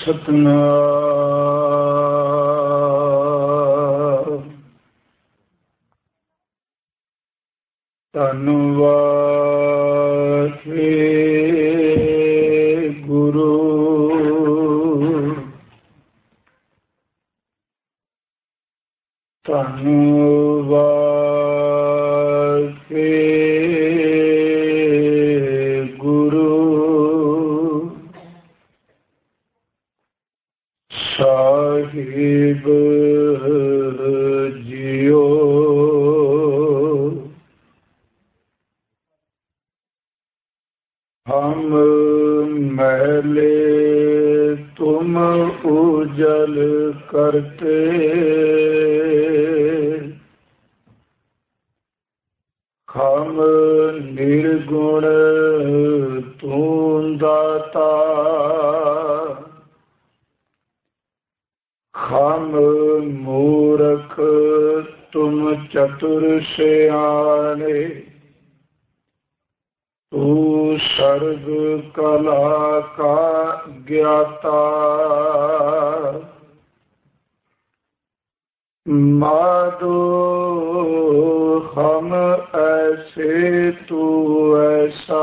ਸਤਨਾਮ ਧੰਨਵਾਦ ਗੁਰੂ ਧੰਨਵਾਦ ਗੁਰੂ ਸਾਹਿਬ ਜੀਓ हम मैले तुम उजल करते हम निर्गुण तू दाता हम मूर्ख तुम चतुर सियाने तू सर्व कला का ज्ञाता माधो हम ऐसे तू ऐसा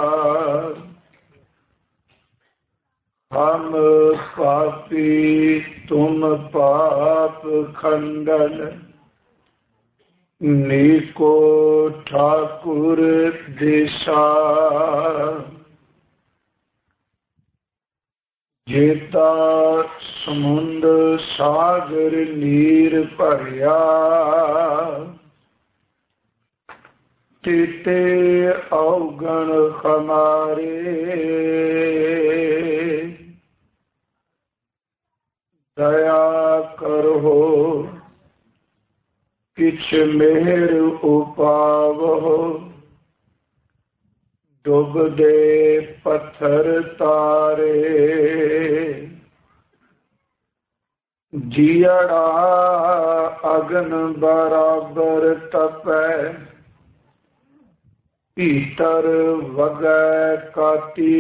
हम पापी तुम पाप खंडन नीको ठाकुर दिशा जेता समुंद सागर नीर भरिया तेते अवगण हमारे दया करो किछ मेहर उपावो डुब दे पत्थर तारे जियड़ा अगन बराबर तपै भीतर वगै काती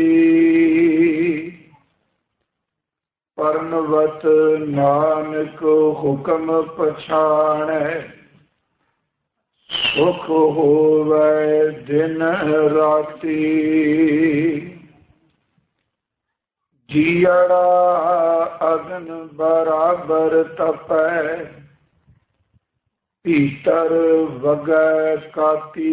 परनवत नानक हुक्म पछाणै सुख होवै दिन राती जियड़ा अगन बराबर तपै भीतर वगै काती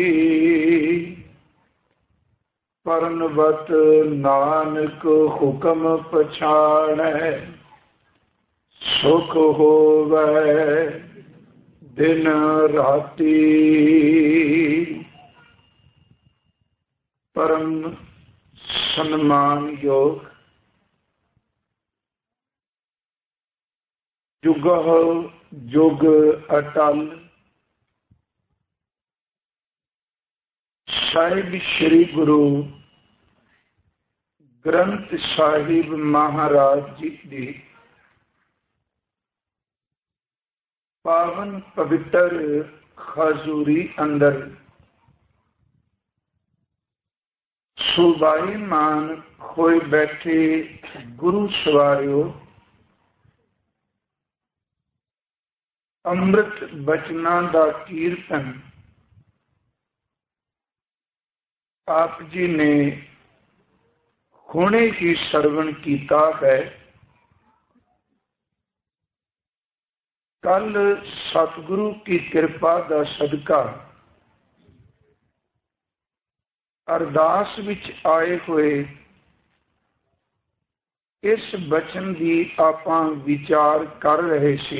परनवत नानक हुक्म पछाणै सुख होवै दिन राती परम सम्मान योग जुग जुग अटल साहिब श्री गुरु ग्रंथ साहिब महाराज जी की पावन पवित्र खजूरी अंदर सुबाईमान होए बैठे गुरु सवारियो अमृत बचना दा कीर्तन आप जी ने हुणे ही श्रवण कीता है। कल सतगुरु की कृपा का सदका अरदास विच आए हुए इस बचन की आपां विचार कर रहे सी,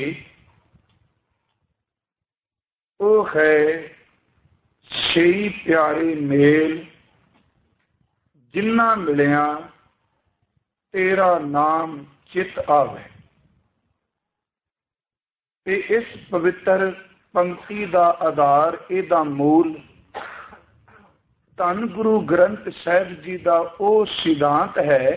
वो है छेई प्यारे मेल जिन्ना मिलिया तेरा नाम चित आवे। ते इस पवित्र पंक्ति का आधार इहदा मूल धन गुरु ग्रंथ साहिब जी का वो सिद्धांत है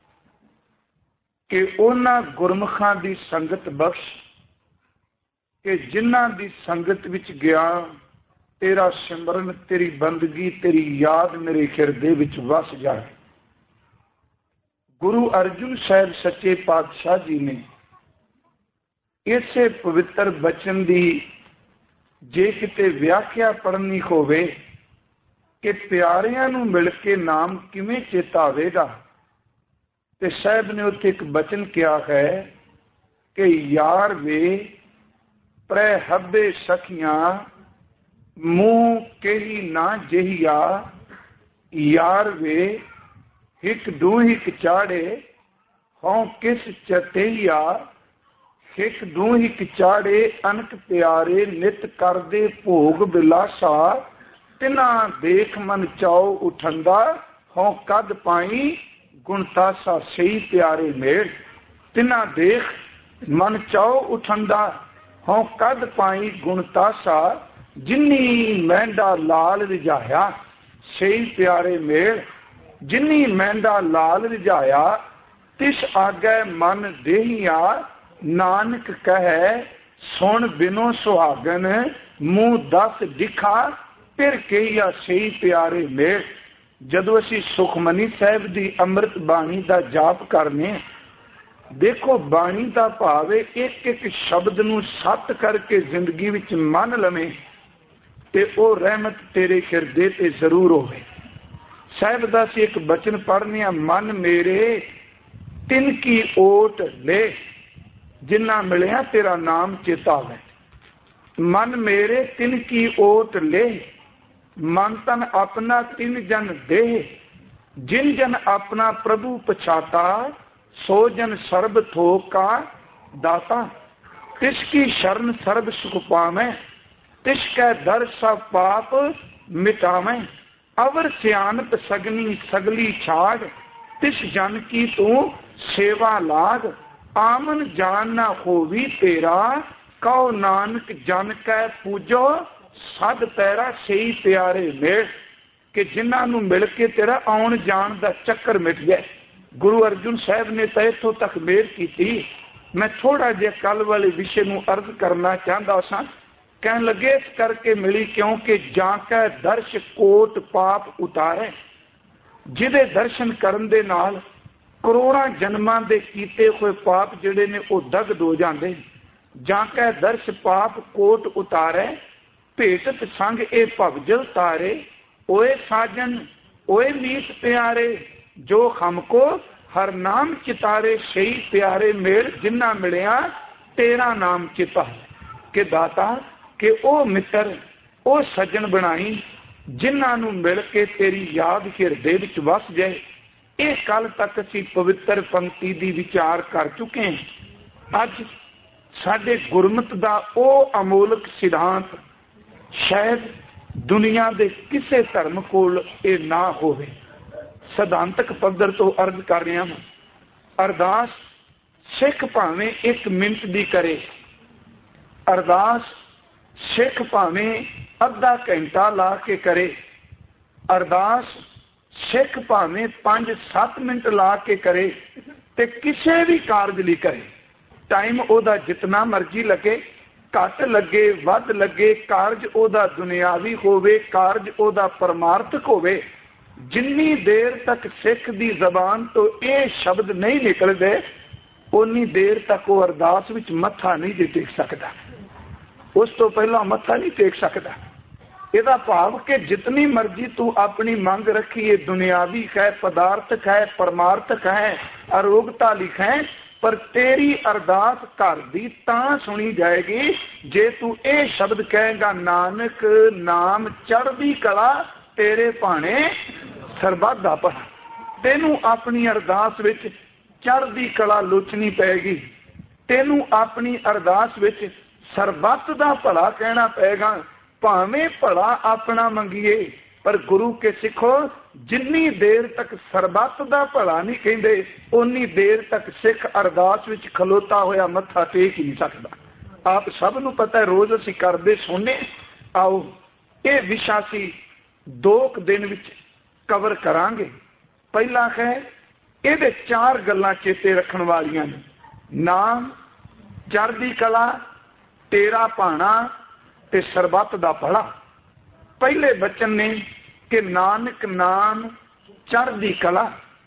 कि उन्हां गुरमुखां दी संगत बख्श कि जिन्हां दी संगत विच गया तेरा सिमरन तेरी बंदगी तेरी याद मेरे हिरदे विच वस जाए। ਗੁਰੂ ਅਰਜਨ ਸਾਹਿਬ ਸੱਚੇ ਪਾਤਸ਼ਾਹ ਜੀ ਨੇ ਇਸੇ ਪਵਿੱਤਰ ਬਚਨ ਦੀ ਜੇ ਕਿਤੇ ਵਿਆਖਿਆ ਪੜ੍ਹਨੀ ਹੋਵੇ ਕਿ ਪਿਆਰਿਆਂ ਨੂੰ ਮਿਲ ਕੇ ਨਾਮ ਕਿਵੇਂ ਚੇਤਾਵੇਗਾ, ਤੇ ਸਾਹਿਬ ਨੇ ਉੱਥੇ ਇੱਕ ਬਚਨ ਕਿਹਾ ਹੈ ਕਿ ਯਾਰ ਵੇ ਪ੍ਰੈ ਹੱਬੇ ਸਖੀਆਂ ਮੂੰਹ ਕਹੀ ਨਾ ਜਹੀਆ, ਯਾਰ ਵੇ ਹਿਕ ਦੂ ਹਿਕ ਚਾੜੇ ਹੋਂ ਕਿਸ ਚਤਈਆ, ਹਿਕ ਦੂ ਹਿਕ ਚਾੜੇ ਅਨਕ ਪਿਆਰੇ ਨਿਤ ਕਰਦੇ ਭੋਗ ਬਿਲਾਸਾ, ਤਿਨਾ ਦੇਖ ਮਨ ਚਾਉ ਉਠੰਦਾ ਹੋਂ ਕਦ ਪਾਈ ਗੁਣਤਾਸਾ, ਸਹੀ ਪਿਆਰੇ ਮੇਲ ਤਿਨਾ ਦੇਖ ਮਨ ਚਾਉ ਉਠੰਦਾ ਹੋਂ ਕਦ ਪਾਈ ਗੁਣਤਾਸਾ, ਜਿਨੀ ਮਹਿੰਦਾ ਲਾਲ ਰਿਝਾਇਆ, ਸਹੀ ਪਿਆਰੇ ਮੇਲ ਜਿਨੀ ਮਹਿੰਦਾ ਲਾਲ ਰਿਝਾਇਆ, ਤਿਸ ਆਗੈ ਮਨ ਦੇਹੀਆ, ਨਾਨਕ ਕਹੈ ਸੁਣ ਬਿਨੋ ਸੁਹਾਗਨ, ਮੂੰਹ ਦਸ ਦਿਖਾ ਫਿਰ ਕਹੀਆ, ਸਹੀ ਪਿਆਰੇ ਮੇਲ। ਜਦੋਂ ਅਸੀਂ ਸੁਖਮਨੀ ਸਾਹਿਬ ਦੀ ਅੰਮ੍ਰਿਤ ਬਾਣੀ ਦਾ ਜਾਪ ਕਰਨੇ, ਦੇਖੋ ਬਾਣੀ ਦਾ ਭਾਵ ਹੈ ਇੱਕ ਇੱਕ ਸ਼ਬਦ ਨੂੰ ਸੱਤ ਕਰਕੇ ਜ਼ਿੰਦਗੀ ਵਿੱਚ ਮੰਨ ਲਵੇਂ ਤੇ ਉਹ ਰਹਿਮਤ ਤੇਰੇ ਹਿਰਦੇ ਤੇ ਜ਼ਰੂਰ ਹੋਵੇ। ਸਾਹਿਬ ਦਾ ਅਸੀਂ ਇੱਕ ਬਚਨ ਪੜ੍ਹਨੇ ਆ, ਮਨ ਮੇਰੇ ਤਿਨ ਕੀ ਓਟ ਲੈ, ਜਿੰਨਾ ਮਿਲਿਆ ਤੇਰਾ ਨਾਮ ਚੇਤਾਵੇ। ਮਨ ਮੇਰੇ ਤਿਨ ਕੀ ਓਟ ਲੈ, ਮਨ ਤਨ ਆਪਣਾ ਤਿਨ ਜਨ ਦੇਹ, ਜਿਨ ਜਨ ਆਪਣਾ ਪ੍ਰਭੂ ਪਛਾਤਾ, ਸੋ ਜਨ ਸਰਬ ਥੋਕ ਕਾ ਦਾਤਾ, ਤਿਸ ਕੀ ਸ਼ਰਨ ਸਰਬ ਸੁਖ ਪਾਵੇਂ, ਤਿਸ ਕੈ ਦਰ ਸਭ ਪਾਪ ਮਿਟਾਵੇਂ, ਅਵਰ ਸਿਆਣਪ ਸਗਨੀ ਸਗਲੀ ਛਾੜ, ਤਿਸ ਜਨ ਕੀ ਤੂੰ ਸੇਵਾ ਲਾਗ, ਆਮਨ ਜਾਨ ਨਾ ਹੋਵੀ ਤੇਰਾ, ਕਉ ਨਾਨਕ ਜਨ ਕੈ ਪੂਜੋ ਸਦ ਤੇਰਾ, ਸਹੀ ਪਿਆਰੇ ਮੇਲ ਕਿ ਜਿਨ੍ਹਾਂ ਨੂੰ ਮਿਲ ਕੇ ਤੇਰਾ ਆਉਣ ਜਾਣ ਦਾ ਚੱਕਰ ਮਿਟ ਗਿਆ। ਗੁਰੂ ਅਰਜਨ ਸਾਹਿਬ ਨੇ ਤਾਂ ਇੱਥੋਂ ਤੱਕ ਮਿਹਰ ਕੀਤੀ। ਮੈਂ ਥੋੜਾ ਜਿਹਾ ਕੱਲ ਵਾਲੇ ਵਿਸ਼ੇ ਨੂੰ ਅਰਜ਼ ਕਰਨਾ ਚਾਹੁੰਦਾ ਸਾਂ। ਕਹਿਣ ਲੱਗੇ ਇਸ ਕਰਕੇ ਮਿਲੀ ਕਿਉਂਕਿ ਜਾਂ ਕੈ ਦਰਸ਼ ਕੋਟ ਪਾਪ ਉਤਾਰੇ, ਜਿਹਦੇ ਦਰਸ਼ਨ ਕਰਨ ਦੇ ਨਾਲ ਕਰੋੜਾਂ ਜਨਮਾਂ ਦੇ ਕੀਤੇ ਹੋਏ ਪਾਪ ਜਿਹੜੇ ਨੇ ਉਹ ਦਗਦ ਹੋ ਜਾਂਦੇ। ਜਾਂ ਕੈ ਦਰਸ਼ ਪਾਪ ਕੋਟ ਉਤਾਰੇ, ਭੇਟਤ ਸੰਗ ਇਹ ਭਵਜਲ ਤਾਰੇ, ਓਏ ਸਾਜਨ ਓਏ ਮੀਤ ਪਿਆਰੇ, ਜੋ ਹਮਕੋ ਹਰ ਨਾਮ ਚਿਤਾਰੇ, ਸਹੀ ਪਿਆਰੇ ਮੇਲ ਜਿੰਨਾ ਮਿਲਿਆ ਤੇਰਾ ਨਾਮ ਚਿਤਾ, ਕਿ ਦਾਤਾ ਕਿ ਉਹ ਮਿੱਤਰ ਉਹ ਸੱਜਣ ਬਣਾਈ ਜਿਨ੍ਹਾਂ ਨੂੰ ਮਿਲ ਕੇ ਤੇਰੀ ਯਾਦ ਹਿਰਦੇ ਵਿੱਚ ਵਸ ਜਾਏ। ਇਹ ਕੱਲ ਤੱਕ ਅਸੀਂ ਪਵਿੱਤਰ ਪੰਕਤੀ ਦੀ ਵਿਚਾਰ ਕਰ ਚੁੱਕੇ ਹਾਂ। ਅੱਜ ਸਾਡੇ ਗੁਰਮਤ ਦਾ ਉਹ ਅਮੋਲਕ ਸਿਧਾਂਤ ਸ਼ਾਇਦ ਦੁਨੀਆ ਦੇ ਕਿਸੇ ਧਰਮ ਕੋਲ ਇਹ ਨਾ ਹੋਵੇ। ਸਿਧਾਂਤਕ ਪੱਧਰ ਤੋਂ ਅਰਜ਼ ਕਰ ਰਿਹਾ ਹਾਂ, ਅਰਦਾਸ ਸਿੱਖ ਭਾਵੇਂ 1 ਮਿੰਟ ਦੀ ਕਰੇ, ਅਰਦਾਸ ਸਿੱਖ ਭਾਵੇਂ ਅੱਧਾ ਘੰਟਾ ਲਾ ਕੇ ਕਰੇ, ਅਰਦਾਸ ਸਿੱਖ ਭਾਵੇਂ 5-7 ਮਿੰਟ ਲਾ ਕੇ ਕਰੇ, ਤੇ ਕਿਸੇ ਵੀ ਕਾਰਜ ਲਈ ਕਰੇ। ਟਾਈਮ ਉਹਦਾ ਜਿਤਨਾ ਮਰਜ਼ੀ ਲੱਗੇ, ਘੱਟ ਲੱਗੇ ਵੱਧ ਲੱਗੇ, ਕਾਰਜ ਉਹਦਾ ਦੁਨਿਆਵੀ ਹੋਵੇ, ਕਾਰਜ ਉਹਦਾ ਪਰਮਾਰਥਕ ਹੋਵੇ, ਜਿੰਨੀ ਦੇਰ ਤੱਕ ਸਿੱਖ ਦੀ ਜ਼ਬਾਨ ਤੋਂ ਇਹ ਸ਼ਬਦ ਨਹੀਂ ਨਿਕਲਦੇ ਉਨੀ ਦੇਰ ਤੱਕ ਉਹ ਅਰਦਾਸ ਵਿੱਚ ਮੱਥਾ ਨਹੀਂ ਦੇ ਟੇਕ ਸਕਦਾ। ਉਸ ਤੋਂ ਪਹਿਲਾਂ ਮੱਥਾ ਨਹੀਂ ਟੇਕ ਸਕਦਾ। ਇਹਦਾ ਭਾਵ ਕਿ ਜਿਤਨੀ ਮਰਜ਼ੀ ਤੂੰ ਆਪਣੀ ਮੰਗ ਰੱਖੀ, ਇਹ ਦੁਨਿਆਵੀ ਹੈ, ਪਦਾਰਥਕ ਹੈ, ਪਰਮਾਰਥਕ ਹੈ, ਅਰੋਗਤਾ ਲਿਖੈ, ਪਰ ਤੇਰੀ ਅਰਦਾਸ ਘਰ ਦੀ ਤਾਂ ਸੁਣੀ ਜਾਏਗੀ ਜੇ ਤੂੰ ਇਹ ਸ਼ਬਦ ਕਹੇਗਾ, ਨਾਨਕ ਨਾਮ ਚੜ੍ਹਦੀ ਕਲਾ ਤੇਰੇ ਭਾਣੇ ਸਰਬੱਤ ਦਾ ਭਲਾ। ਤੈਨੂੰ ਆਪਣੀ ਅਰਦਾਸ ਵਿੱਚ ਚੜ੍ਹਦੀ ਕਲਾ ਲੋਚਣੀ ਪਏਗੀ, ਤੈਨੂੰ ਆਪਣੀ ਅਰਦਾਸ ਵਿੱਚ ਸਰਬੱਤ ਦਾ ਭਲਾ ਕਹਿਣਾ ਪਏਗਾ। ਭਾਵੇਂ ਭਲਾ ਆਪਣਾ ਮੰਗੀਏ, ਪਰ ਗੁਰੂ ਕੇ ਸਿੱਖੋ ਜਿੰਨੀ ਦੇਰ ਤੱਕ ਸਰਬੱਤ ਦਾ ਭਲਾ ਨਹੀਂ ਕਹਿੰਦੇ ਉਨੀ ਦੇਰ ਤੱਕ ਸਿੱਖ ਅਰਦਾਸ ਵਿੱਚ ਖਲੋਤਾ ਹੋਇਆ ਮੱਥਾ ਟੇਕ ਹੀ ਨਹੀਂ ਸਕਦਾ। ਆਪ ਸਭ ਨੂੰ ਪਤਾ ਹੈ, ਰੋਜ਼ ਅਸੀਂ ਕਰਦੇ ਸੁਣਨੇ। ਆਓ ਇਹ ਵਿਸ਼ਾ ਸੀ 2 ਦਿਨ ਵਿੱਚ ਕਵਰ ਕਰਾਂਗੇ। ਪਹਿਲਾ ਹੈ ਇਹਦੇ 4 ਗੱਲਾਂ ਚੇਤੇ ਰੱਖਣ ਵਾਲੀਆਂ ਨੇ, ਨਾਮ, ਚੜ੍ਹਦੀ ਕਲਾ, ਤੇਰਾ ਭਾਣਾ ਤੇ ਸਰਬੱਤ ਦਾ ਭਲਾ। ਪਹਿਲੇ ਬਚਨ ਨੇ ਕਿ ਨਾਨਕ ਨਾਮ ਚੜ੍ਹਦੀ ਕਲਾ।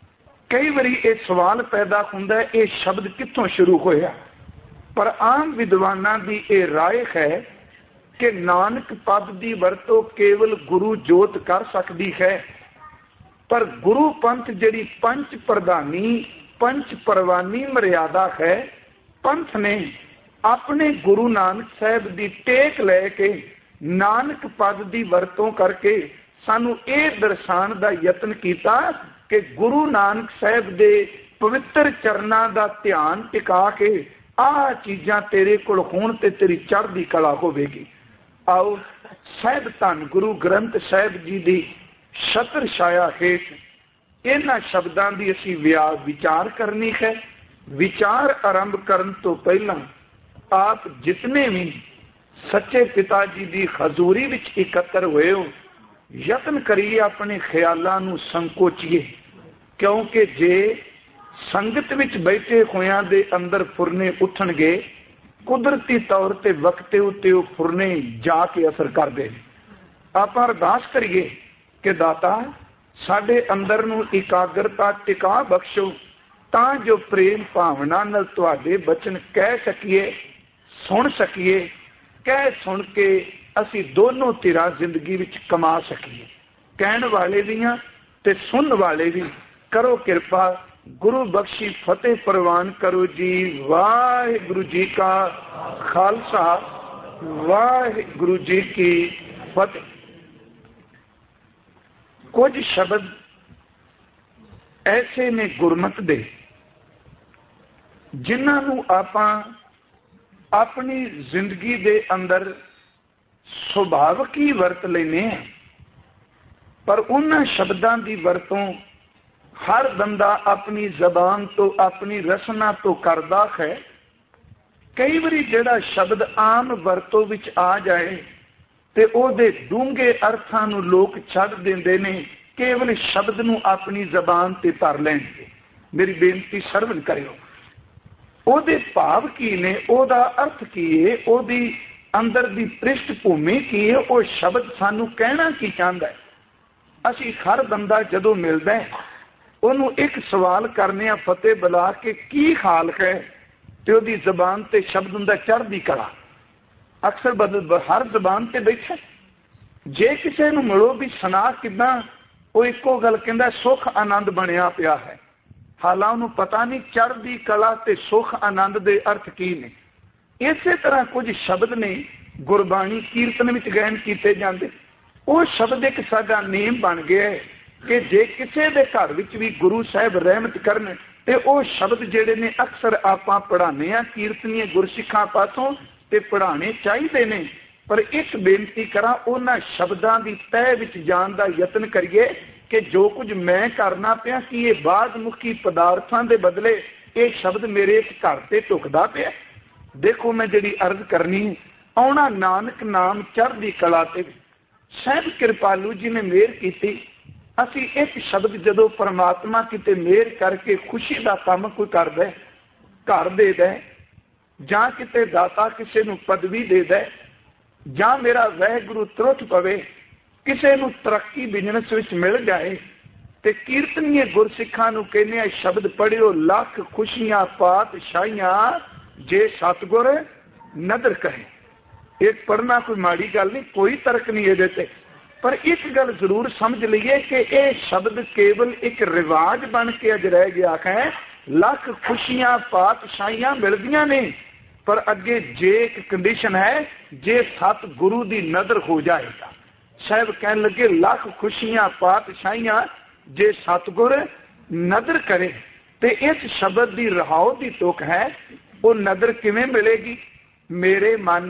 कई बारी ये सवाल पैदा होंदा है ये शब्द कित्थों शुरू होया, पर आम विद्वानां दी ये राय है कि नानक पद की वरतों केवल गुरु जोत कर सकती है, पर गुरु पंथ जिहड़ी पंच प्रधानी पंच परवानी मर्यादा है, पंथ ने अपने गुरु नानक साहब की टेक लैके नानक पद की वरतों करके सानू ये दर्शाण का यत्न किया कि गुरु नानक साहब दे पवित्र चरना का ध्यान टिका के आ चीज़ां तेरे कोल होण ते तेरी चढ़दी कला होवेगी। आओ साहिब धन गुरु ग्रंथ साहिब जी की छत्र छाया हेठ इन्हां शब्दां दी असीं विचार करनी है। विचार आरंभ करन तो पहलां आप जितने भी सच्चे पिता जी की हजूरी विच इकट्ठे हुए हो, यत्न करिए अपने ख्यालों नूं संकोचिए, क्योंकि जे संगत विच बैठे होयां दे अंदर फुरने उठणगे, कुदरती तौर ते वक्ते उत्ते वो फुरने जाके असर करदे। आपां अरदास करिए कि दाता साडे अंदर नूं इकाग्रता टिका बख्शो, तां जो प्रेम भावना नाल तुहाडे बचन कह सकीए, सुन सकीए, कह सुन के असी दोनों धिरां जिंदगी विच कमा सकीए। कहण वाले दियां ते सुन वाले भी करो किरपा, गुरु बख्शी फतेह प्रवान करो जी। वाहिगुरु जी का खालसा, वाहिगुरु जी की फतेह। कुछ शब्द ऐसे ने गुरमत दे जिन्हां नूं आपां अपनी जिंदगी दे अंदर सुभाविक ही वरत लेने, पर उन्हां शब्दां की वरतों हर बंदा अपनी जबान तो अपनी रसना तो करदा है। कई बारी जिहड़ा शब्द आम वरतों विच आ जाए ते ओहदे डूंघे अर्थां नूं लोक छड्ड दिंदे ने, केवल शब्द नूं अपनी जबान ते धर लैणगे। मेरी बेनती सरवण करियो, ओहदे भाव की ने, ओहदा अर्थ की है, ओहदी अंदर दी पृष्ठभूमि की है, वो शब्द सानू कहना की चाहता है। असी हर बंदा जदों मिलदा है उन्होंने एक सवाल करने फतेह बुला के की हाल है, तो उसकी जबान ते शब्द हुंदा चढ़दी कला। अक्सर बदल हर जबान ते बैठे, जे किसी नूं मिलो भी सुना किदां, वो एको गल कहंदा सुख आनंद बनिया पिया है, हालां उन्होंने पता नहीं चढ़दी कला ते सुख आनंद दे अर्थ की ने। इसे तरह कुछ शब्द ने गुरबाणी कीर्तन विच गायन किए जाते, वो शब्द एक साडा नेम बन गया है कि जे किसी के घर विच भी गुरु साहब रहमत करन ते वो शब्द जिहड़े ने अक्सर आपां पढ़ाने आ कीर्तनीय गुरसिखां पासों ते पढ़ाने चाहिए ने। पर एक बेनती करा, उन्हां शब्दां दी तह विच जाण दा यतन करिए कि जो कुछ मैं करना पिया कि ये बाद मुखी पदार्थां दे बदले ये शब्द मेरे इस घर ते ढुकदा पिया। देखो मैं जिहड़ी अर्ज करनी, आउणा नानक नाम चढ़दी कला ते साहिब कृपालू जी ने मेहर की। असी एक शब्द जदों परमात्मा किते मेहर करके खुशी का काम कोई कर दे, घर दे दे, जां किते दाता किसी नूं पदवी दे दे, जां मेरा वाहिगुरु त्रुट पवे, किसी नूं तरक्की बिजनेस विच मिल जाए, ते कीर्तनीय गुरसिखां नूं कहने शब्द पढ़ियो लख खुशियां पातशाहियां जे सतगुर नदर कहे। एक पढ़ना कोई माड़ी गल नहीं, कोई तर्क नहीं ये ते, पर एक गल जरूर समझ लीए कि यह शब्द केवल एक रिवाज बन के अज रह गया है। लख खुशियां पातशाहियां मिलदियां ने, पर अगे जे एक कंडीशन है, जे सतगुरु की नदर हो जाएगा। साहब कह लगे लख खुशियां पातशाहियां जे सतगुर नदर करे, ते इस शब्द की रहाओ की तुक है, वो नदर किवें मिलेगी। मेरे मन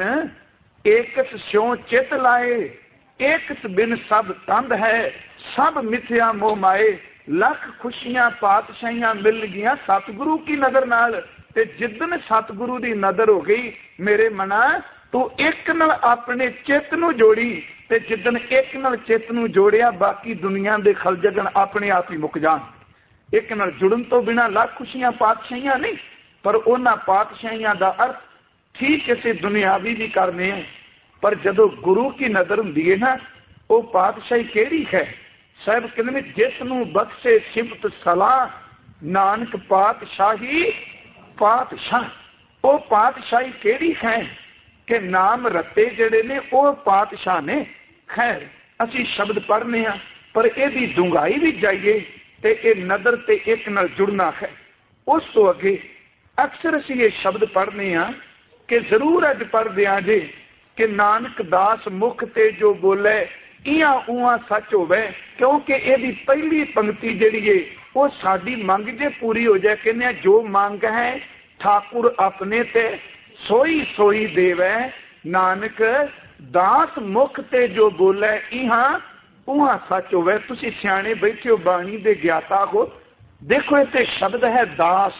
एकस स्यों चित लाए, एकस बिन सब तंद है, सब मिथ्या मोह माए, लख खुशियां पातशाहियां मिल गईयां सतगुरु की नजर नाल। ते जिदन सतगुरु की नजर हो गई मेरे मना, तू एक नाल अपने चित नूं जोड़ी, ते जिदन एक नाल चित नूं जोड़िया बाकी दुनिया दे खलजगन अपने आप ही मुक जान। एक नाल जुड़न तो बिना लख खुशियां पातशाहियां नहीं, पर उन्हां पातशाहियां दा अर्थ ठीक इसे दुनियावी भी करने हैं, पर जदों गुरु की नजर हुंदी है ना, वो पातशाही केड़ी है। साहब कहते जिस नूं बख्शे सिफत सलाह, नानक पातशाही पातशाह। वो पातशाही केड़ी है कि नाम रत्ते जिहड़े ने वो पातशाह ने। खैर असी शब्द पढ़ने हैं पर यदी डूंघाई भी जाइए तो यह नदर ते एक नाल जुड़ना है। उस तो अगे अक्सर असी ये शब्द पढ़ने हैं कि जरूर अज पढ़ते हैं जे कि नानक दास मुख ते जो बोले इया उआ सच होवे, क्योंकि यदी पहली पंक्ति जिहड़ी है वो साडी मंग जे पूरी हो जाए। कहने जो मंग है ठाकुर अपने ते सोई सोई देवे, नानक दास मुख ते जो बोले इहा उहा सच होवे। तुसी सियाणे बैठे हो, बाणी दे ज्ञाता हो। देखो इत्थे शब्द है दास,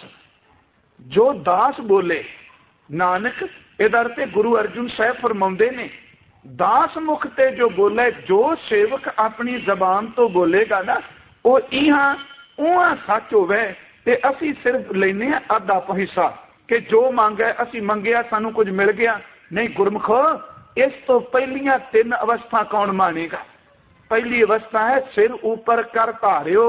जो दास बोले नानक इहदा अर्थ गुरु अर्जुन साहब फरमाउंदे ने दास मुख ते जो बोले, जो सेवक अपनी जबान तो बोलेगा ना वो इहा उहा सच होवे। ते असी सिर्फ लेने आधा हिस्सा कि जो मांगे असी मंगिया सानू कुछ मिल गया। नहीं गुरमुखो, इस तो पहलियां 3 अवस्था कौन मानेगा? पहली अवस्था है सिर ऊपर कर धारियो,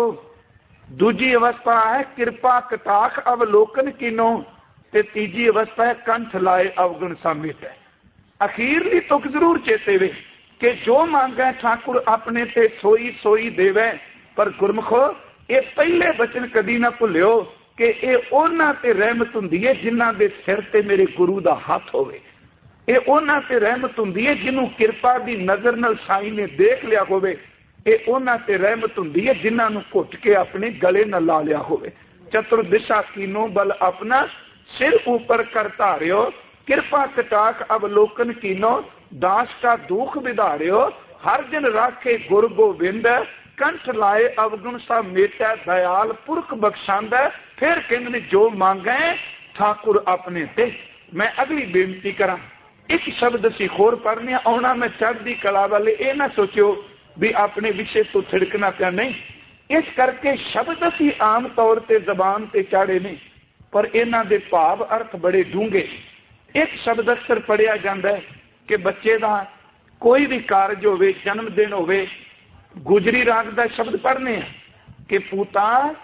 दूजी अवस्था है कृपा कटाख अवलोकन कीनो, ते तीजी अवस्था है कंठ लाए अवगुण समित है। अखीरली तुक जरूर चेते वे कि जो मांगे ठाकुर अपने ते सोई सोई देवे। पर गुरमुखो ये पहले बचन कदी ना भुलियो कि ये उन्हां ते रहमत हुंदी है जिन्हां दे सिर ते मेरे गुरु दा हाथ होवे। ये उन्हां ते रहमत हुंदी है जिन्हों किरपा दी नजर नाल साईं ने देख लिया होवे। ये उन्हां ते रहमत हुंदी है जिन्हां नूं घुट के अपने गले नाल ला लिया होवे। चतुर्दिशा कीनो बल अपना सिर ऊपर कर धारियो, कृपा कटाख अवलोकन कीनो, दास का दुख विधारियो, हर दिन राखे गुर गोविंद, कंठ लाए अवगुण सा मेटा, दयाल पुरख बख्शांदा। फिर कहंदे जो मांगे ठाकुर अपने ते। मैं अगली बेनती करा, एक शब्द असी होर पढ़ने आना, मैं चढ़दी कला वाले ये ना सोचो भी अपने विषय तो थिड़कना पिया, नहीं। इस करके शब्द असी आम तौर पर जबान से चाड़े नहीं, पर इन्हां दे भाव अर्थ बड़े डूंगे। एक शब्द अक्सर पढ़िया जाता है कि बच्चे का कोई भी कारज होवे, जन्मदिन होवे, गुजरी राग का शब्द पढ़ने कि पूता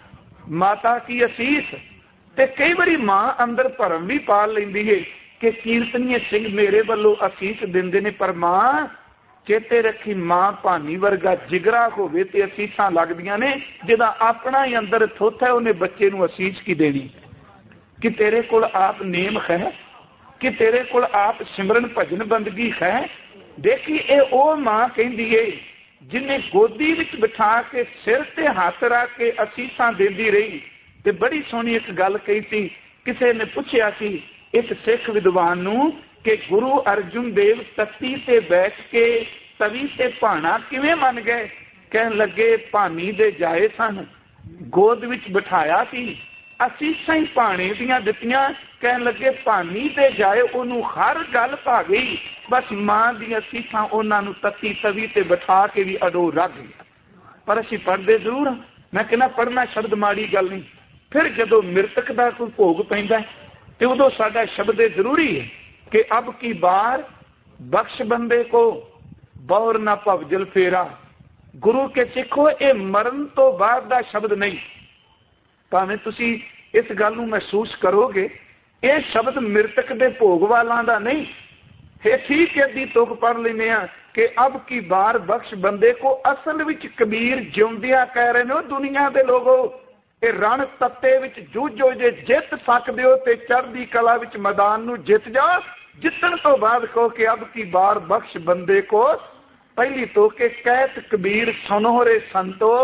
माता की असीस। ते कई बारी मां अंदर भरम भी पाल लेंदी है कि कीर्तनीय सिंह मेरे वालों असीस दिंदे ने, पर मां चेते रखी मां भानी वर्गा जिगरा होवे ते असीसां लगदियां ने। जिहदा अपना ही अंदर थुੱਥ है उन्हें बच्चे नूं असीस की देनी कि तेरे कोल आप नेम है, कि तेरे कोल आप सिमरन भजन बंदगी है। देखी ये ओ मां कहंदी है जिन्हें गोदी विच बिठा के सिर ते हाथ रख के असीसां देंदी रही। ते बड़ी सोहनी एक गल कही थी, किसी ने पूछया सी एक सिख विद्वान नूं कि गुरु अर्जुन देव तत्ती ते बैठ के तवी ते भाना किवें मन गए? कहन लगे भानी दे जाए सन, गोद विच बिठाया सी, असीसां ही भाणे दियां दित्तियां। कहन लगे भानी दे जाए उन्होंने हर गल पा गई, बस मां दी असीसां उन्हां नूं तत्ती तवी ते बिठा के भी अडो रख गया। पर असीं पढ़दे जरूर। मैं कहना पढ़ना शब्द माड़ी गल नहीं। फिर जदों मृतक दा कोई भोग पैंदा ते उदों साडा शब्द जरूरी है कि अब की बार बख्श बंदे को बौर ना भवजल फेरा। गुरु के सिखो ये मरण तो बाद दा शब्द नहीं। भावें तुसी इस गल नूं महसूस करोगे ये शब्द मृतक दे भोग वालां दा नहीं है। ठीक है दी तुक पढ़ लेने कि अब की बार बख्श बंदे को। असल विच कबीर जिउंदिया कह रहे ने दुनिया दे लोगो, ये रण तत्ते विच जूझो, जे जित सकदे हो ते चढ़दी कला विच मैदान नूं जित जाओ। जितण तो बाद कहो कि अब की बार बख्श बंदे को। पहली तो के कहत कबीर सुनो रे संतो,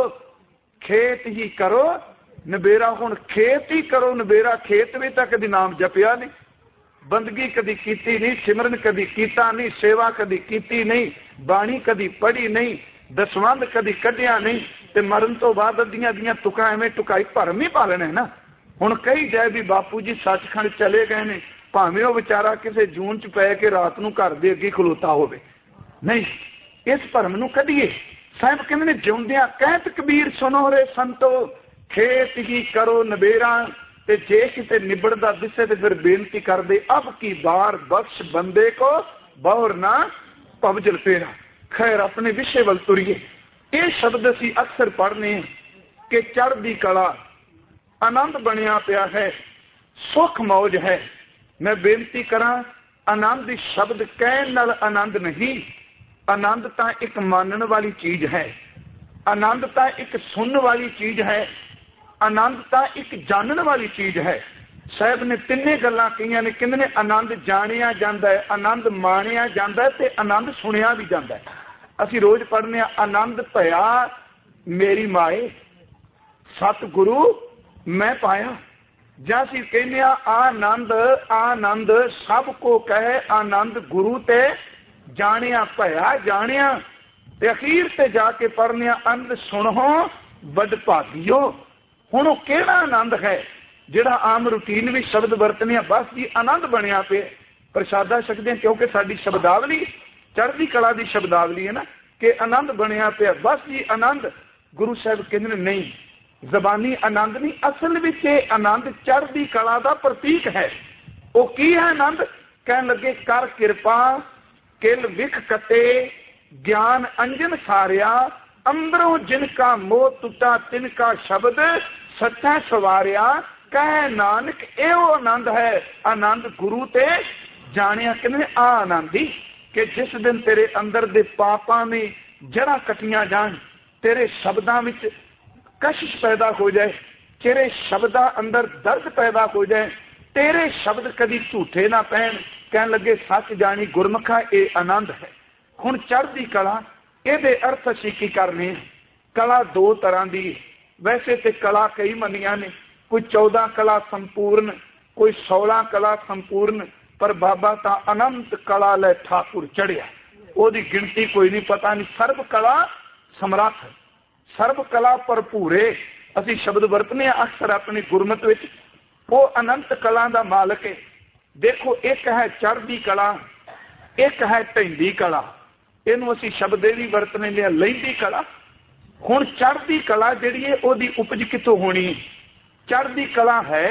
खेत ही करो नबेरा। हुण खेत ही करो नबेरा, खेत भी तो कदी नाम जपिया नहीं, बंदगी कदी कीती नहीं, सिमरन कदी कीता नहीं, सेवा कदी कीती नहीं, बाणी कदी पढ़ी नहीं, दसवंध कदी कढ़िया नहीं। ते मरण तो बाद अद्धियां दियां तुकां एवें टुकाई भरम ही पालने ना। हुण कही जाए भी बापू जी सचखंड चले गए ने, भावें वो बेचारा किसी जून च पै के रात नूं घर दे अगे खलोता होवे, नहीं इस भरम नूं कढीए। साहिब कहंदे ने जिउंदियां कहत कबीर सुनो रे संतो, खेत ही करो नबेरा। ते जे किते निबड़दा दिसे ते फिर बेनती कर दे अब की बार बख्श बंदे को बौर ना भवजल फेरा। खैर अपने विषय वल तुरीए। ये शब्द असी अक्सर पढ़ने कि चढ़दी कला आनंद बनिया पिया है, सुख मौज है। मैं बेनती करा, आनंद शब्द कहण नाल आनंद नहीं, आनंद तो एक मानने वाली चीज है, आनंद तो एक सुनने वाली चीज है, आनंद तो एक जानने वाली चीज है। साहब ने तिन्ने गल्लां कहियां ने, कहंदे ने आनंद जानिया जांदा है, आनंद माणिया जांदा है ते आनंद सुनिया भी जांदा है। असीं रोज पढ़ने आनंद भया मेरी माए, सतगुरु मैं पाया। जां असीं कहने आनंद आनंद सब को कहे, आनंद गुरु ते जानिया भया जानिया। ते अखीर ते जाके पढ़ने आनंद सुनो बड़ भागियो। हुण ओह किहड़ा आनंद है जिहड़ा आम रूटीन भी शब्द वरतने, बस जी आनंद बनिया पे प्रसादा सकते हैं, क्योंकि साडी शब्दावली चढ़दी कला की शब्दावली है ना, कि आनंद बनिया पे बस जी आनंद। गुरु साहब कहते नहीं, जबानी आनंद नहीं, असल विच आनंद चढ़दी कला का प्रतीक है। वो की है आनंद? कहन लगे कर किरपा किल विख कते, ज्ञान अंजन सारिया, अंदरों जिनका मोह टुटा तिनका शब्द सच्चा सवारिया। कह नानक एहो आनंद है, आनंद गुरु ते जानिया। कहते आ आनंदी कि जिस दिन तेरे अंदर दे पापां ने जड़ा कटियां जान, तेरे शब्दां विच कशिश पैदा हो जाए, तेरे शब्दां अंदर दर्द पैदा हो जाए, तेरे शब्द कदी झूठे ना पैण। कहन लगे सच जानी गुरमुखा ये आनंद है। हुण चढ़दी कला इहदे अर्थ असीं की करने? कला दो तरह की, वैसे तो कला कई मनिया ने, कोई 14 कला संपूर्ण, कोई 16 कला संपूर्ण, पर बाबा ता अनंत कला लै ठाकुर चढ़िया। ओदी गिनती कोई नहीं, पता नहीं। सर्व कला समर्थ, सर्व कला भरपूरे असीं शब्द वरतने अक्सर अपनी गुरमत विच। वो अनंत कला दा मालक है। देखो एक है चढ़दी कला, एक है ढैंदी कला। इनू असीं शब्द भी वरतने लिया लैंदी कला। हुण चढ़दी कला जिहड़ी है ओदी उपज कित्थों होनी? चढ़दी कला है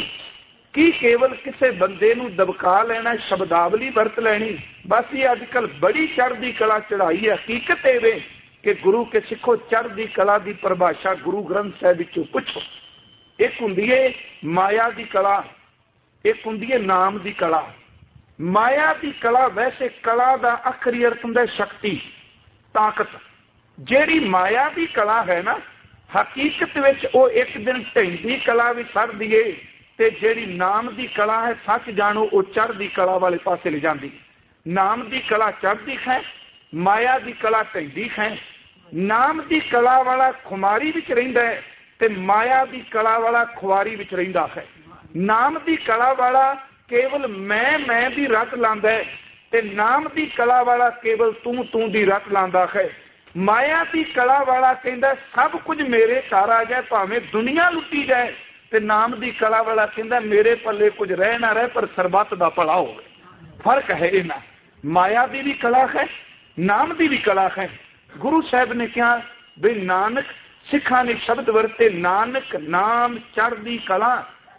कि केवल किसी बंदे नूं दबका लेना, शब्दावली वरत लेनी, बस ये अजकल बड़ी चढ़दी कला चढ़ाई है। हकीकत ये कि गुरु के सिखो चढ़दी कला की परिभाषा गुरु ग्रंथ साहिब विचों पुछो। एक हुंदी है माया की कला, एक हुंदी है नाम की कला। माया की कला वैसे कला का आखरी अर्थ हुंदा शक्ति, ताकत। जेड़ी माया की कला है ना, हकीकत विच वो एक दिन ढैंदी कला भी सड़दी है, ते जेड़ी नाम की कला है सच जानो वो चढ़दी कला वाले पासे ले जाती। नाम की कला चढ़दी है, माया की कला ढैंदी है। नाम की कला वाला खुमारी विच रहिंदा है ते माया की कला वाला खुआरी विच रहिंदा है। नाम की कला वाला केवल मैं दी रट लांदा है ते नाम की कला वाला केवल तू दी रट लांदा है। माया की कला वाला कहंदा सब कुछ मेरे घर आ जाए, भावें दुनिया लुटी जाए, ते नाम की कला वाला कहंदा मेरे पल्ले कुछ रह ना रहे पर सरबत दा भला हो। फर्क है इन्हां। माया की भी कला है, नाम की भी कला है। गुरु साहब ने कहा भी नानक सिखा ने शब्द वरते, नानक नाम चढ़दी कला।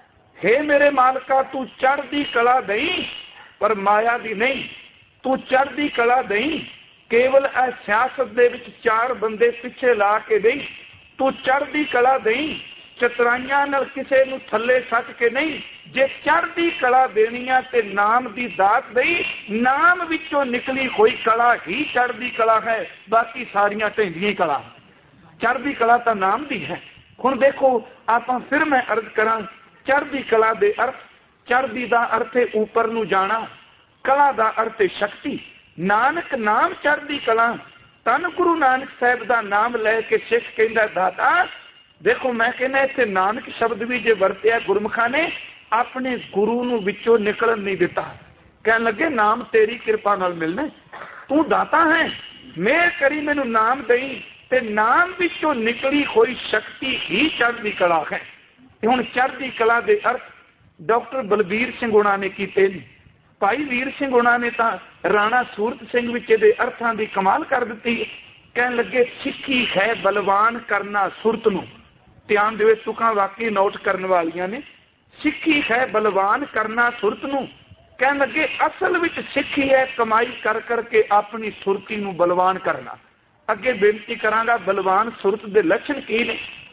हे मेरे मालका तू चढ़दी कला दई पर माया दी नहीं, तू चढ़दी कला दई केवल ए सियासत दे विच 4 बंदे पिछे ला के दई। तू चढ़दी कला दई चतराइयां नाल किसे नूं थल्ले सट के नहीं। जे चढ़दी कला देनी है ते नाम दी दात दई। नाम विचों निकली कोई कला ही चढ़दी कला है, बाकी सारियां ढैंदियां कला। चढ़दी कला तो नाम दी है। हुण देखो आपां फिर मैं अर्ज करां, चढ़दी कला दे अर्थ, चढ़दी दा अर्थ है ऊपर नूं जाना, कला दा अर्थ है शक्ति। नानक नाम चढ़दी कला। धन गुरु नानक साहब दा नाम लैके सिख कहंदा दाता। देखो मैं कहना इत्थे नानक शब्द भी जे वरतिया गुरमुखा ने अपने गुरु नूं विचों निकलन नहीं दिता। कहन लगे नाम तेरी कृपा नाल मिलना, तू दाता है, मेहर करी मैनू नाम दई। ते नाम विचों निकली कोई शक्ति ही चढ़दी कला है। हुण चढ़दी कला दे अर्थ डॉक्टर बलबीर सिंह हुणां ने कीते ने, भाई वीर सिंह हुणां ने तां राणा सूरत सिंह विच दे अर्थां दी कमाल कर दित्ती। कहन लगे सिੱਖੀ है बलवान करना सुरत नूं। ध्यान देवे तुकां वाकई नोट करने वालियां ने। सिੱਖੀ है बलवान करना सुरत नूं। कहन लगे असल विच सिੱਖੀ है कमाई कर करके अपनी सुरती नूं बलवान करना। अगे बेनती करांगा बलवान सुरत दे लक्षण की ने?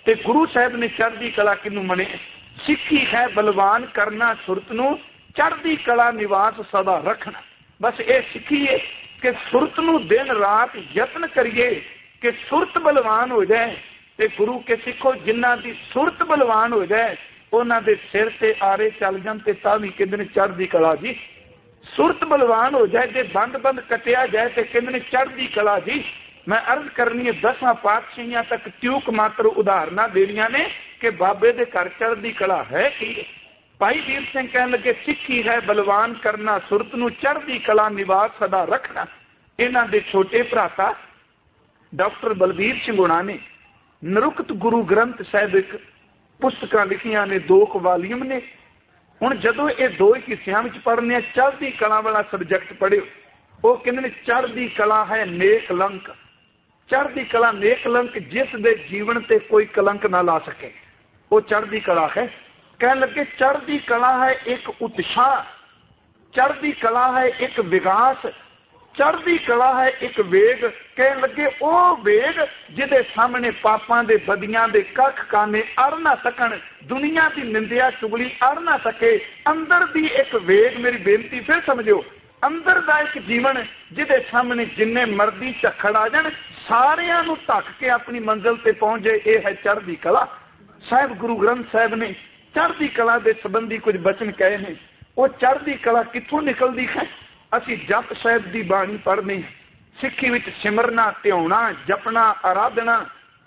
ਤੇ ਗੁਰੂ ਸਾਹਿਬ ਨੇ ਚੜ੍ਹਦੀ ਕਲਾ ਕਿਹਨੂੰ ਮਨੇ? ਸਿੱਖੀ ਹੈ ਬਲਵਾਨ ਕਰਨਾ ਸੁਰਤ ਨੂੰ, ਚੜ੍ਹਦੀ ਕਲਾ ਨਿਵਾਸ ਸਦਾ ਰੱਖਣਾ। ਬਸ ਇਹ ਸਿੱਖੀਏ ਕਿ ਸੁਰਤ ਨੂੰ ਦਿਨ ਰਾਤ ਯਤਨ ਕਰੀਏ ਕਿ ਸੁਰਤ ਬਲਵਾਨ ਹੋ ਜਾਏ। ਤੇ ਗੁਰੂ ਕੇ ਸਿੱਖੋ ਜਿਨ੍ਹਾਂ ਦੀ ਸੁਰਤ ਬਲਵਾਨ ਹੋ ਜਾਏ ਉਹਨਾਂ ਦੇ ਸਿਰ ਤੇ ਆਰੇ ਚੱਲ ਜਾਣ ਤੇ ਤਾਂ ਵੀ ਕਹਿੰਦੇ ਨੇ ਚੜ੍ਹਦੀ ਕਲਾ ਜੀ। ਸੁਰਤ ਬਲਵਾਨ ਹੋ ਜਾਏ, ਜੇ ਬੰਦ ਕੱਟਿਆ ਜਾਏ ਤੇ ਕਹਿੰਦੇ ਨੇ ਚੜ੍ਹਦੀ ਕਲਾ ਜੀ। ਮੈਂ ਅਰਜ਼ ਕਰਨੀ ਹੈ 10 ਪਾਤਸ਼ਾਹੀਆਂ ਤੱਕ ਤਿਉਕ ਮਾਤਰ ਉਦਾਹਰਨਾਂ ਦੇਣੀਆਂ ਨੇ ਕਿ ਬਾਬੇ ਦੇ ਘਰ ਚੜ੍ਹਦੀ ਕਲਾ ਹੈ ਕੀ। ਭਾਈ ਵੀਰ ਸਿੰਘ ਕਹਿਣ ਲੱਗੇ ਸਿੱਖੀ ਹੈ ਬਲਵਾਨ ਕਰਨਾ ਸੁਰਤ ਨੂੰ, ਚੜ੍ਹਦੀ ਕਲਾ ਨਿਵਾਸ ਸਦਾ ਰੱਖਣਾ। ਇਹਨਾਂ ਦੇ ਛੋਟੇ ਭਰਾਤਾ ਡਾਕਟਰ ਬਲਬੀਰ ਸਿੰਘ ਹੋਣਾ ਨੇ ਨਿਰੁਕਤ ਗੁਰੂ ਗ੍ਰੰਥ ਸਾਹਿਬ ਇੱਕ ਪੁਸਤਕਾਂ ਲਿਖੀਆਂ ਨੇ, 2 ਵਾਲੀਅਮ ਨੇ। ਹੁਣ ਜਦੋਂ ਇਹ 2 ਹਿੱਸਿਆਂ ਵਿੱਚ ਪੜ੍ਹਨੇ ਆ, ਚੜ੍ਹਦੀ ਕਲਾ ਵਾਲਾ ਸਬਜੈਕਟ ਪੜ੍ਹਿਓ। ਉਹ ਕਹਿੰਦੇ ਨੇ ਚੜ੍ਹਦੀ ਕਲਾ ਹੈ ਨੇਕ ਲੰਕ। ਚੜ੍ਹਦੀ ਕਲਾ ਨੇਕ ਲੰਕ ਜਿਸ ਦੇ ਜੀਵਨ ਤੇ ਕੋਈ ਕਲੰਕ ਨਾ ਲਾ ਸਕੇ, ਉਹ ਚੜ੍ਹਦੀ ਕਲਾ ਹੈ। ਕਹਿਣ ਲੱਗੇ ਚੜ੍ਹਦੀ ਕਲਾ ਹੈ ਇੱਕ ਉਤਸ਼ਾਹ, ਚੜ੍ਹਦੀ ਕਲਾ ਹੈ ਇੱਕ ਵਿਕਾਸ, ਚੜ੍ਹਦੀ ਕਲਾ ਹੈ ਇੱਕ ਵੇਗ। ਕਹਿਣ ਲੱਗੇ ਉਹ ਵੇਗ ਜਿਹਦੇ ਸਾਹਮਣੇ ਪਾਪਾਂ ਦੇ ਬਦੀਆਂ ਦੇ ਕੱਖ ਕਾਨੇ ਅੜ ਨਾ ਸਕਣ, ਦੁਨੀਆ ਦੀ ਨਿੰਦਿਆ ਚੁਗਲੀ ਅੜ ਨਾ ਸਕੇ। ਅੰਦਰ ਦੀ ਇੱਕ ਵੇਗ, ਮੇਰੀ ਬੇਨਤੀ ਫਿਰ ਸਮਝਿਓ, ਅੰਦਰ ਦਾ ਇੱਕ ਜੀਵਨ ਜਿਹਦੇ ਸਾਹਮਣੇ ਜਿੰਨੇ ਮਰਜ਼ੀ ਝੱਖੜ ਆ ਜਾਣ ਸਾਰਿਆਂ ਨੂੰ ਢੱਕ ਕੇ ਆਪਣੀ ਮੰਜ਼ਿਲ ਤੇ ਪਹੁੰਚ ਜਾਏ, ਇਹ ਹੈ ਚੜ੍ਹਦੀ ਕਲਾ। ਸਾਹਿਬ ਗੁਰੂ ਗ੍ਰੰਥ ਸਾਹਿਬ ਨੇ ਚੜ੍ਹਦੀ ਕਲਾ ਦੇ ਸੰਬੰਧੀ ਕੁਝ ਬਚਨ ਕਹੇ ਨੇ। ਉਹ ਚੜ੍ਹਦੀ ਕਲਾ ਕਿੱਥੋਂ ਨਿਕਲਦੀ ਹੈ? ਅਸੀਂ ਜਪ ਸਾਹਿਬ ਦੀ ਬਾਣੀ ਪੜ੍ਹਨੀ, ਸਿੱਖੀ ਵਿੱਚ ਸਿਮਰਨਾ, ਧਿਆਉਣਾ, ਜਪਣਾ, ਆਰਾਧਨਾ,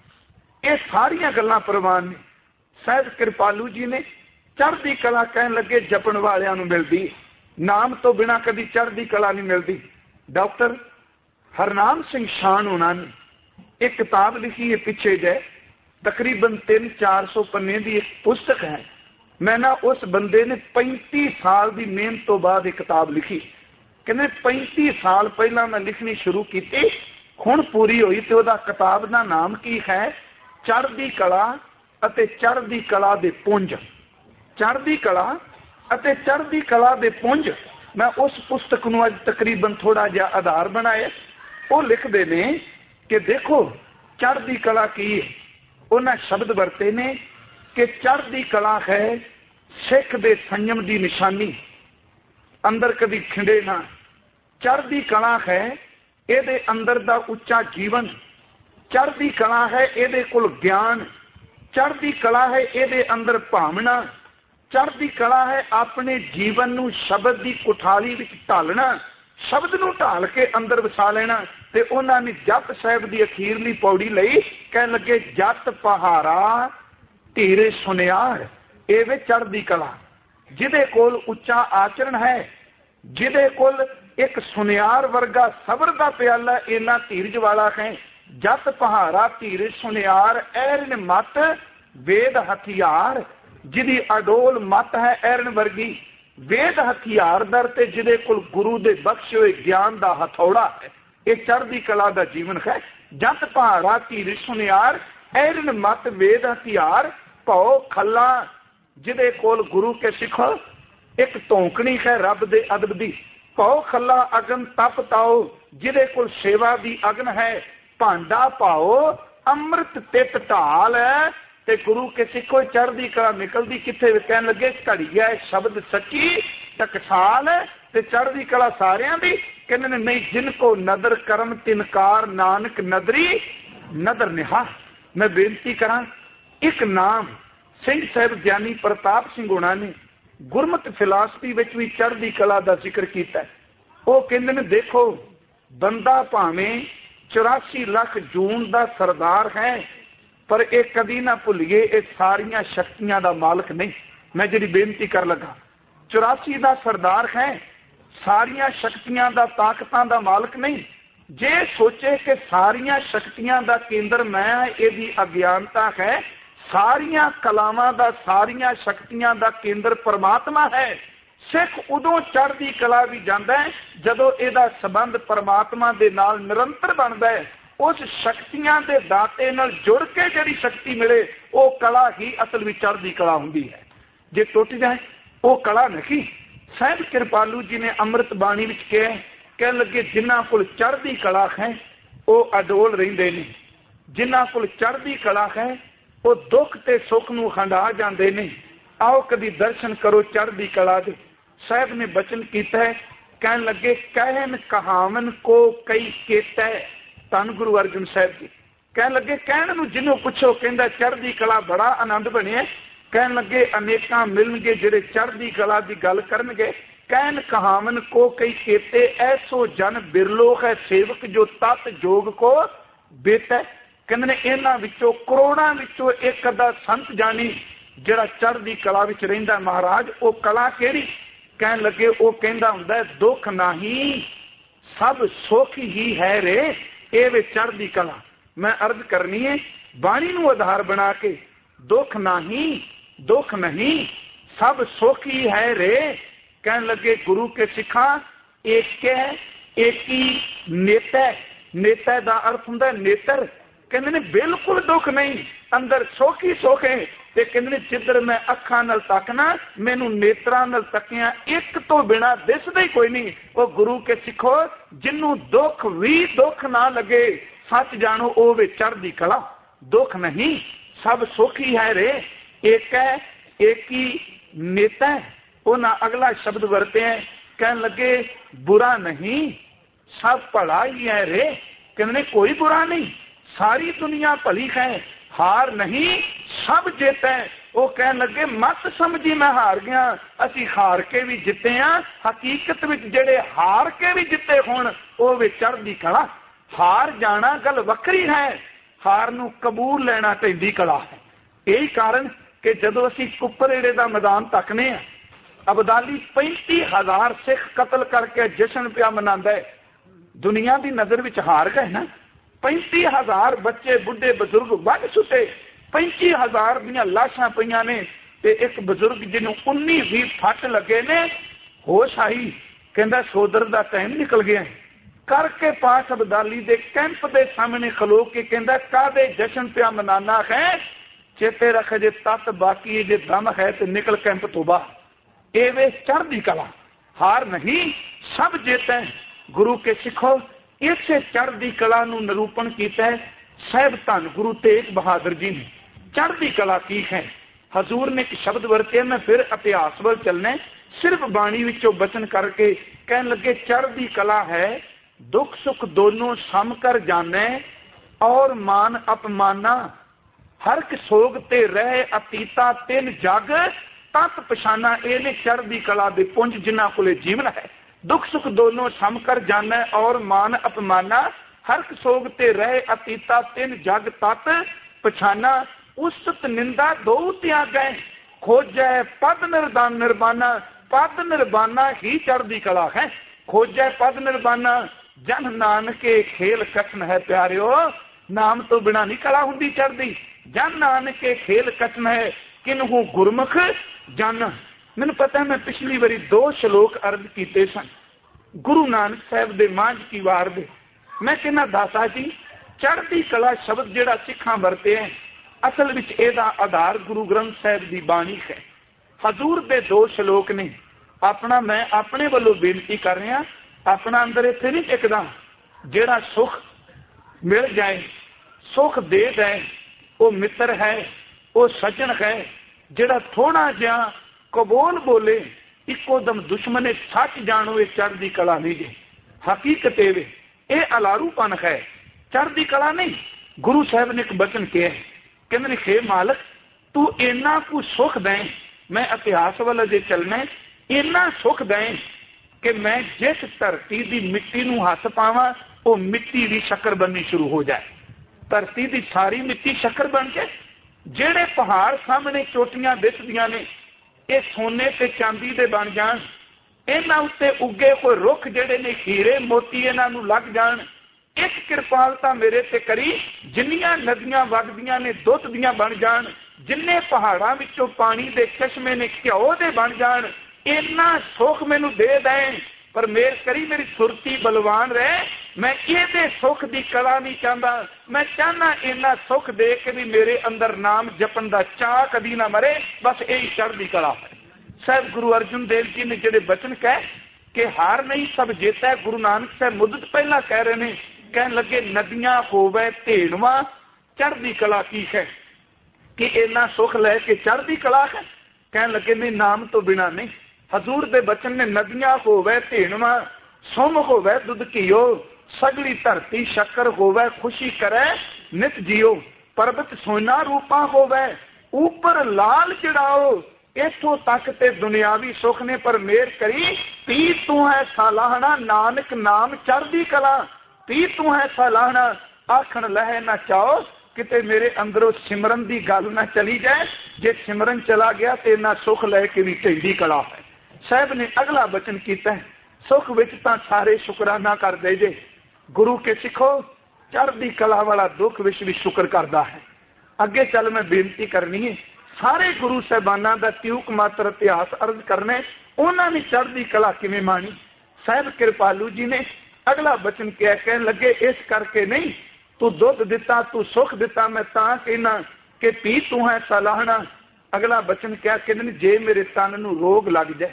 ਇਹ ਸਾਰੀਆਂ ਗੱਲਾਂ ਪ੍ਰਵਾਨ ਨੇ। ਸਾਹਿਬ ਕਿਰਪਾਲੂ ਜੀ ਨੇ ਚੜ੍ਹਦੀ ਕਲਾ ਕਹਿਣ ਲੱਗੇ ਜਪਣ ਵਾਲਿਆਂ ਨੂੰ ਮਿਲਦੀ, ਨਾਮ ਤੋਂ ਬਿਨਾਂ ਕਦੀ ਚੜ੍ਹਦੀ ਕਲਾ ਨਹੀਂ ਮਿਲਦੀ। ਡਾਕਟਰ ਹਰਨਾਮ ਸਿੰਘ ਸ਼ਾਨ ਹੋਣਾ ਨੇ ਇੱਕ ਕਿਤਾਬ ਲਿਖੀ ਹੈ ਪਿੱਛੇ ਜੇ, ਤਕਰੀਬਨ 300-400 ਪੰਨੇ ਦੀ ਇੱਕ ਪੁਸਤਕ ਹੈ। ਮੈਂ ਨਾ ਉਸ ਬੰਦੇ ਨੇ 35 ਸਾਲ ਦੀ ਮਿਹਨਤ ਤੋਂ ਬਾਅਦ ਇੱਕ ਕਿਤਾਬ ਲਿਖੀ। ਕਹਿੰਦੇ 35 ਸਾਲ ਪਹਿਲਾਂ ਮੈਂ ਲਿਖਣੀ ਸ਼ੁਰੂ ਕੀਤੀ, ਹੁਣ ਪੂਰੀ ਹੋਈ। ਤੇ ਉਹਦਾ ਕਿਤਾਬ ਦਾ ਨਾਮ ਕੀ ਹੈ? ਚੜ੍ਹਦੀ ਕਲਾ ਅਤੇ ਚੜ੍ਹਦੀ ਕਲਾ ਦੇ ਪੁੰਜ। ਚੜ੍ਹਦੀ ਕਲਾ ਅਤੇ ਚੜ੍ਹਦੀ ਕਲਾ ਦੇ ਪੁੰਜ। ਮੈਂ ਉਸ ਪੁਸਤਕ ਨੂੰ ਅੱਜ ਤਕਰੀਬਨ ਥੋੜਾ ਜਿਹਾ ਆਧਾਰ ਬਣਾਇਆ। ਉਹ ਲਿਖਦੇ ਨੇ ਕਿ ਦੇਖੋ ਚੜ੍ਹਦੀ ਕਲਾ ਕੀ ਹੈ। ਉਹਨਾਂ ਸ਼ਬਦ ਵਰਤੇ ਨੇ ਕਿ ਚੜ੍ਹਦੀ ਕਲਾ ਹੈ ਸਿੱਖ ਦੇ ਸੰਯਮ ਦੀ ਨਿਸ਼ਾਨੀ, ਅੰਦਰ ਕਦੀ ਖਿੰਡੇ ਨਾ। ਚੜ੍ਹਦੀ ਕਲਾ ਹੈ ਇਹਦੇ ਅੰਦਰ ਦਾ ਉੱਚਾ ਜੀਵਨ, ਚੜ੍ਹਦੀ ਕਲਾ ਹੈ ਇਹਦੇ ਕੋਲ ਗਿਆਨ, ਚੜ੍ਹਦੀ ਕਲਾ ਹੈ ਇਹਦੇ ਅੰਦਰ ਭਾਵਨਾ, ਚੜ੍ਹਦੀ ਕਲਾ ਹੈ ਆਪਣੇ ਜੀਵਨ ਨੂੰ ਸ਼ਬਦ ਦੀ ਕੁਠਾਲੀ ਵਿੱਚ ਢਾਲਣਾ, ਸ਼ਬਦ ਨੂੰ ਢਾਲ ਕੇ ਅੰਦਰ ਵਸਾ ਲੈਣਾ। ਤੇ ਉਹਨਾਂ ਨੇ ਜਪ ਸਾਹਿਬ ਦੀ ਅਖੀਰਲੀ ਪੌੜੀ ਲਈ, ਕਹਿਣ ਲੱਗੇ ਜਤ ਪਹਾਰਾ ਧੀਰੇ ਸੁਨਿਆਰ। ਇਹ ਵੇ ਚੜ੍ਹਦੀ ਕਲਾ ਜਿਹਦੇ ਕੋਲ ਉੱਚਾ ਆਚਰਣ ਹੈ, ਜਿਹਦੇ ਕੋਲ ਇੱਕ ਸੁਨਿਆਰ ਵਰਗਾ ਸਬਰ ਦਾ ਪਿਆਲਾ ਇੰਨਾ ਧੀਰਜ ਵਾਲਾ ਹੈ। ਜਤ ਪਹਾਰਾ ਧੀਰੇ ਸੁਨਿਆਰ ਐਰਨ ਮਤ ਵੇਦ ਹਥਿਆਰ, ਜਿਹਦੀ ਅਡੋਲ ਮਤ ਹੈ ਐਰਨ ਵਰਗੀ, ਵੇਦ ਹਥਿਆਰ ਦਰ ਤੇ ਜਿਹਦੇ ਕੋਲ ਗੁਰੂ ਦੇ ਬਖਸ਼ੇ ਹੋਏ ਗਿਆਨ ਦਾ ਹਥੌੜਾ ਹੈ। ਇਹ ਚੜ੍ਹਦੀ ਕਲਾ ਦਾ ਜੀਵਨ ਹੈ। ਜਤ ਪਹਾਰਾ ਧੀਰੇ ਸੁਨਿਆਰ ਐਰਨ ਮਤ ਵੇਦ ਹਥਿਆਰ, ਭਉ ਖੱਲਾ ਜਿਹਦੇ ਕੋਲ ਗੁਰੂ ਕੇ ਸਿੱਖੋ ਇੱਕ ਧੌਂਕਣੀ ਹੈ ਰੱਬ ਦੇ ਅਦਬ ਦੀ, ਭਉ ਖੱਲਾ ਅਗਨ ਤਪ ਤਾਓ ਜਿਹਦੇ ਕੋਲ ਸੇਵਾ ਦੀ ਅਗਨ ਹੈ, ਭਾਂਡਾ ਪਾਓ ਅੰਮ੍ਰਿਤ ਤਿਤ ਢਾਲ ਹੈ। ਤੇ ਗੁਰੂ ਕੇ ਸਿੱਖੋ ਚੜ੍ਹਦੀ ਕਲਾ ਨਿਕਲਦੀ ਕਿੱਥੇ? ਕਹਿਣ ਲੱਗੇ ਘੜੀਆ ਸ਼ਬਦ ਸੱਚੀ ਟਕਸਾਲ ਤੇ ਚੜ੍ਹਦੀ ਕਲਾ ਸਾਰਿਆਂ ਦੀ। ਕਹਿੰਦੇ ਨੇ ਨਹੀਂ ਜਿਨ ਕੋ ਨਦਰ ਕਰਮ ਤਿਨਕਾਰ ਨਾਨਕ ਨਦਰੀ ਨਦਰ ਨਿਹਾ। ਮੈਂ ਬੇਨਤੀ ਕਰਾਂ, ਇੱਕ ਨਾਮ ਸਿੰਘ ਸਾਹਿਬ ਗਿਆਨੀ ਪ੍ਰਤਾਪ ਸਿੰਘ ਹੋਣਾ ਨੇ ਗੁਰਮਤਿ ਫਿਲਾਸਫੀ ਵਿੱਚ ਵੀ ਚੜ੍ਹਦੀ ਕਲਾ ਦਾ ਜ਼ਿਕਰ ਕੀਤਾ। ਉਹ ਕਹਿੰਦੇ ਨੇ ਦੇਖੋ ਬੰਦਾ ਭਾਵੇਂ 84 ਲੱਖ ਜੂਨ ਦਾ ਸਰਦਾਰ ਹੈ, ਪਰ ਇਹ ਕਦੀ ਨਾ ਭੁੱਲੀਏ ਇਹ ਸਾਰੀਆਂ ਸ਼ਕਤੀਆਂ ਦਾ ਮਾਲਕ ਨਹੀਂ। ਮੈਂ ਜਿਹੜੀ ਬੇਨਤੀ ਕਰ ਲੱਗਾ, 84 ਦਾ ਸਰਦਾਰ ਹੈ, ਸਾਰੀਆਂ ਸ਼ਕਤੀਆਂ ਦਾ ਤਾਕਤਾਂ ਦਾ ਮਾਲਕ ਨਹੀਂ। ਜੇ ਸੋਚੇ ਕਿ ਸਾਰੀਆਂ ਸ਼ਕਤੀਆਂ ਦਾ ਕੇਂਦਰ ਮੈਂ, ਇਹਦੀ ਅਗਿਆਨਤਾ ਹੈ। ਸਾਰੀਆਂ ਕਲਾਵਾਂ ਦਾ, ਸਾਰੀਆਂ ਸ਼ਕਤੀਆਂ ਦਾ ਕੇਂਦਰ ਪਰਮਾਤਮਾ ਹੈ। ਸਿੱਖ ਉਦੋਂ ਚੜ੍ਹਦੀ ਕਲਾ ਵੀ ਜਾਂਦਾ ਹੈ ਜਦੋਂ ਇਹਦਾ ਸੰਬੰਧ ਪਰਮਾਤਮਾ ਦੇ ਨਾਲ ਨਿਰੰਤਰ ਬਣਦਾ ਹੈ। ਉਸ ਸ਼ਕਤੀਆਂ ਦੇ ਦਾਤੇ ਨਾਲ ਜੁੜ ਕੇ ਜਿਹੜੀ ਸ਼ਕਤੀ ਮਿਲੇ ਉਹ ਕਲਾ ਹੀ ਅਸਲ ਵਿੱਚ ਚੜ੍ਹਦੀ ਕਲਾ ਹੁੰਦੀ ਹੈ। ਜੇ ਟੁੱਟ ਜਾਏ ਉਹ ਕਲਾ ਨਹੀਂ। ਸਾਹਿਬ ਕਿਰਪਾਲੂ ਜੀ ਨੇ ਅੰਮ੍ਰਿਤ ਬਾਣੀ ਵਿੱਚ ਕਿਹਾ, ਕਹਿਣ ਲੱਗੇ ਜਿਨ੍ਹਾਂ ਕੋਲ ਚੜ੍ਹਦੀ ਕਲਾ ਹੈ ਉਹ ਅਡੋਲ ਰਹਿੰਦੇ ਨੇ, ਜਿਨ੍ਹਾਂ ਕੋਲ ਚੜ੍ਹਦੀ ਕਲਾ ਹੈ ਉਹ ਦੁੱਖ ਤੇ ਸੁੱਖ ਨੂੰ ਹੰਢਾ ਜਾਂਦੇ ਨੇ। आओ कभी दर्शन करो चढ़दी कला दे। साहब ने बचन किया है, कहन लगे कहन कहावन को कई केता है। धन गुरु अर्जुन साहब जी कहन लगे कहन नूं जिन्हों पुछो कहंदा चढ़दी कला बड़ा आनंद बने। कहन लगे अनेकां मिलणगे जिहड़े चढ़दी कला की गल करनगे। कहन कहावन को कई केते ऐसो जन बिरलो है सेवक जो तत् जोग को बेता। कहंदे ने इन्हां विचों करोड़ां विचों एक अद्धा संत जानी ਜਿਹੜਾ ਚੜ੍ਹਦੀ ਕਲਾ ਵਿੱਚ ਰਹਿੰਦਾ। ਮਹਾਰਾਜ ਉਹ ਕਲਾ ਕਿਹੜੀ? ਕਹਿਣ ਲੱਗੇ ਉਹ ਕਹਿੰਦਾ ਹੁੰਦਾ ਦੁੱਖ ਨਹੀਂ ਸਭ ਸੁੱਖ ਹੀ ਹੈ ਰੇ। ਇਹ ਵੇ ਚੜ੍ਹਦੀ ਕਲਾ। ਮੈਂ ਅਰਜ਼ ਕਰਨੀ ਹੈ ਬਾਣੀ ਨੂੰ ਆਧਾਰ ਬਣਾ ਕੇ, ਦੁੱਖ ਨਹੀਂ ਸਭ ਸੁੱਖ ਹੀ ਹੈ ਰੇ। ਕਹਿਣ ਲੱਗੇ ਗੁਰੂ ਕੇ ਸਿੱਖਾਂ ਏਕ ਹੈ ਏਕੀ ਨੇਤਾ। ਨੇਤਾ ਦਾ ਅਰਥ ਹੁੰਦਾ ਨੇਤਰ। ਕਹਿੰਦੇ ਨੇ ਬਿਲਕੁਲ ਦੁੱਖ ਨਹੀਂ, ਅੰਦਰ ਸੁੱਖ ਹੀ ਸੁੱਖ ਹੈ। ਤੇ ਕਹਿੰਦੇ ਨੇ ਜਿੱਧਰ ਮੈਂ ਅੱਖਾਂ ਨਾਲ ਤੱਕਣਾ ਮੈਨੂੰ ਨੇਤਰਾਂ ਨਾਲ ਤੱਕਿਆ ਇੱਕ ਤੋਂ ਬਿਨਾਂ ਦਿਸਦਾ ਹੀ ਕੋਈ ਨਹੀਂ। ਉਹ ਗੁਰੂ ਕੇ ਸਿੱਖੋ ਜਿਹਨੂੰ ਦੁੱਖ ਵੀ ਦੁੱਖ ਨਾ ਲੱਗੇ ਸੱਚ ਜਾਣੋ ਉਹ ਵੇ ਚੜ੍ਹਦੀ ਕਲਾ। ਦੁੱਖ ਨਹੀਂ ਸਭ ਸੁੱਖ ਹੀ ਹੈ ਰੇ। ਇੱਕ ਹੈ ਏਕੀ ਨੇਤਾ। ਉਹਨਾਂ ਅਗਲਾ ਸ਼ਬਦ ਵਰਤੇ ਹੈ, ਕਹਿਣ ਲੱਗੇ बुरा नहीं सब भला ही है रे। कहने कोई बुरा नहीं, सारी दुनिया भली है। हार नहीं सब जित है। वो कह लगे मत समझी मैं हार गया, असी हार के भी जिते हाँ। हकीकत में जेड़े हार के भी जिते होण वो वे चढ़दी कला। हार जाना गल वक्री है, हार नूं कबूल लेना पैंदी कला है। यही कारण कि जदों असी कुपरेड़े का मैदान तकने हैं, अबदाली 35,000 सिख कतल करके जश्न पिया मनांदा है। दुनिया की नजर विच हार गए ना। 35,000 बच्चे बुढ़े बजुर्ग वध सुटे, 35,000 दियां लाशां पईयां ने ते एक बजुर्ग जिन्हों 19-20 फट लगे ने होश आई, कहंदा सोदर दा टाइम निकल गया करके पास अबदाली दे कैंप दे सामने खलो के कहंदा कादे जश्न पिया मनाना है, चेते रख जे तत बाकी जे दम है ते निकल कैंप तो बाहर। ये वे चढ़दी कला। हार नहीं सब जित है। गुरु के सिखो इसे चढ़दी कला नूं निरूपण कीता है साहिब धन गुरु तेग बहादुर जी ने। चढ़दी कला की है? हजूर ने एक शब्द वरते, मैं फिर इतिहास वल चलने, सिर्फ बाणी विचों बचन करके कहन लगे चढ़दी कला है दुख सुख दोनों सम कर जाने और मान अपमाना, हर एक सोग ते रहे अतीता तिन जग तत पछाना। ये चढ़दी कला दे पुंज जिन्हां कोले जीवन है। दुख सुख दोनों सम कर जाना और मान अपमाना, हर एक सोग ते रहे अतीता तिन जग तत पछाना। उस्तत निंदा दो त्यागै खोजै पद निर्बाना, पद निर्बाना ही चढ़दी कला है। खोजै पद निर्बाना जन नानके खेल कठन है प्यारियो, नाम तो बिना नहीं कला हुंदी चढ़दी। जन नानके खेल कठन है किन्हू गुरमुख जाना। मैनू पता है मैं पिछली बारी 2 श्लोक अर्ज किए सन गुरु नानक साहब दे मांझ की वार दे। मैं कहना दाता जी चढ़दी कला शब्द जिहड़ा सिखां वरते हैं असल विच इहदा आधार गुरु ग्रंथ साहब की बाणी है। हजूर दे 2 श्लोक ने। अपना मैं अपने वालों बेनती कर रहा, अपना अंदर इत्थे नहीं टिकदा। जिहड़ा सुख मिल जाए सुख दे जाए वो मित्र है, वो सज्जन है। जिहड़ा थोड़ा जिहा कबूल बोले इको दम दुश्मने सच जानो ये चढ़दी कला नहीं जे। हकीकत ये अलारूपन है, चढ़दी कला नहीं। गुरु साहब ने एक बचन किया है, कहते हे मालक तू इन्ना को सुख दें, मैं इतिहास वाला जे चलना इन्ना सुख दें कि मैं जिस धरती की मिट्टी नूं हथ पावां वो मिट्टी की शक्कर बननी शुरू हो जाए। धरती की सारी मिट्टी शक्कर बन के जेड़े पहाड़ सामने चोटियां दिसदियां ने ये सोने ते चांदी दे बन जान। इन्हां उत्ते उगे कोई रुख जेड़े ने हीरे मोती इन्हां नूं लग जान। एक कृपालता मेरे ते करी जिन्नियां नदियां वगदियां ने दुध दियां बन जान, जिन्ने पहाड़ां विचों पानी दे चश्मे ने घिओ दे बन जान। इन्ना सुख मैनू दे दें पर मेर करी मेरी सुरती बलवान रहे। मैं ये सुख की कला नहीं चाहता, मैं चाहना इन्ना सुख दे के भी मेरे अंदर नाम जपन का चाह कभी ना मरे। बस यही चढ़दी कला है। साहब गुरु अर्जुन देव जी ने जेडे बचन कह कि हार नहीं सब जेता है, गुरु नानक साहब मुद्दत पहला कह रहे हैं, कह लगे नदियां होवे धेड़वा चढ़दी कला की है। कि इन्ना सुख लैके चढ़दी कला है? कह लगे नहीं, नाम तो बिना नहीं। हजूर दे बचन ने नदियां होवे धेनवा, सुम होवे दुध घियो, सगली धरती शक्कर होवे खुशी करे नित जियो, पर्वत सोना रूपा होवे ऊपर लाल चढ़ाओ, इथों तक ते दुनियावी सुख ने पर मेर करी, पी तू है सालाहना नानक नाम चढ़दी कला, पी तू है सालाहना आखण लहे ना चाओ, किते मेरे अंदरों सिमरन की गल ना चली जाए, जे सिमरन चला गया तो इन्ना सुख लैके भी ढेंडी कला है। साहब ने अगला वचन किया है, सुख विच तां सारे शुकराना कर दे जे, गुरु के सिखो चढ़दी कला वाला दुख विच भी शुक्र करता है। अगे चल मैं बेनती करनी है, सारे गुरु साहबाना का त्यूक मात्र इतिहास अर्ज करने, उन्होंने चढ़दी कला किवें माणी। साहब कृपालू जी ने अगला वचन क्या कहन लगे, इस करके नहीं तू दुध दिता तू सुख दिता, मैं तां कहना कि पी तू है सलाहना। अगला वचन क्या कहते, जे मेरे तन नूं रोग लग जाए,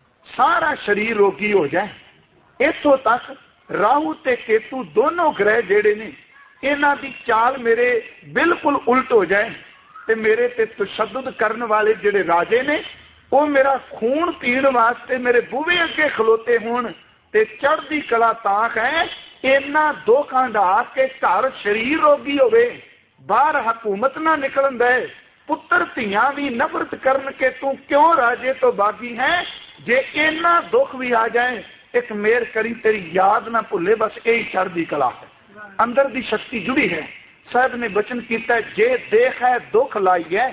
सारा शरीर रोगी हो जाए, इथों तक राहु ते केतु दोनों ग्रह जेड़े ने इन्हां दी चाल मेरे बिल्कुल उल्ट हो जाए, ते मेरे ते तशद्दुद करन वाले जेड़े राजे ने वो मेरा खून पीण वास्ते मेरे बूहे अगे खलोते होण, ते चढ़दी कला तां है इन्ना दुखां दा के घर शरीर रोगी होवे, बाहर हुकूमत ना निकलन दे, पुत्र धियां भी नफरत करन के तू क्यों राजे तो बागी है, जे इन्ना दुख भी आ जाए एक मेर करी तेरी याद ना भुले, बस यही चढ़दी कला है, अंदर दी शक्ति जुड़ी है। साहब ने वचन किया, जे देख है दुख लाइए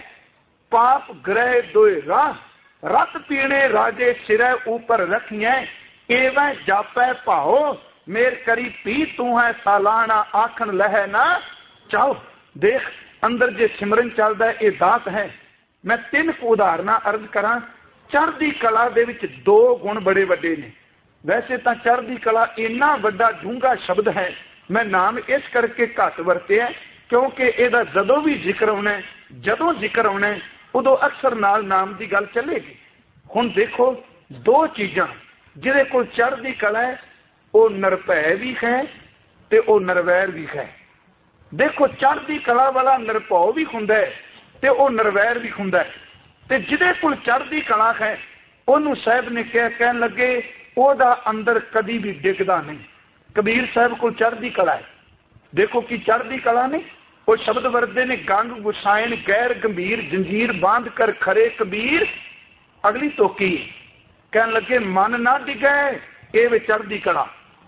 पाप ग्रह दोए राह, रत पीने राजे सिरे ऊपर रखिए, एवं जापै भाओ, मेर करी पी तू है सालाना आखन लहे ना चाहो। देख अंदर जे सिमरन चलता है, ये दात है। मैं 3 उदाहरण अर्ज करा। चढ़दी कला दे विच 2 गुण बड़े वड्डे ने। वैसे तो चढ़दी कला इन्ना वड्डा डूंगा शब्द है, मैं नाम इस करके घट वरतिया क्योंकि इहदा जदों भी जिक्र होना, जदों जिक्र होना उदों अक्सर नाल नाम की गल चलेगी। हुण देखो 2 चीज़ां जिहदे कोल चढ़दी कला है, वो निरभै भी है ते वो निरवैर भी है। देखो चढ़दी कला वाला निरभौ भी हुंदा है ते वो निरवैर भी हुंदा है, ते जिहदे कोल चढ़दी कला है उहनूं साहब ने कहन लगे ओहदा अंदर कदी भी डिगदा नहीं। कबीर साहब को चढ़दी कला है। देखो कि चढ़दी कला ने वो शब्द वरते ने, गंग गुसायन गैर गंभीर जंजीर बांध कर खरे कबीर। अगली तोकी कहन लगे मन ना डिगे, ये वे चढ़दी कला,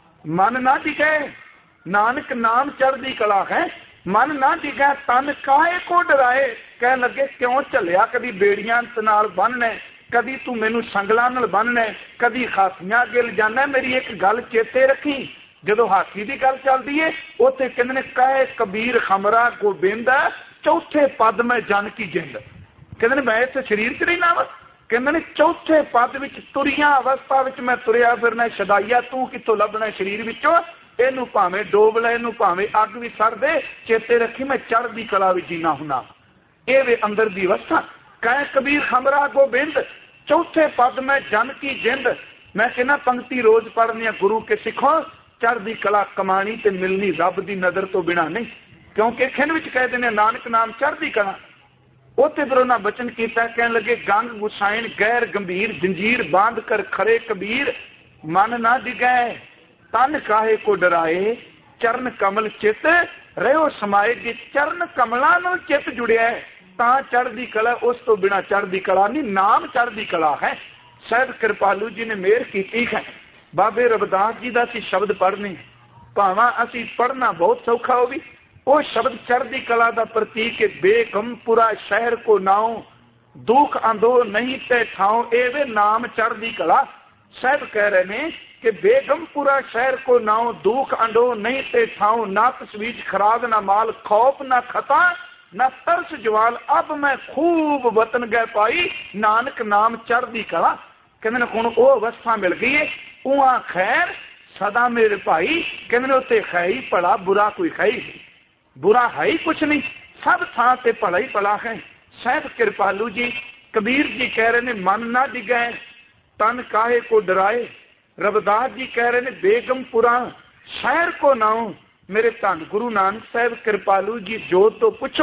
मन ना डिगे नानक नाम चढ़दी कला है, मन ना डिगे तन काहे को डराए। कह लगे क्यों झलिया कदी बेड़ियां नाल बनना, कदी तू मैनू संगलां नाल बनना, कदी खासियां अगे ले जाना। मेरी एक गल चेते रखी, जदों हाथी की गल चलती है उत्थे कहंदे ने कहे कबीर खमरा गोबिंद चौथे पद में जन की जिंद। कहंदे ने मैं इस शरीर च रहना वा, कहंदे ने चौथे पद विच तुरिया अवस्था विच मैं तुरिया फिरना, शदाइया तू कित्थों लभना शरीर विचों, इनू भावें डोब ले, इनू भावें अग भी सड़ दे, चेते रखी मैं चढ़दी कला विच जीना हुना। ये वे अंदर दी अवस्था। कहे कबीर खमरा गोबिंद चौथे पद में जन की जिंद। मैं कहना पंक्ति रोज पढ़नी गुरु के सिखो, चढ़दी कला कमानी ते मिलनी रब दी नजर तो बिना नहीं, क्योंकि खिन विच कहते हैं नानक नाम चढ़दी कला। उत्थे फिर उन्हें वचन किया, कहन लगे गंग गुसायन गैर गंभीर जंजीर बांध कर खरे कबीर, मन ना डिगै तन काहे को डराए, चरण कमल चित रहो समाए। जी चरण कमलों नाल चित जुड़िया है तां चढ़दी कला, उस तो बिना चढ़दी कला नहीं। नाम चढ़दी कला है। साहब कृपालू जी ने मेहर की है। बाबे रविदास जी का असीं शब्द पढ़ने, भावां असीं पढ़ना बहुत सौखा हो भी, वो शब्द चढ़दी कला का प्रतीक है। बेगमपुरा शहर को नाओ दुख आंदो नहीं ते ठाओ, एवे नाम चढ़दी कला। साहब कह रहे ने कि बेगमपुरा शहर को नाओ दुख आंदो नहीं ते ठाओ, ना तस्वीज खराब ना माल खौफ ना खता ना तरस जवाल, अब मैं खूब वतन गए पाई नानक नाम चढ़दी कला। कहते हुण वो अवस्था मिल गई है, उहाँ खैर सदा मेरे भाई। कहते उत्ते है ही भला, बुरा कोई है ही, बुरा है ही कुछ नहीं, सब थां ते भला ही भला है। साहब कृपालू जी कबीर जी कह रहे ने मन ना डिगे तन काहे को डराए। रविदास जी कह रहे ने बेगमपुरा शहर को नाओ। मेरे धन गुरु नानक साहब कृपालू जी जोत तो पूछो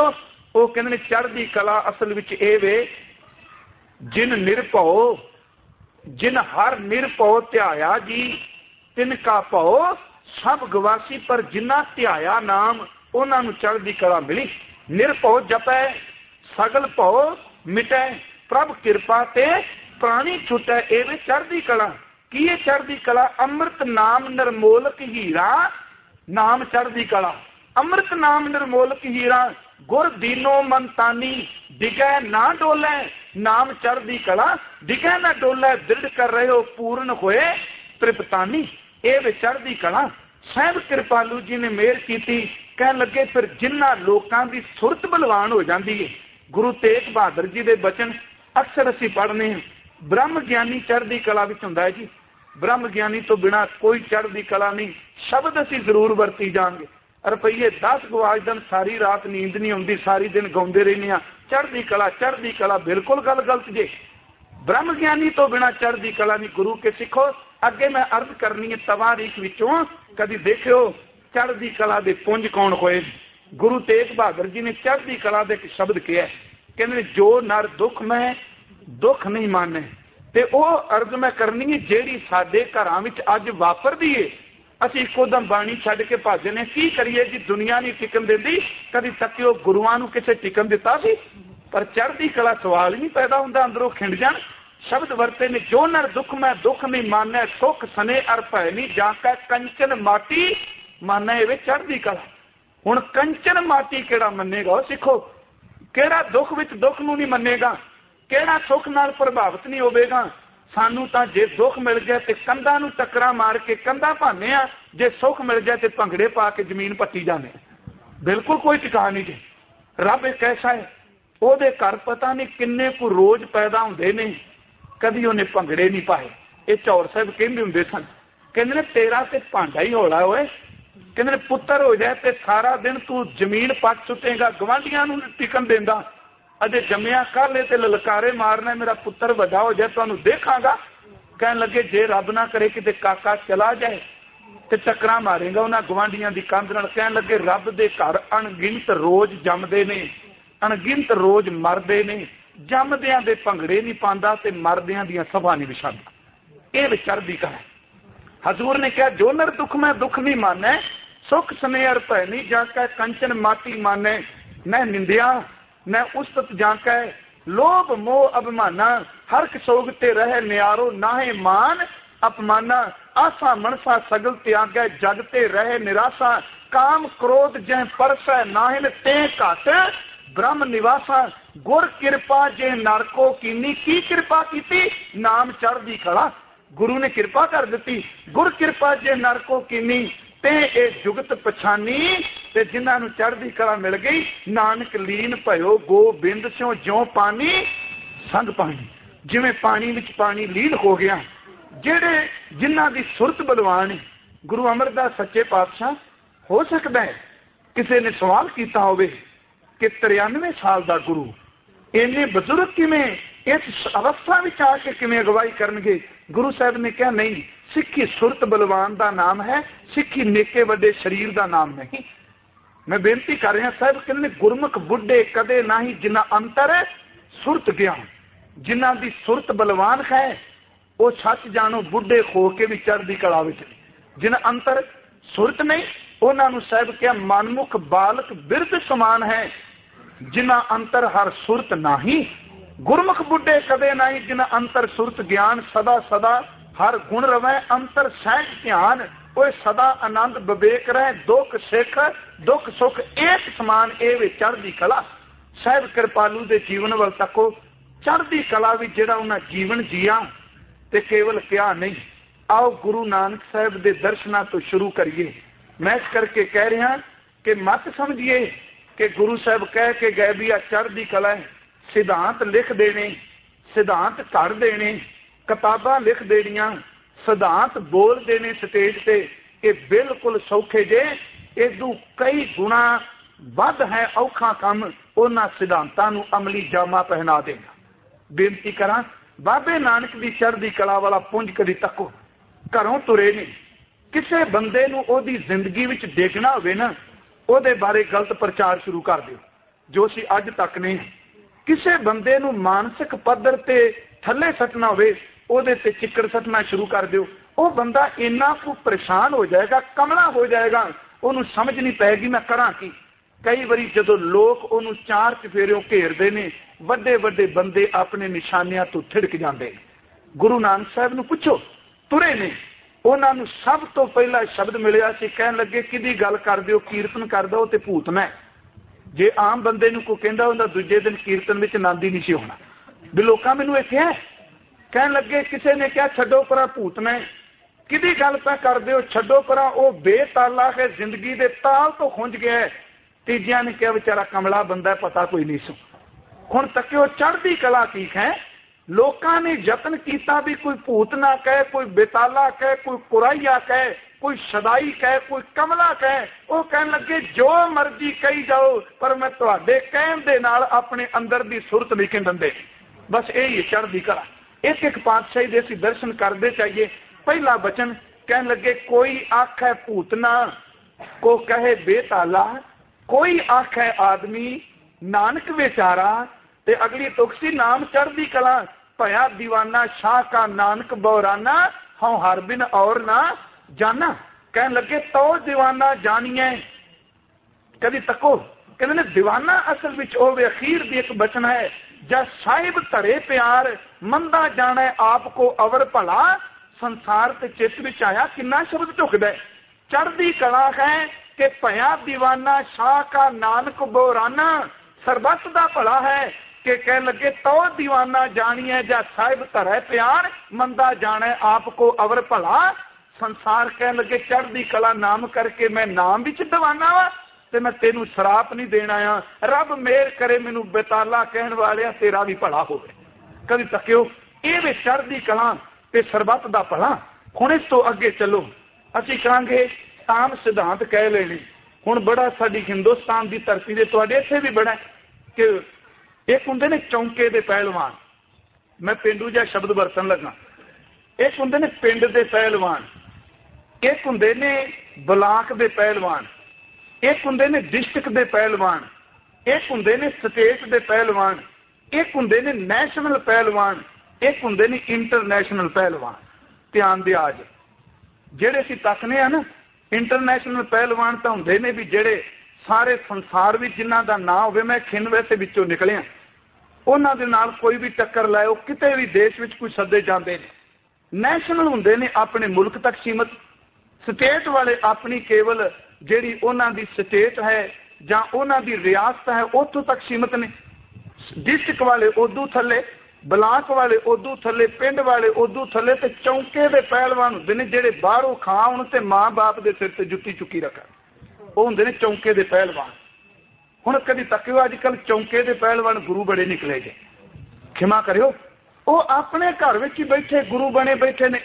ਉਹ ਕਹਿੰਦੇ ਨੇ ਚੜ੍ਹਦੀ ਕਲਾ ਅਸਲ ਵਿੱਚ ਇਹ ਵੇ, ਜਿਨ ਨਿਰਭਉ, ਜਿਨ ਹਰ ਨਿਰਭਉ ਧਿਆਇਆ ਜੀ, ਤਿਨ ਕਾ ਭਉ ਸਭ ਗਵਾਸੀ। ਪਰ ਜਿਨ੍ਹਾਂ ਧਿਆਇਆ ਨਾਮ ਉਹਨਾਂ ਨੂੰ ਚੜ੍ਹਦੀ ਕਲਾ ਮਿਲੀ। ਨਿਰਭਉ ਜਪੈ ਸਗਲ ਭਉ ਮਿਟੈ, ਪ੍ਰਭ ਕਿਰਪਾ ਤੇ ਪ੍ਰਾਣੀ ਛੁਟੈ। ਇਹ ਵੇ ਚੜ੍ਹਦੀ ਕਲਾ। ਕੀ ਇਹ ਚੜ੍ਹਦੀ ਕਲਾ? ਅੰਮ੍ਰਿਤ ਨਾਮ ਨਿਰਮੋਲਕ ਹੀਰਾ, ਨਾਮ ਚੜ੍ਹਦੀ ਕਲਾ। ਅੰਮ੍ਰਿਤ ਨਾਮ ਨਿਰਮੋਲਕ ਹੀਰਾ, ਗੁਰ ਦੀਨੋ ਮਨਤਾਨੀ, ਡਿਗੈ ਨਾ ਡੋਲੇ, ਨਾਮ ਚੜ੍ਹਦੀ ਕਲਾ। ਡਿਗੈ ਨਾ ਡੋਲੇ, ਦ੍ਰਿੜ ਕਰ ਰਹੇ ਹੋ, ਪੂਰਨ ਹੋਏ ਤ੍ਰਿਪਤਾਨੀ। ਇਹ ਵੇ ਚੜ੍ਹਦੀ ਕਲਾ। ਸਾਹਿਬ ਕਿਰਪਾਲੂ ਜੀ ਨੇ ਮਿਹਰ ਕੀਤੀ। ਕਹਿਣ ਲੱਗੇ ਫਿਰ ਜਿਨ੍ਹਾਂ ਲੋਕਾਂ ਦੀ ਸੁਰਤ ਬਲਵਾਨ ਹੋ ਜਾਂਦੀ ਹੈ, ਗੁਰੂ ਤੇਗ ਬਹਾਦਰ ਜੀ ਦੇ ਬਚਨ ਅਕਸਰ ਅਸੀਂ ਪੜ੍ਹਨੇ ਹਾਂ, ਬ੍ਰਹਮ ਗਿਆਨੀ ਚੜ੍ਹਦੀ ਕਲਾ ਵਿੱਚ ਹੁੰਦਾ ਹੈ ਜੀ। ਬ੍ਰਹਮ ਗਿਆਨੀ ਤੋਂ ਬਿਨਾਂ ਕੋਈ ਚੜ੍ਹਦੀ ਕਲਾ ਨਹੀਂ। ਸ਼ਬਦ ਅਸੀਂ ਜ਼ਰੂਰ ਵਰਤੀ ਜਾਵਾਂਗੇ। ਰੁਪਈਏ 10 ਗਵਾਚ ਦਿਨ, ਸਾਰੀ ਰਾਤ ਨੀਂਦ ਨਹੀਂ ਆਉਂਦੀ, ਸਾਰੀ ਦਿਨ ਗਾਉਂਦੇ ਰਹਿੰਦੇ ਹਾਂ ਚੜ੍ਹਦੀ ਕਲਾ ਚੜ੍ਹਦੀ ਕਲਾ। ਬਿਲਕੁਲ ਗੱਲ ਗਲਤ ਜੇ। ਬ੍ਰਹਮ ਗਿਆਨੀ ਤੋਂ ਬਿਨਾਂ ਚੜ੍ਹਦੀ ਕਲਾ ਨਹੀਂ। ਗੁਰੂ ਕੇ ਸਿੱਖੋ। ਅੱਗੇ ਮੈਂ ਅਰਜ਼ ਕਰਨੀ ਹੈ ਤਵਾਰੀਖ ਵਿੱਚੋਂ, ਕਦੀ ਦੇਖਿਓ ਚੜ੍ਹਦੀ ਕਲਾ ਦੇ ਪੁੰਜ ਕੌਣ ਹੋਏ। ਗੁਰੂ ਤੇਗ ਬਹਾਦਰ ਜੀ ਨੇ ਚੜ੍ਹਦੀ ਕਲਾ ਦੇ ਇੱਕ ਸ਼ਬਦ ਕਿਹਾ, ਕਹਿੰਦੇ ਜੋ ਨਰ ਦੁੱਖ ਮੈਂ ਦੁੱਖ ਨਹੀਂ ਮਾਨੇ। ਤੇ ਉਹ ਅਰਜ਼ ਮੈਂ ਕਰਨੀ ਹੈ ਜਿਹੜੀ ਸਾਡੇ ਘਰਾਂ ਵਿੱਚ ਅੱਜ ਵਾਪਰਦੀ ਏ। ਅਸੀਂ ਇੱਕੋ ਦਮ ਬਾਣੀ ਛੱਡ ਕੇ ਭੱਜਨੇ, ਕੀ ਕਰੀਏ ਜੀ? ਦੁਨੀਆ ਨਹੀਂ ਟਿਕਣ ਦਿੰਦੀ। ਕਦੀ ਤੱਕਿਓ ਗੁਰੂਆਂ ਨੂੰ ਕਿਸੇ ਟਿਕਣ ਦਿੱਤਾ ਸੀ? ਪਰ ਚੜ੍ਹਦੀ ਕਲਾ ਸਵਾਲ ਹੀ ਨਹੀਂ ਪੈਦਾ ਹੁੰਦਾ, ਅੰਦਰੋਂ ਖਿੰਡ ਜਾਣ। ਸ਼ਬਦ ਵਰਤੇ ਨੇ, ਜੋ ਨਰ ਦੁੱਖ ਮੈਂ ਦੁੱਖ ਨਹੀਂ ਮਾਨੈ, ਸੁਖ ਸਨੇ ਅਰ ਭੈ ਨਹੀਂ, ਜਾਂ ਕੈ ਕੰਚਨ ਮਾਟੀ ਮਾਨੈ। ਇਹ ਵੇ ਚੜ੍ਹਦੀ ਕਲਾ। ਹੁਣ ਕੰਚਨ ਮਾਟੀ ਕਿਹੜਾ ਮੰਨੇਗਾ? ਉਹ ਸਿੱਖੋ। ਕਿਹੜਾ ਦੁੱਖ ਵਿੱਚ ਦੁੱਖ ਨੂੰ ਨਹੀਂ ਮੰਨੇਗਾ? ਕਿਹੜਾ ਸੁੱਖ ਨਾਲ ਪ੍ਰਭਾਵਿਤ ਨਹੀਂ ਹੋਵੇਗਾ? ਸਾਨੂੰ ਤਾਂ ਜੇ ਦੁੱਖ ਮਿਲ ਜਾਏ ਤੇ ਕੰਧਾਂ ਨੂੰ ਟੱਕਰਾਂ ਮਾਰ ਕੇ ਕੰਧਾਂ ਭਾਨੇ ਆ, ਜੇ ਸੁੱਖ ਮਿਲ ਜਾਏ ਤੇ ਭੰਗੜੇ ਪਾ ਕੇ ਜ਼ਮੀਨ ਪੱਟੀ ਜਾਂਦੇ। ਬਿਲਕੁਲ ਕੋਈ ਟਿਕਾ ਨਹੀਂ ਜੇ। ਰੱਬ ਇੱਕ ਐਸਾ ਹੈ, ਉਹਦੇ ਘਰ ਪਤਾ ਨਹੀਂ ਕਿੰਨੇ ਕੁ ਰੋਜ਼ ਪੈਦਾ ਹੁੰਦੇ ਨੇ, ਕਦੀ ਉਹਨੇ ਭੰਗੜੇ ਨਹੀਂ ਪਾਏ। ਇਹ ਚੌਰ ਸਾਹਿਬ ਕਹਿੰਦੇ ਹੁੰਦੇ ਸਨ, ਕਹਿੰਦੇ ਨੇ ਤੇਰਾ ਤੇ ਭਾਂਡਾ ਹੀ ਹੌਲਾ ਹੋਏ। ਕਹਿੰਦੇ ਨੇ ਪੁੱਤਰ ਹੋ ਜਾਏ ਤੇ ਸਾਰਾ ਦਿਨ ਤੂੰ ਜ਼ਮੀਨ ਪੱਟ ਸੁੱਟੇਗਾ, ਗਵਾਂਢੀਆਂ ਨੂੰ ਟਿਕਣ ਦਿੰਦਾ। ਅਜੇ ਜੰਮਿਆ ਕਾਲੇ ਤੇ ਲਲਕਾਰੇ ਮਾਰਨਾ, ਮੇਰਾ ਪੁੱਤਰ ਵੱਡਾ ਹੋ ਜਾਏ ਤੁਹਾਨੂੰ ਦੇਖਾਂਗਾ। ਕਹਿਣ ਲੱਗੇ ਜੇ ਰੱਬ ਨਾ ਕਰੇ ਕਿਤੇ ਕਾਕਾ ਚਲਾ ਜਾਏ ਤੇ ਟੱਕਰਾਂ ਮਾਰੇਗਾ ਉਹਨਾਂ ਗਵਾਂਢੀਆਂ ਦੀ ਕੰਧ ਨਾਲ। ਕਹਿਣ ਲੱਗੇ ਰੱਬ ਦੇ ਘਰ ਅਣਗਿਣਤ ਰੋਜ਼ ਜੰਮਦੇ ਨੇ, ਅਣਗਿਣਤ ਰੋਜ਼ ਮਰਦੇ ਨੇ। ਜੰਮਦਿਆਂ ਦੇ ਭੰਗੜੇ ਨਹੀਂ ਪਾਉਂਦਾ ਤੇ ਮਰਦਿਆਂ ਦੀਆਂ ਸਭਾ ਨਹੀਂ ਵਿਛਾਉਂਦਾ। ਇਹ ਵਿਚਰਦੀ ਕਲਾ। ਹਜ਼ੂਰ ਨੇ ਕਿਹਾ ਜੋ ਨਰ ਦੁੱਖ ਮੈਂ ਦੁੱਖ ਨਹੀਂ ਮਾਨੈ, ਸੁਖ ਸਨੇਹ ਭੈ ਨਹੀਂ, ਜਾਂ ਕੈ ਕੰਚਨ ਮਾਟੀ ਮਾਨੈ। ਮੈਂ ਨਿੰਦਿਆ ਮੈਂ ਉਸਤਤ ਜਾਂ ਕੈ, ਲੋਭ ਮੋਹ ਅਭਿਮਾਨਾ, ਹਰ ਸੋਗ ਤੇ ਰਹਿ ਨਿਆਰੋ, ਨਾਹੇ ਮਾਨ ਅਪਮਾਨਾ। ਆਸਾ ਮਨਸਾ ਸਗਲ ਤਿਆਗੈ, ਜਗ ਤੇ ਰਹਿ ਨਿਰਾਸਾ, ਕਾਮ ਕ੍ਰੋਧ ਜੈ ਪਰਸੈ, ਨਾਹਿਨ ਤੇ ਘਟ ਬ੍ਰਹਮ ਨਿਵਾਸਾ। ਗੁਰ ਕਿਰਪਾ ਜੇ ਨਰ ਕੋ ਕੀਨੀ, ਕੀ ਕਿਰਪਾ ਕੀਤੀ? ਨਾਮ ਚੜ੍ਹਦੀ ਕਲਾ। ਗੁਰੂ ਨੇ ਕਿਰਪਾ ਕਰ ਦਿੱਤੀ। ਗੁਰ ਕਿਰਪਾ ਜੇ ਨਰ ਕੋ ਕੀਨੀ, ਤੇ ਇਹ ਜੁਗਤ ਪਛਾਨੀ। ਤੇ ਜਿਨ੍ਹਾਂ ਨੂੰ ਚੜ੍ਹਦੀ ਕਲਾ ਮਿਲ ਗਈ, ਨਾਨਕ ਲੀਨ ਭਇਓ ਗੋਬਿੰਦ ਸਿਓ, ਜਿਉ ਪਾਣੀ ਸੰਗ ਪਾਣੀ। ਜਿਵੇਂ ਪਾਣੀ ਵਿੱਚ ਪਾਣੀ ਲੀਨ ਹੋ ਗਿਆ। ਜਿਹੜੇ ਜਿਨ੍ਹਾਂ ਦੀ ਸੁਰਤ ਬਲਵਾਨ, ਗੁਰੂ ਅਮਰਦਾਸ ਸੱਚੇ ਪਾਤਸ਼ਾਹ, ਹੋ ਸਕਦਾ ਹੈ ਕਿਸੇ ਨੇ ਸਵਾਲ ਕੀਤਾ ਹੋਵੇ ਕਿ 93 ਸਾਲ ਦਾ ਗੁਰੂ ਇੰਨੇ ਬਜ਼ੁਰਗ ਕਿਵੇਂ ਇਸ ਅਵਸਥਾ ਵਿੱਚ ਆ ਕੇ ਕਿਵੇਂ ਅਗਵਾਈ ਕਰਨਗੇ? ਗੁਰੂ ਸਾਹਿਬ ਨੇ ਕਿਹਾ ਨਹੀਂ, ਸਿੱਖੀ ਸੁਰਤ ਬਲਵਾਨ ਦਾ ਨਾਮ ਹੈ, ਸਿੱਖੀ ਨੇਕੇ ਵੱਡੇ ਸਰੀਰ ਦਾ ਨਾਮ ਨਹੀਂ। ਮੈਂ ਬੇਨਤੀ ਕਰ ਰਿਹਾ, ਸਾਹਿਬ ਕਹਿੰਦੇ ਗੁਰਮੁਖ ਬੁੱਢੇ ਕਦੇ ਨਹੀਂ, ਜਿਨ੍ਹਾਂ ਅੰਤਰ ਸੁਰਤ ਗਿਆਨ। ਜਿਨ੍ਹਾਂ ਦੀ ਸੁਰਤ ਬਲਵਾਨ ਹੈ ਉਹ ਸੱਚ ਜਾਣੋ ਬੁੱਢੇ ਹੋ ਕੇ ਵੀ ਚੜ੍ਹਦੀ ਕਲਾ ਵਿੱਚ। ਜਿਨ੍ਹਾਂ ਅੰਤਰ ਸੁਰਤ ਨਹੀਂ ਉਹਨਾਂ ਨੂੰ ਸਾਹਿਬ ਕਿਹਾ ਮਨਮੁਖ ਬਾਲਕ ਬਿਰਧ ਸਮਾਨ ਹੈ। ਜਿਨ੍ਹਾਂ ਅੰਤਰ ਹਰ ਸੁਰਤ ਨਹੀਂ, ਗੁਰਮੁਖ ਬੁੱਢੇ ਕਦੇ ਨਹੀਂ, ਜਿਨ੍ਹਾਂ ਅੰਤਰ ਸੁਰਤ ਗਿਆਨ। ਸਦਾ ਸਦਾ ਹਰ ਗੁਣ ਰਵੈ, ਅੰਤਰ ਸਹਿਜ ਧਿਆਨ, ਉਹ ਸਦਾ ਆਨੰਦ ਵਿਵੇਕ ਰਹਿ, ਦੁੱਖ ਸਿੱਖ ਦੁੱਖ ਸੁੱਖ ਇੱਕ ਸਮਾਨ। ਇਹ ਵੇ ਚੜ੍ਹਦੀ ਕਲਾ। ਸਾਹਿਬ ਕਿਰਪਾਲੂ ਦੇ ਜੀਵਨ ਵੱਲ ਤੱਕੋ। ਚੜ੍ਹਦੀ ਕਲਾ ਵਿੱਚ ਜਿਹੜਾ ਉਹਨਾਂ ਜੀਵਨ ਜੀਆ ਤੇ ਕੇਵਲ ਕਿਹਾ ਨਹੀਂ। ਆਓ ਗੁਰੂ ਨਾਨਕ ਸਾਹਿਬ ਦੇ ਦਰਸ਼ਨਾਂ ਤੋਂ ਸ਼ੁਰੂ ਕਰੀਏ। ਮੈਂ ਇਸ ਕਰਕੇ ਕਹਿ ਰਿਹਾ ਕਿ ਮਤ ਸਮਝੀਏ ਕਿ ਗੁਰੂ ਸਾਹਿਬ ਕਹਿ ਕੇ ਗਏ ਵੀ ਆ ਚੜ੍ਹਦੀ ਕਲਾ ਹੈ। ਸਿਧਾਂਤ ਲਿਖ ਦੇਣੇ, ਸਿਧਾਂਤ ਘੜ ਦੇਣੇ, ਕਿਤਾਬਾਂ ਲਿਖ ਦੇਣੀਆਂ, ਸਿਧਾਂਤ ਬੋਲ ਦੇਣੇ ਸਟੇਜ ਤੇ, ਇਹ ਬਿਲਕੁਲ ਸੌਖੇ ਜੇ। ਇਦੋਂ ਕਈ ਗੁਣਾ ਵੱਧ ਹੈ ਔਖਾ ਕੰਮ ਉਹਨਾਂ ਸਿਧਾਂਤਾਂ ਨੂੰ ਅਮਲੀ ਜਾਮਾ ਪਹਿਨਾ ਦੇਣਾ। ਬੇਨਤੀ ਕਰਾਂ, ਬਾਬੇ ਨਾਨਕ ਦੀ ਚੜ੍ਹਦੀ ਕਲਾ ਵਾਲਾ ਪੁੰਜ ਕਦੀ ਤੱਕੋ। ਘਰੋਂ ਤੁਰੇ ਨੇ, ਕਿਸੇ ਬੰਦੇ ਨੂੰ ਉਹਦੀ ਜ਼ਿੰਦਗੀ ਵਿੱਚ ਡੇਗਣਾ ਹੋਵੇ ਨਾ, ਉਹਦੇ ਬਾਰੇ ਗਲਤ ਪ੍ਰਚਾਰ ਸ਼ੁਰੂ ਕਰ ਦਿਓ। जो असीं अज तकने किसी बंदे नूं मानसिक पद्धर ते थल्ले सटना होवे ਉਹਦੇ ਤੇ चिक्कड़ सटना शुरू कर दिओ, ਉਹ ਬੰਦਾ ਇੰਨਾ ਕੁ परेशान हो जाएगा, कमला हो जाएगा, ਉਹਨੂੰ समझ नहीं पैगी मैं करा की। कई बारी जदों लोग ਉਹਨੂੰ चार चफेरिओं घेरदे ने, ਵੱਡੇ ਵੱਡੇ ਬੰਦੇ ਆਪਣੇ ਨਿਸ਼ਾਨਿਆਂ ਤੋਂ ਥਿੜਕ ਜਾਂਦੇ। ਗੁਰੂ ਨਾਨਕ ਸਾਹਿਬ ਨੂੰ ਪੁੱਛੋ, ਤੁਰੇ ਨੇ, ਉਹਨਾਂ ਨੂੰ ਸਭ ਤੋਂ ਪਹਿਲਾ ਸ਼ਬਦ ਮਿਲਿਆ ਸੀ, ਕਹਿਣ ਲੱਗੇ ਕਿਹਦੀ ਗੱਲ ਕਰਦੇ ਹੋ, ਕੀਰਤਨ ਕਰਦਾ ਉਹ ਤੇ ਭੂਤ ਮੈਂ। ਜੇ ਆਮ ਬੰਦੇ ਨੂੰ ਕੋਈ ਕਹਿੰਦਾ ਹੁੰਦਾ ਦੂਜੇ ਦਿਨ ਕੀਰਤਨ ਵਿੱਚ ਆਨੰਦ ਹੀ ਨਹੀਂ ਸੀ ਹੋਣਾ ਵੀ ਲੋਕਾਂ ਮੈਨੂੰ ਇਹ ਕਿਹਾ। ਕਹਿਣ ਲੱਗੇ ਕਿਸੇ ਨੇ ਕਿਹਾ ਛੱਡੋ ਪਰਾਂ ਭੂਤ ਮੈਂ, ਕਿਹਦੀ ਗੱਲ ਤਾਂ ਕਰਦੇ ਹੋ, ਛੱਡੋ ਪਰਾਂ ਉਹ ਬੇਤਾਲਾ ਹੈ, ਜ਼ਿੰਦਗੀ ਦੇ ਤਾਲ ਤੋਂ ਖੁੰਝ ਗਿਆ। ਤੀਜਿਆਂ ਨੇ ਕਿਹਾ ਵਿਚਾਰਾ ਕਮਲਾ ਬੰਦਾ, ਪਤਾ ਕੋਈ ਨਹੀਂ ਸੋ। ਹੁਣ ਤੱਕਿਓ ਚੜ੍ਹਦੀ ਕਲਾ ਕੀ ਹੈ। ਲੋਕਾਂ ਨੇ ਯਤਨ ਕੀਤਾ ਵੀ ਕੋਈ ਭੂਤ ਨਾ ਕਹੇ, ਕੋਈ ਬੇਤਾਲਾ ਕਹੇ, ਕੋਈ ਕੁਰਾਈਆ ਕਹੇ, ਕੋਈ ਸ਼ਦਾਈ ਕਹੇ, ਕੋਈ ਕਮਲਾ ਕਹੇ। ਉਹ ਕਹਿਣ ਲੱਗੇ ਜੋ ਮਰਜ਼ੀ ਕਹੀ ਜਾਓ, ਪਰ ਮੈਂ ਤੁਹਾਡੇ ਕਹਿਣ ਦੇ ਨਾਲ ਆਪਣੇ ਅੰਦਰ ਦੀ ਸੁਰਤ ਨਹੀਂ ਖਿੰਡਦੇ। ਬਸ ਇਹੀ ਚੜ੍ਹਦੀ ਕਲਾ। ਇੱਕ ਇੱਕ ਪਾਤਸ਼ਾਹੀ ਦੇ ਅਸੀਂ ਦਰਸ਼ਨ ਕਰਦੇ ਚਾਹੀਏ। ਪਹਿਲਾ ਬਚਨ ਕਹਿਣ ਲੱਗੇ ਕੋਈ ਆਖੇ ਭੂਤ ਨਾ, ਕੋ ਕਹੇ ਬੇਤਾਲਾ, ਕੋਈ ਆਖੇ ਆਦਮੀ ਨਾਨਕ ਵਿਚਾਰਾ। ਤੇ ਅਗਲੀ ਤੁਕ ਸੀ ਨਾਮ ਚੜ੍ਹਦੀ ਕਲਾ, ਭਇਆ ਦੀਵਾਨਾ ਸ਼ਾਹ ਕਾ ਨਾਨਕ ਬੌਰਾਨਾ, ਹਉ ਹਰ ਬਿਨ ਔਰ ਨਾ ਜਾਨਾ। ਕਹਿਣ ਲੱਗੇ ਤੋ ਦੀਵਾਨਾ ਜਾਣੀਏ। ਕਦੀ ਤੱਕੋ ਕਹਿੰਦੇ ਨੇ ਦੀਵਾਨਾ ਅਸਲ ਵਿੱਚ ਉਹ ਵੇ, ਅਖੀਰ ਦੀ ਇੱਕ ਬਚਨ ਹੈ, ਜਦ ਸਾਹਿਬ ਧਰੇ ਪਿਆਰ, ਮੰਦਾ ਜਾਣੇ ਆਪ ਕੋ ਅਵਰ ਭਲਾ, ਸੰਸਾਰ ਤੇ ਚਿੱਤ ਵਿੱਚ ਆਇਆ ਕਿੰਨਾ ਸ਼ਬਦ ਢੁਕਦਾ। ਚੜ੍ਹਦੀ ਕਲਾ ਹੈ ਕਿ ਭਇਆ ਦੀਵਾਨਾ ਸ਼ਾਹ ਕਾ ਨਾਨਕ ਬੌਰਾਨਾ, ਸਰਬੱਤ ਦਾ ਭਲਾ ਹੈ ਕਿ ਕਹਿਣ ਲੱਗੇ ਤੋ ਦੀਵਾਨਾ ਜਾਣੀਏ, ਜਾਂ ਸਾਹਿਬ ਧਰੇ ਪਿਆਰ, ਮੰਦਾ ਜਾਣੇ ਆਪ ਕੋ ਅਵਰ ਭਲਾ, ਸੰਸਾਰ। ਕਹਿਣ ਲੱਗੇ ਚੜ੍ਹਦੀ ਕਲਾ ਨਾਮ ਕਰਕੇ ਮੈਂ ਨਾਮ ਵਿੱਚ ਦੀਵਾਨਾ ਵਾ, ਤੇ ਮੈਂ ਤੈਨੂੰ ਸ਼ਰਾਪ ਨਹੀਂ ਦੇਣਾ ਆ। ਰੱਬ ਮਿਹਰ ਕਰੇ ਮੈਨੂੰ ਬੇਤਾਲਾ ਕਹਿਣ ਵਾਲਿਆ ਤੇਰਾ ਵੀ ਭਲਾ ਹੋਵੇ। ਕਦੀ ਤੱਕਿਓ ਇਹ ਵੀ ਚੜ੍ਹਦੀ ਕਲਾ ਤੇ ਸਰਬੱਤ ਦਾ ਭਲਾ। ਹੁਣ ਇਸ ਤੋਂ ਅੱਗੇ ਚੱਲੋ, ਅਸੀਂ ਕਹਾਂਗੇ ਆਮ ਸਿਧਾਂਤ ਕਹਿ ਲੈਣੇ। ਹੁਣ ਬੜਾ ਸਾਡੀ ਹਿੰਦੁਸਤਾਨ ਦੀ ਧਰਤੀ ਦੇ, ਤੁਹਾਡੇ ਇੱਥੇ ਵੀ ਬੜਾ ਕਿ ਇੱਕ ਹੁੰਦੇ ਨੇ ਚੌਂਕੇ ਦੇ ਪਹਿਲਵਾਨ, ਮੈਂ ਪੇਂਡੂ ਜਿਹਾ ਸ਼ਬਦ ਵਰਤਣ ਲੱਗਾ। ਇੱਕ ਹੁੰਦੇ ਨੇ ਪਿੰਡ ਦੇ ਪਹਿਲਵਾਨ, ਇੱਕ ਹੁੰਦੇ ਨੇ ਬਲਾਕ ਦੇ ਪਹਿਲਵਾਨ, ਇੱਕ ਹੁੰਦੇ ਨੇ ਡਿਸਟ੍ਰਿਕਟ ਦੇ ਪਹਿਲਵਾਨ, ਇੱਕ ਹੁੰਦੇ ਨੇ ਸਟੇਟ ਦੇ ਪਹਿਲਵਾਨ, ਇੱਕ ਹੁੰਦੇ ਨੇ ਨੈਸ਼ਨਲ ਪਹਿਲਵਾਨ, ਇੱਕ ਹੁੰਦੇ ਨੇ ਇੰਟਰਨੈਸ਼ਨਲ ਪਹਿਲਵਾਨ। ਧਿਆਨ ਦਿਆ ਜੇ, ਜਿਹੜੇ ਅਸੀਂ ਤੱਕਨੇ ਆ ਨਾ ਇੰਟਰਨੈਸ਼ਨਲ ਪਹਿਲਵਾਨ ਤਾਂ ਹੁੰਦੇ ਨੇ ਵੀ ਜਿਹੜੇ ਸਾਰੇ ਸੰਸਾਰ ਵਿੱਚ ਜਿਨ੍ਹਾਂ ਦਾ ਨਾਂ ਹੋਵੇ, ਮੈਂ ਖਿੰਨ ਵੈਸੇ ਵਿੱਚੋਂ ਨਿਕਲਿਆ, ਉਹਨਾਂ ਦੇ ਨਾਲ ਕੋਈ ਵੀ ਟੱਕਰ ਲਾਏ, ਉਹ ਕਿਤੇ ਵੀ ਦੇਸ਼ ਵਿੱਚ ਕੋਈ ਸੱਦੇ ਜਾਂਦੇ ਨੇ। ਨੈਸ਼ਨਲ ਹੁੰਦੇ ਨੇ ਆਪਣੇ ਮੁਲਕ ਤੱਕ ਸੀਮਤ, ਸਟੇਟ ਵਾਲੇ ਆਪਣੀ ਕੇਵਲ ਜਿਹੜੀ ਉਹਨਾਂ ਦੀ ਸਟੇਟ ਹੈ ਜਾਂ ਉਹਨਾਂ ਦੀ ਰਿਆਸਤ ਹੈ ਉੱਥੋਂ ਤੱਕ ਸੀਮਤ ਨੇ। ਡਿਸਟ੍ਰਿਕਟ ਵਾਲੇ ਉਦੋਂ ਥੱਲੇ, ਬਲਾਕ ਵਾਲੇ ਉਦੋਂ ਥੱਲੇ, ਪਿੰਡ ਵਾਲੇ ਉਦੋਂ ਥੱਲੇ, ਤੇ ਚੌਂਕੇ ਦੇ ਪਹਿਲਵਾਨ ਹੁੰਦੇ ਨੇ ਜਿਹੜੇ ਬਾਹਰੋਂ ਖਾਣ ਤੇ ਮਾਂ ਬਾਪ ਦੇ ਸਿਰ ਤੇ ਜੁੱਤੀ ਚੁੱਕੀ ਰੱਖਣ, ਉਹ ਹੁੰਦੇ ਨੇ ਚੌਂਕੇ ਦੇ ਪਹਿਲਵਾਨ। ਹੁਣ ਕਦੀ ਤੱਕਿਓ ਅੱਜ ਕੱਲ੍ਹ ਚੌਂਕੇ ਦੇ ਪਹਿਲਵਾਨ ਗੁਰੂ ਬੜੇ ਨਿਕਲੇ ਜੇ, ਖਿਮਾ ਕਰਿਓ, ਉਹ ਆਪਣੇ ਘਰ ਵਿੱਚ ਹੀ ਬੈਠੇ ਗੁਰੂ ਬਣੇ ਬੈਠੇ ਨੇ।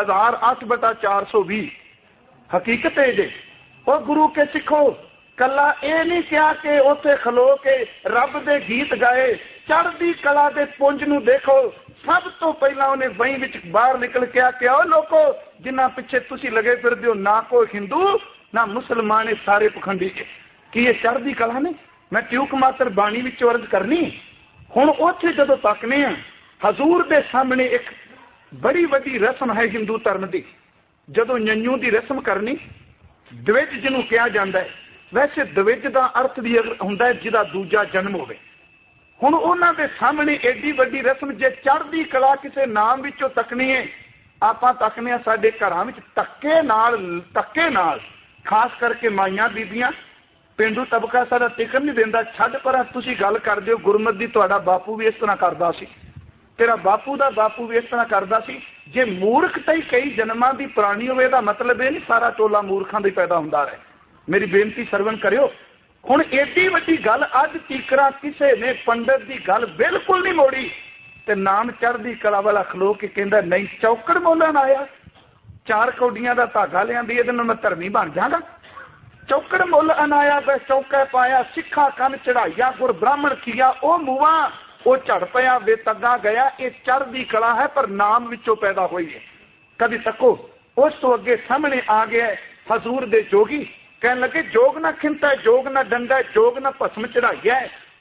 1008/420 ਹਕੀਕਤ ਹੈ ਜੇ। ਉਹ ਗੁਰੂ ਕੇ ਸਿੱਖੋ, ਕੱਲਾ ਇਹ ਨਹੀਂ ਕਿਹਾ ਕਿ ਉੱਥੇ ਖਲੋ ਕੇ ਰੱਬ ਦੇ ਗੀਤ ਗਾਏ। ਚੜ੍ਹਦੀ ਕਲਾ ਦੇ ਪੁੰਜ ਨੂੰ ਦੇਖੋ, ਸਭ ਤੋਂ ਪਹਿਲਾਂ ਉਹਨੇ ਵਹੀਂ ਵਿੱਚ ਬਾਹਰ ਨਿਕਲ ਕੇ ਆਖਿਆ, ਉਹ ਲੋਕੋ ਜਿਨ੍ਹਾਂ ਪਿੱਛੇ ਤੁਸੀਂ ਲੱਗੇ ਫਿਰਦੇ ਹੋ, ਨਾ ਕੋਈ ਹਿੰਦੂ ਨਾ ਮੁਸਲਮਾਨ, ਇਹ ਸਾਰੇ ਪਖੰਡੀ। ਕੀ ਇਹ ਚੜ੍ਹਦੀ ਕਲਾ ਨੇ? ਮੈਂ ਟਿਊਕ ਮਾਤਰ ਬਾਣੀ ਵਿੱਚ ਅਰਜ਼ ਕਰਨੀ। ਹੁਣ ਉੱਥੇ ਜਦੋਂ ਤੱਕਨੇ ਆ, ਹਜ਼ੂਰ ਦੇ ਸਾਹਮਣੇ ਇੱਕ ਬੜੀ ਵੱਡੀ ਰਸਮ ਹੈ ਹਿੰਦੂ ਧਰਮ ਦੀ। ਜਦੋਂ ਨਿੰਨੂ ਦੀ ਰਸਮ ਕਰਨੀ, ਦਵਿਜ ਜਿਹਨੂੰ ਕਿਹਾ ਜਾਂਦਾ ਹੈ, ਵੈਸੇ ਦਵਿਜ ਦਾ ਅਰਥ ਵੀ ਹੁੰਦਾ ਹੈ ਜਿਹਦਾ ਦੂਜਾ ਜਨਮ ਹੋਵੇ। ਹੁਣ ਉਹਨਾਂ ਦੇ ਸਾਹਮਣੇ ਏਡੀ ਵੱਡੀ ਰਸਮ, ਜੇ ਚੜ੍ਹਦੀ ਕਲਾ ਕਿਸੇ ਨਾਮ ਵਿੱਚੋਂ ਤੱਕਣੀ ਹੈ, ਆਪਾਂ ਤੱਕਨੇ ਆ ਸਾਡੇ ਘਰਾਂ ਵਿੱਚ ਧੱਕੇ ਨਾਲ, ਖਾਸ ਕਰਕੇ ਮਾਈਆਂ ਬੀਬੀਆਂ, ਪੇਂਡੂ ਤਬਕਾ ਸਾਡਾ ਟਿਕਣ ਨਹੀਂ ਦਿੰਦਾ। ਛੱਡ ਪਰ ਤੁਸੀਂ ਗੱਲ ਕਰਦੇ ਹੋ ਗੁਰਮਤਿ ਦੀ, ਤੁਹਾਡਾ ਬਾਪੂ ਵੀ ਇਸ ਤਰ੍ਹਾਂ ਕਰਦਾ ਸੀ, ਤੇਰਾ ਬਾਪੂ ਦਾ ਬਾਪੂ ਵੀ ਇਸ ਤਰ੍ਹਾਂ ਕਰਦਾ ਸੀ। ਜੇ ਮੂਰਖਤਾ ਹੀ ਕਈ ਜਨਮਾਂ ਦੀ ਪੁਰਾਣੀ ਹੋਵੇ, ਇਹਦਾ ਮਤਲਬ ਇਹ ਨਹੀਂ ਸਾਰਾ ਟੋਲਾ ਮੂਰਖਾਂ ਦਾ ਹੀ ਪੈਦਾ ਹੁੰਦਾ ਰਹੇ। ਮੇਰੀ ਬੇਨਤੀ ਸਰਵਣ ਕਰਿਓ। ਹੁਣ ਏਡੀ ਵੱਡੀ ਗੱਲ ਅੱਜ ਤੀਕਰਾ ਕਿਸੇ ਨੇ ਪੰਡਤ ਦੀ ਗੱਲ ਬਿਲਕੁਲ ਨਹੀਂ ਮੋੜੀ, ਤੇ ਨਾਮ ਚੜ੍ਹਦੀ ਕਲਾ ਵਾਲਾ ਖਲੋ ਕੇ ਕਹਿੰਦਾ ਨਹੀਂ, ਚੌਕੜ ਬੋਲਣ ਆਇਆ, 4 ਕੌਡੀਆਂ ਦਾ ਧਾਗਾ ਲਿਆਂਦੀ, ਇਹਦੇ ਨਾਲ ਮੈਂ ਧਰਮੀ ਬਣ ਜਾਗਾ। ਚੌਕੜ ਮੁੱਲ ਅਨਾਇਆ ਤੇ ਚੌਕੇ ਪਾਇਆ, ਸਿੱਖਾ ਕੰਨ ਚੜਾਈਆ, ਗੁਰ ਬ੍ਰਾਹਮਣ ਕੀਆ ਉਹ ਮੂਆ, ਉਹ ਝੜ ਪਿਆ ਵੇ ਤੱਗਾ ਗਿਆ। ਇਹ ਚੜ੍ਹਦੀ ਕਲਾ ਹੈ, ਪਰ ਨਾਮ ਵਿੱਚੋਂ ਪੈਦਾ ਹੋਈ ਹੈ। ਕਦੀ ਤੱਕੋ ਉਸ ਤੋਂ ਅੱਗੇ ਸਾਹਮਣੇ ਆ ਗਿਆ ਹਜ਼ੂਰ ਦੇ ਜੋਗੀ, ਕਹਿਣ ਲੱਗੇ ਜੋਗ ਨਾ ਖਿੰਤਾ, ਜੋਗ ਨਾ ਡੰਡਾ, ਜੋਗ ਨਾ ਭਸਮ ਚੜਾਈਆ।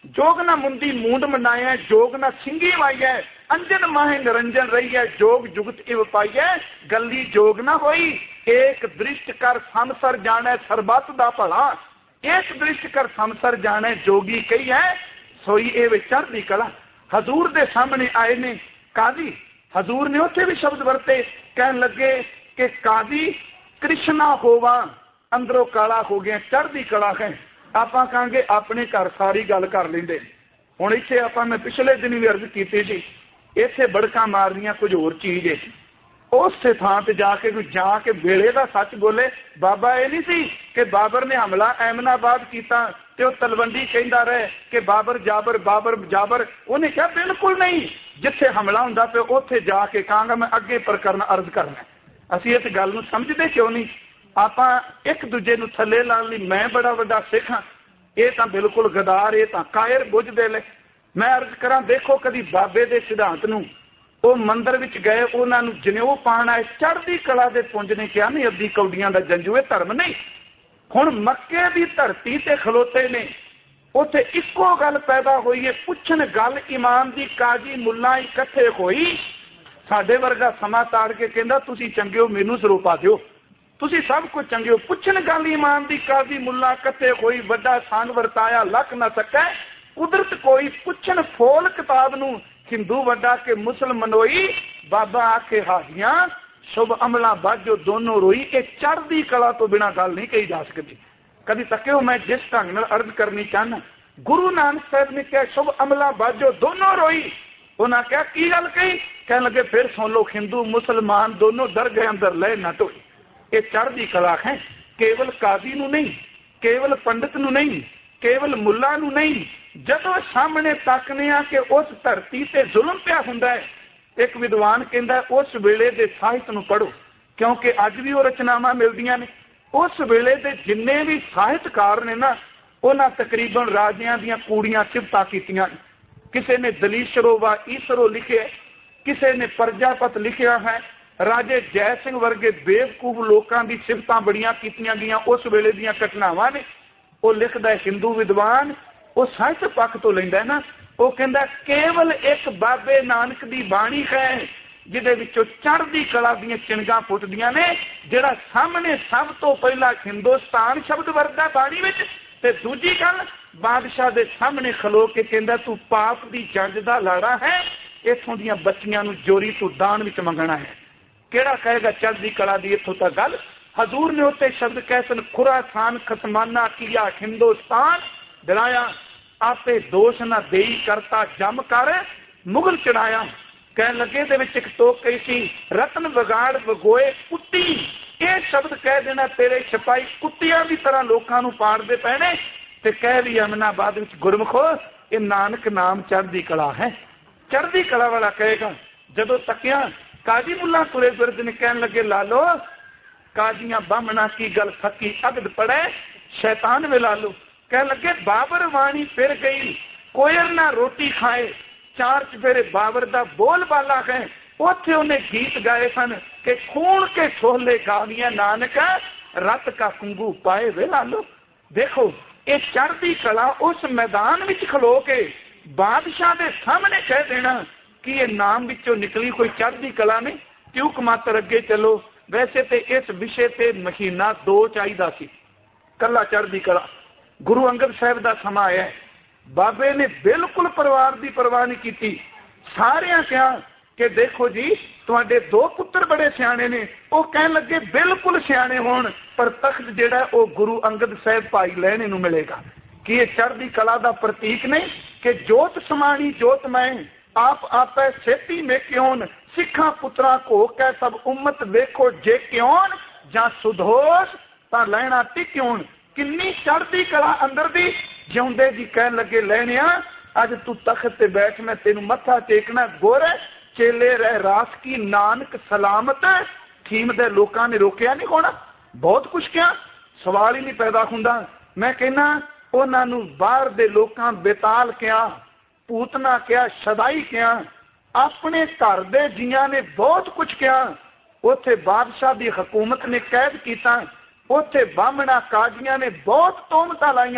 जोग न मुंदी मूंड मनाया, जोग न सिंगी वाइया, अंजन माहे निरंजन रही है, जोग जुगत इव पाइया, गली जोग न होई, एक दृष्ट कर संसर जाने सरबत दा भला, एक दृष्ट कर संसर जाने जोगी कही है, सोई ए चढ़दी कला। हजूर दे सामने आए ने काजी, हजूर ने उत्थे भी शब्द वरते, कहन लगे कि काजी कृष्णा होवा, अंदरों काला हो गया, चढ़दी कला है। ਆਪਾਂ ਕਹਾਂਗੇ ਆਪਣੇ ਘਰ ਸਾਰੀ ਗੱਲ ਕਰ ਲੈਂਦੇ। ਹੁਣ ਇੱਥੇ ਆਪਾਂ ਮੈਂ ਪਿਛਲੇ ਦਿਨ ਵੀ ਅਰਜ਼ ਕੀਤੀ ਸੀ, ਇੱਥੇ ਬੜਕਾਂ ਮਾਰਨੀਆਂ ਕੁਝ ਹੋਰ ਚੀਜ਼ ਹੈ। ਉਸੇ ਥਾਂ ਤੇ ਜਾ ਕੇ ਵੇਲੇ ਦਾ ਸੱਚ ਬੋਲੇ। ਬਾਬਾ ਇਹ ਨਹੀਂ ਸੀ ਕਿ ਬਾਬਰ ਨੇ ਹਮਲਾ ਐਮਨਾਬਾਦ ਕੀਤਾ ਤੇ ਉਹ ਤਲਵੰਡੀ ਕਹਿੰਦਾ ਰਹੇ ਕਿ ਬਾਬਰ ਜਾਬਰ ਬਾਬਰ ਜਾਬਰ। ਉਹਨੇ ਕਿਹਾ ਬਿਲਕੁਲ ਨਹੀਂ, ਜਿੱਥੇ ਹਮਲਾ ਹੁੰਦਾ ਪਿਆ ਉੱਥੇ ਜਾ ਕੇ ਕਹਾਂਗਾ ਮੈਂ ਅੱਗੇ ਪ੍ਰਕਰਨ ਅਰਜ਼ ਕਰਨਾ। ਅਸੀਂ ਇਸ ਗੱਲ ਨੂੰ ਸਮਝਦੇ ਕਿਉਂ ਨਹੀਂ? ਆਪਾਂ ਇੱਕ ਦੂਜੇ ਨੂੰ ਥੱਲੇ ਲਾਉਣ ਲਈ ਮੈਂ ਬੜਾ ਵੱਡਾ ਸਿੱਖ ਹਾਂ, ਇਹ ਤਾਂ ਬਿਲਕੁਲ ਗਦਾਰ, ਇਹ ਤਾਂ ਕਾਇਰ ਬੁੱਝਦੇ ਲੈ। ਮੈਂ ਅਰਜ਼ ਕਰਾਂ, ਦੇਖੋ ਕਦੀ ਬਾਬੇ ਦੇ ਸਿਧਾਂਤ ਨੂੰ ਉਹ ਮੰਦਰ ਵਿੱਚ ਗਏ, ਉਹਨਾਂ ਨੂੰ ਜਨੇਊ ਪਾਉਣ ਆਏ, ਚੜ੍ਹਦੀ ਕਲਾ ਦੇ ਪੁੰਜ ਨੇ ਕਿਹਾ ਨਹੀਂ ਅੱਧੀ ਕੌਡੀਆਂ ਦਾ ਜੰਜੂ, ਇਹ ਧਰਮ ਨਹੀਂ। ਹੁਣ ਮੱਕੇ ਦੀ ਧਰਤੀ ਤੇ ਖਲੋਤੇ ਨੇ, ਉੱਥੇ ਇੱਕੋ ਗੱਲ ਪੈਦਾ ਹੋਈ ਹੈ, ਪੁੱਛਣ ਗੱਲ ਇਮਾਨ ਦੀ, ਕਾਜੀ ਮੁੱਲਾ ਇਕੱਠੇ ਹੋਈ। ਸਾਡੇ ਵਰਗਾ ਸਮਾਂ ਤਾੜ ਕੇ ਕਹਿੰਦਾ ਤੁਸੀਂ ਚੰਗੇ ਹੋ ਮੈਨੂੰ ਸਰੂਪਾ ਦਿਓ, ਤੁਸੀਂ ਸਭ ਕੁਝ ਚੰਗੇ ਹੋ। ਪੁੱਛਣ ਗੱਲ ਇਮਾਨ ਦੀ, ਕਾਜ਼ੀ ਮੁੱਲਾ ਇਕੱਠੇ ਹੋਈ, ਵੱਡਾ ਸਾਨ ਵਰਤਾਇਆ ਲੱਖ ਨਾ ਸਕੈ, ਕੁਦਰਤ ਕੋਈ ਪੁੱਛਣ ਫੋਲ ਕਿਤਾਬ ਨੂੰ, ਹਿੰਦੂ ਵੱਡਾ ਕੇ ਮੁਸਲਮਾਨੋਈ, ਬਾਬਾ ਆਖੇ ਹਾਜ਼ੀਆਂ ਸ਼ੁਭ ਅਮਲਾਂ ਬਾਝੋ ਦੋਨੋਂ ਰੋਈ। ਇਹ ਚੜ੍ਹਦੀ ਕਲਾ ਤੋਂ ਬਿਨਾਂ ਗੱਲ ਨਹੀਂ ਕਹੀ ਜਾ ਸਕਦੀ। ਕਦੀ ਤੱਕਿਓ ਮੈਂ ਜਿਸ ਢੰਗ ਨਾਲ ਅਰਜ਼ ਕਰਨੀ ਚਾਹੁੰਦਾ, ਗੁਰੂ ਨਾਨਕ ਸਾਹਿਬ ਨੇ ਕਿਹਾ ਸ਼ੁਭ ਅਮਲਾਂ ਬਾਝੋ ਦੋਨੋਂ ਰੋਈ। ਉਹਨਾਂ ਕਿਹਾ ਕੀ ਗੱਲ ਕਹੀ? ਕਹਿਣ ਲੱਗੇ ਫਿਰ ਸੁਣ ਲਓ, ਹਿੰਦੂ ਮੁਸਲਮਾਨ ਦੋਨੋਂ ਦਰਗਾਹ ਅੰਦਰ ਲੈ ਨਾ ਢੋਈ। ਇਹ ਚੜ੍ਹਦੀ ਕਲਾ ਹੈ, ਕੇਵਲ ਕਾਜ਼ੀ ਨੂੰ ਨਹੀਂ, ਕੇਵਲ ਪੰਡਿਤ ਨੂੰ ਨਹੀਂ, ਕੇਵਲ ਮੁੱਲਾ ਨੂੰ ਨਹੀਂ। ਜਦੋਂ ਸਾਹਮਣੇ ਤੱਕਨੇ ਆ ਕਿ ਉਸ ਧਰਤੀ ਤੇ ਜ਼ੁਲਮ ਪਿਆ ਹੁੰਦਾ ਹੈ, ਇੱਕ ਵਿਦਵਾਨ ਕਹਿੰਦਾ ਉਸ ਵੇਲੇ ਦੇ ਸਾਹਿਤ ਨੂੰ ਪੜ੍ਹੋ, ਕਿਉਂਕਿ ਅੱਜ ਵੀ ਉਹ ਰਚਨਾਵਾਂ ਮਿਲਦੀਆਂ ਨੇ। ਉਸ ਵੇਲੇ ਦੇ ਜਿੰਨੇ ਵੀ ਸਾਹਿਤਕਾਰ ਨੇ ਨਾ, ਉਹਨਾਂ ਤਕਰੀਬਨ ਰਾਜਿਆਂ ਦੀਆਂ ਕੂੜੀਆਂ ਸਿਫਤਾਂ ਕੀਤੀਆਂ। ਕਿਸੇ ਨੇ ਦਲੀਸ਼ਰੋ ਵਾ ਈਸਰੋ ਲਿਖਿਆ, ਕਿਸੇ ਨੇ ਪ੍ਰਜਾਪਤ ਲਿਖਿਆ ਹੈ। ਰਾਜੇ ਜੈ ਸਿੰਘ ਵਰਗੇ ਬੇਵਕੂਫ ਲੋਕਾਂ ਦੀ ਸਿਫਤਾਂ ਬੜੀਆਂ ਕੀਤੀਆਂ ਗਈਆਂ, ਉਸ ਵੇਲੇ ਦੀਆਂ ਘਟਨਾਵਾਂ ਨੇ। ਉਹ ਲਿਖਦਾ ਹਿੰਦੂ ਵਿਦਵਾਨ, ਉਹ ਸਾਹਿਤ ਪੱਖ ਤੋਂ ਲੈਂਦਾ ਨਾ, ਉਹ ਕਹਿੰਦਾ ਕੇਵਲ ਇੱਕ ਬਾਬੇ ਨਾਨਕ ਦੀ ਬਾਣੀ ਹੈ ਜਿਹਦੇ ਵਿੱਚੋਂ ਚੜ੍ਹਦੀ ਕਲਾ ਦੀਆਂ ਚਿਣਗਾਂ ਫੁੱਟਦੀਆਂ ਨੇ, ਜਿਹੜਾ ਸਾਹਮਣੇ ਸਭ ਤੋਂ ਪਹਿਲਾਂ ਹਿੰਦੁਸਤਾਨ ਸ਼ਬਦ ਵਰਤਦਾ ਬਾਣੀ ਵਿੱਚ, ਤੇ ਦੂਜੀ ਗੱਲ ਬਾਦਸ਼ਾਹ ਦੇ ਸਾਹਮਣੇ ਖਲੋ ਕੇ ਕਹਿੰਦਾ ਤੂੰ ਪਾਪ ਦੀ ਜੰਜ ਦਾ ਲਾੜਾ ਹੈ, ਇੱਥੋਂ ਦੀਆਂ ਬੱਚੀਆਂ ਨੂੰ ਜੋਰੀ ਤੂੰ ਦਾਨ ਵਿੱਚ ਮੰਗਣਾ ਹੈ। ਕਿਹੜਾ ਕਹੇਗਾ ਚੜ੍ਹਦੀ ਕਲਾ ਦੀ? ਇੱਥੋਂ ਤੱਕ ਗੱਲ ਹਜ਼ੂਰ ਨੇ ਉੱਤੇ ਸ਼ਬਦ ਕਹਿ ਖੁਰਾਸਾਨ ਖਸਮਾਨਾ ਕੀਆ ਹਿੰਦੁਸਤਾਨ, ਡਰਾਇਆ ਆਪੇ ਦੋਸ਼ ਨਾ ਦੇਈ ਕਰਤਾ ਜਮ ਕਰ ਮੁਗਲ ਚੜਾਇਆ। ਕਹਿਣ ਲੱਗੇ ਦੇ ਵਿੱਚ ਇੱਕ ਟੋਕ ਕਹੀ ਸੀ, ਰਤਨ ਵਿਗਾੜ ਵਗੋਏ ਕੁੱਤੀ। ਇਹ ਸ਼ਬਦ ਕਹਿ ਦੇਣਾ ਤੇਰੇ ਸਿਪਾਹੀ ਕੁੱਤਿਆਂ ਦੀ ਤਰ੍ਹਾਂ ਲੋਕਾਂ ਨੂੰ ਪਾੜਦੇ ਪੈਣੇ। ਤੇ ਕਹਿ ਵੀ ਅਮਨਾਬਾਦ ਵਿੱਚ ਗੁਰਮਖੋ ਇਹ ਨਾਨਕ ਨਾਮ ਚੜ੍ਹਦੀ ਕਲਾ ਹੈ। ਚੜ੍ਹਦੀ ਕਲਾ ਵਾਲਾ ਕਹੇਗਾ। ਜਦੋਂ ਤੱਕਿਆ ਕਾਜੀ ਮੁੱਲਾ ਤੁਰੇ ਫਿਰਦੇ ਨੇ, ਕਹਿਣ ਲੱਗੇ ਲਾਲੋ ਕਾਜ਼ੀਆਂ ਬਾਹਮਣਾ ਕੀ ਗੱਲ ਫੱਕੀ ਅਗਦ ਪੜੇ ਸ਼ੈਤਾਨ ਵੇ ਲਾਲੋ। ਕਹਿਣ ਲੱਗੇ ਬਾਬਰ ਵਾਣੀ ਫਿਰ ਗਈ, ਕੋਇਰ ਨਾ ਰੋਟੀ ਖਾਏ, ਚਾਰ ਚਫੇਰੇ ਬਾਬਰ ਦਾ ਬੋਲ ਬਾਲਾ ਹੈ। ਉੱਥੇ ਉਹਨੇ ਗੀਤ ਗਾਏ ਸਨ ਕਿ ਖੂਨ ਕੇ ਛੋਲੇ ਗਾਵੀਆਂ ਨਾਨਕ ਰਤ ਕਾ ਕੁੰਗੂ ਪਾਏ ਵੇ ਲਾਲੋ। ਦੇਖੋ ਇਹ ਚੜ੍ਹਦੀ ਕਲਾ ਉਸ ਮੈਦਾਨ ਵਿੱਚ ਖਲੋ ਕੇ ਬਾਦਸ਼ਾਹ ਦੇ ਸਾਹਮਣੇ ਕਹਿ ਦੇਣਾ ਕਿ ਇਹ ਨਾਮ ਵਿੱਚੋਂ ਨਿਕਲੀ ਕੋਈ ਚੜ੍ਹਦੀ ਕਲਾ ਨਹੀਂ। ਕਿਉਂਕ ਮਾਤਰ ਅੱਗੇ ਚੱਲੋ। ਵੈਸੇ ਤੇ ਇਸ ਵਿਸ਼ੇ ਤੇ ਮਹੀਨਾ 2 ਚਾਹੀਦਾ ਸੀ, ਕੱਲਾ ਚੜ੍ਹਦੀ ਕਲਾ। ਗੁਰੂ ਅੰਗਦ ਸਾਹਿਬ ਦਾ ਸਮਾਂ ਆਇਆ, ਬਾਬੇ ਨੇ ਬਿਲਕੁਲ ਪਰਿਵਾਰ ਦੀ ਪਰਵਾਹ ਨਹੀਂ ਕੀਤੀ। ਸਾਰਿਆਂ ਕਿਹਾ ਕਿ ਦੇਖੋ ਜੀ ਤੁਹਾਡੇ 2 ਪੁੱਤਰ ਬੜੇ ਸਿਆਣੇ ਨੇ। ਉਹ ਕਹਿਣ ਲੱਗੇ ਬਿਲਕੁਲ ਸਿਆਣੇ ਹੋਣ, ਪਰ ਤਖਤ ਜਿਹੜਾ ਉਹ ਗੁਰੂ ਅੰਗਦ ਸਾਹਿਬ ਭਾਈ ਲਹਿਣੇ ਨੂੰ ਮਿਲੇਗਾ। ਕਿ ਇਹ ਚੜ੍ਹਦੀ ਕਲਾ ਦਾ ਪ੍ਰਤੀਕ ਨਹੀਂ ਕਿ ਜੋਤ ਸਮਾਣੀ ਜੋਤ ਮੈਂ ਆਪ ਆਪੈ ਸੇਤੀ ਮੇ ਕਿਉਂ, ਸਿੱਖਾਂ ਪੁੱਤਰਾਂ ਕੋ ਕਹਿ ਸਭ ਉਮਤ ਵੇਖੋ ਜੇ ਕਿਉਂ, ਜਾਂ ਸੁਧੋਸ਼ ਤਾਂ ਲੈਣਾ ਟਿਕਿਉਣ। ਕਿੰਨੀ ਚੜ੍ਹਦੀ ਕਲਾ ਅੰਦਰ ਦੀ। ਜਿਉਂਦੇ ਜੀ ਕਹਿਣ ਲੱਗੇ ਲੈਣਿਆ ਅੱਜ ਤੂੰ ਤਖਤ ਤੇ ਬੈਠ, ਮੈਂ ਤੈਨੂੰ ਮੱਥਾ ਟੇਕਣਾ। ਗੋਰੇ ਚੇਲੇ ਰਹਿ ਰਾਸ ਕੀ ਨਾਨਕ ਸਲਾਮਤ। ਥੀਮ ਦੇ ਲੋਕਾਂ ਨੇ ਰੋਕਿਆ ਨਹੀਂ ਹੋਣਾ, ਬਹੁਤ ਕੁਛ ਕਿਹਾ, ਸਵਾਲ ਹੀ ਨਹੀਂ ਪੈਦਾ ਹੁੰਦਾ। ਮੈਂ ਕਹਿੰਦਾ ਉਹਨਾਂ ਨੂੰ ਬਾਹਰ ਦੇ ਲੋਕਾਂ ਬੇਤਾਲ ਕਿਹਾ, ਪੂਤਨਾ ਕਿਹਾ, ਸ਼ਦਾਈ ਕਿਹਾ, ਆਪਣੇ ਘਰ ਦੇ ਜੀਆਂ ਨੇ ਬਹੁਤ ਕੁਛ ਕਿਹਾ। ਉੱਥੇ ਬਾਦਸ਼ਾਹ ਦੀ ਹਕੂਮਤ ਨੇ ਕੈਦ ਕੀਤਾ, ਉੱਥੇ ਬਾਹਮਣਾ ਕਾਜ਼ੀਆਂ ਨੇ ਬਹੁਤ ਤੋਹਮਤਾਂ ਲਾਈਆਂ।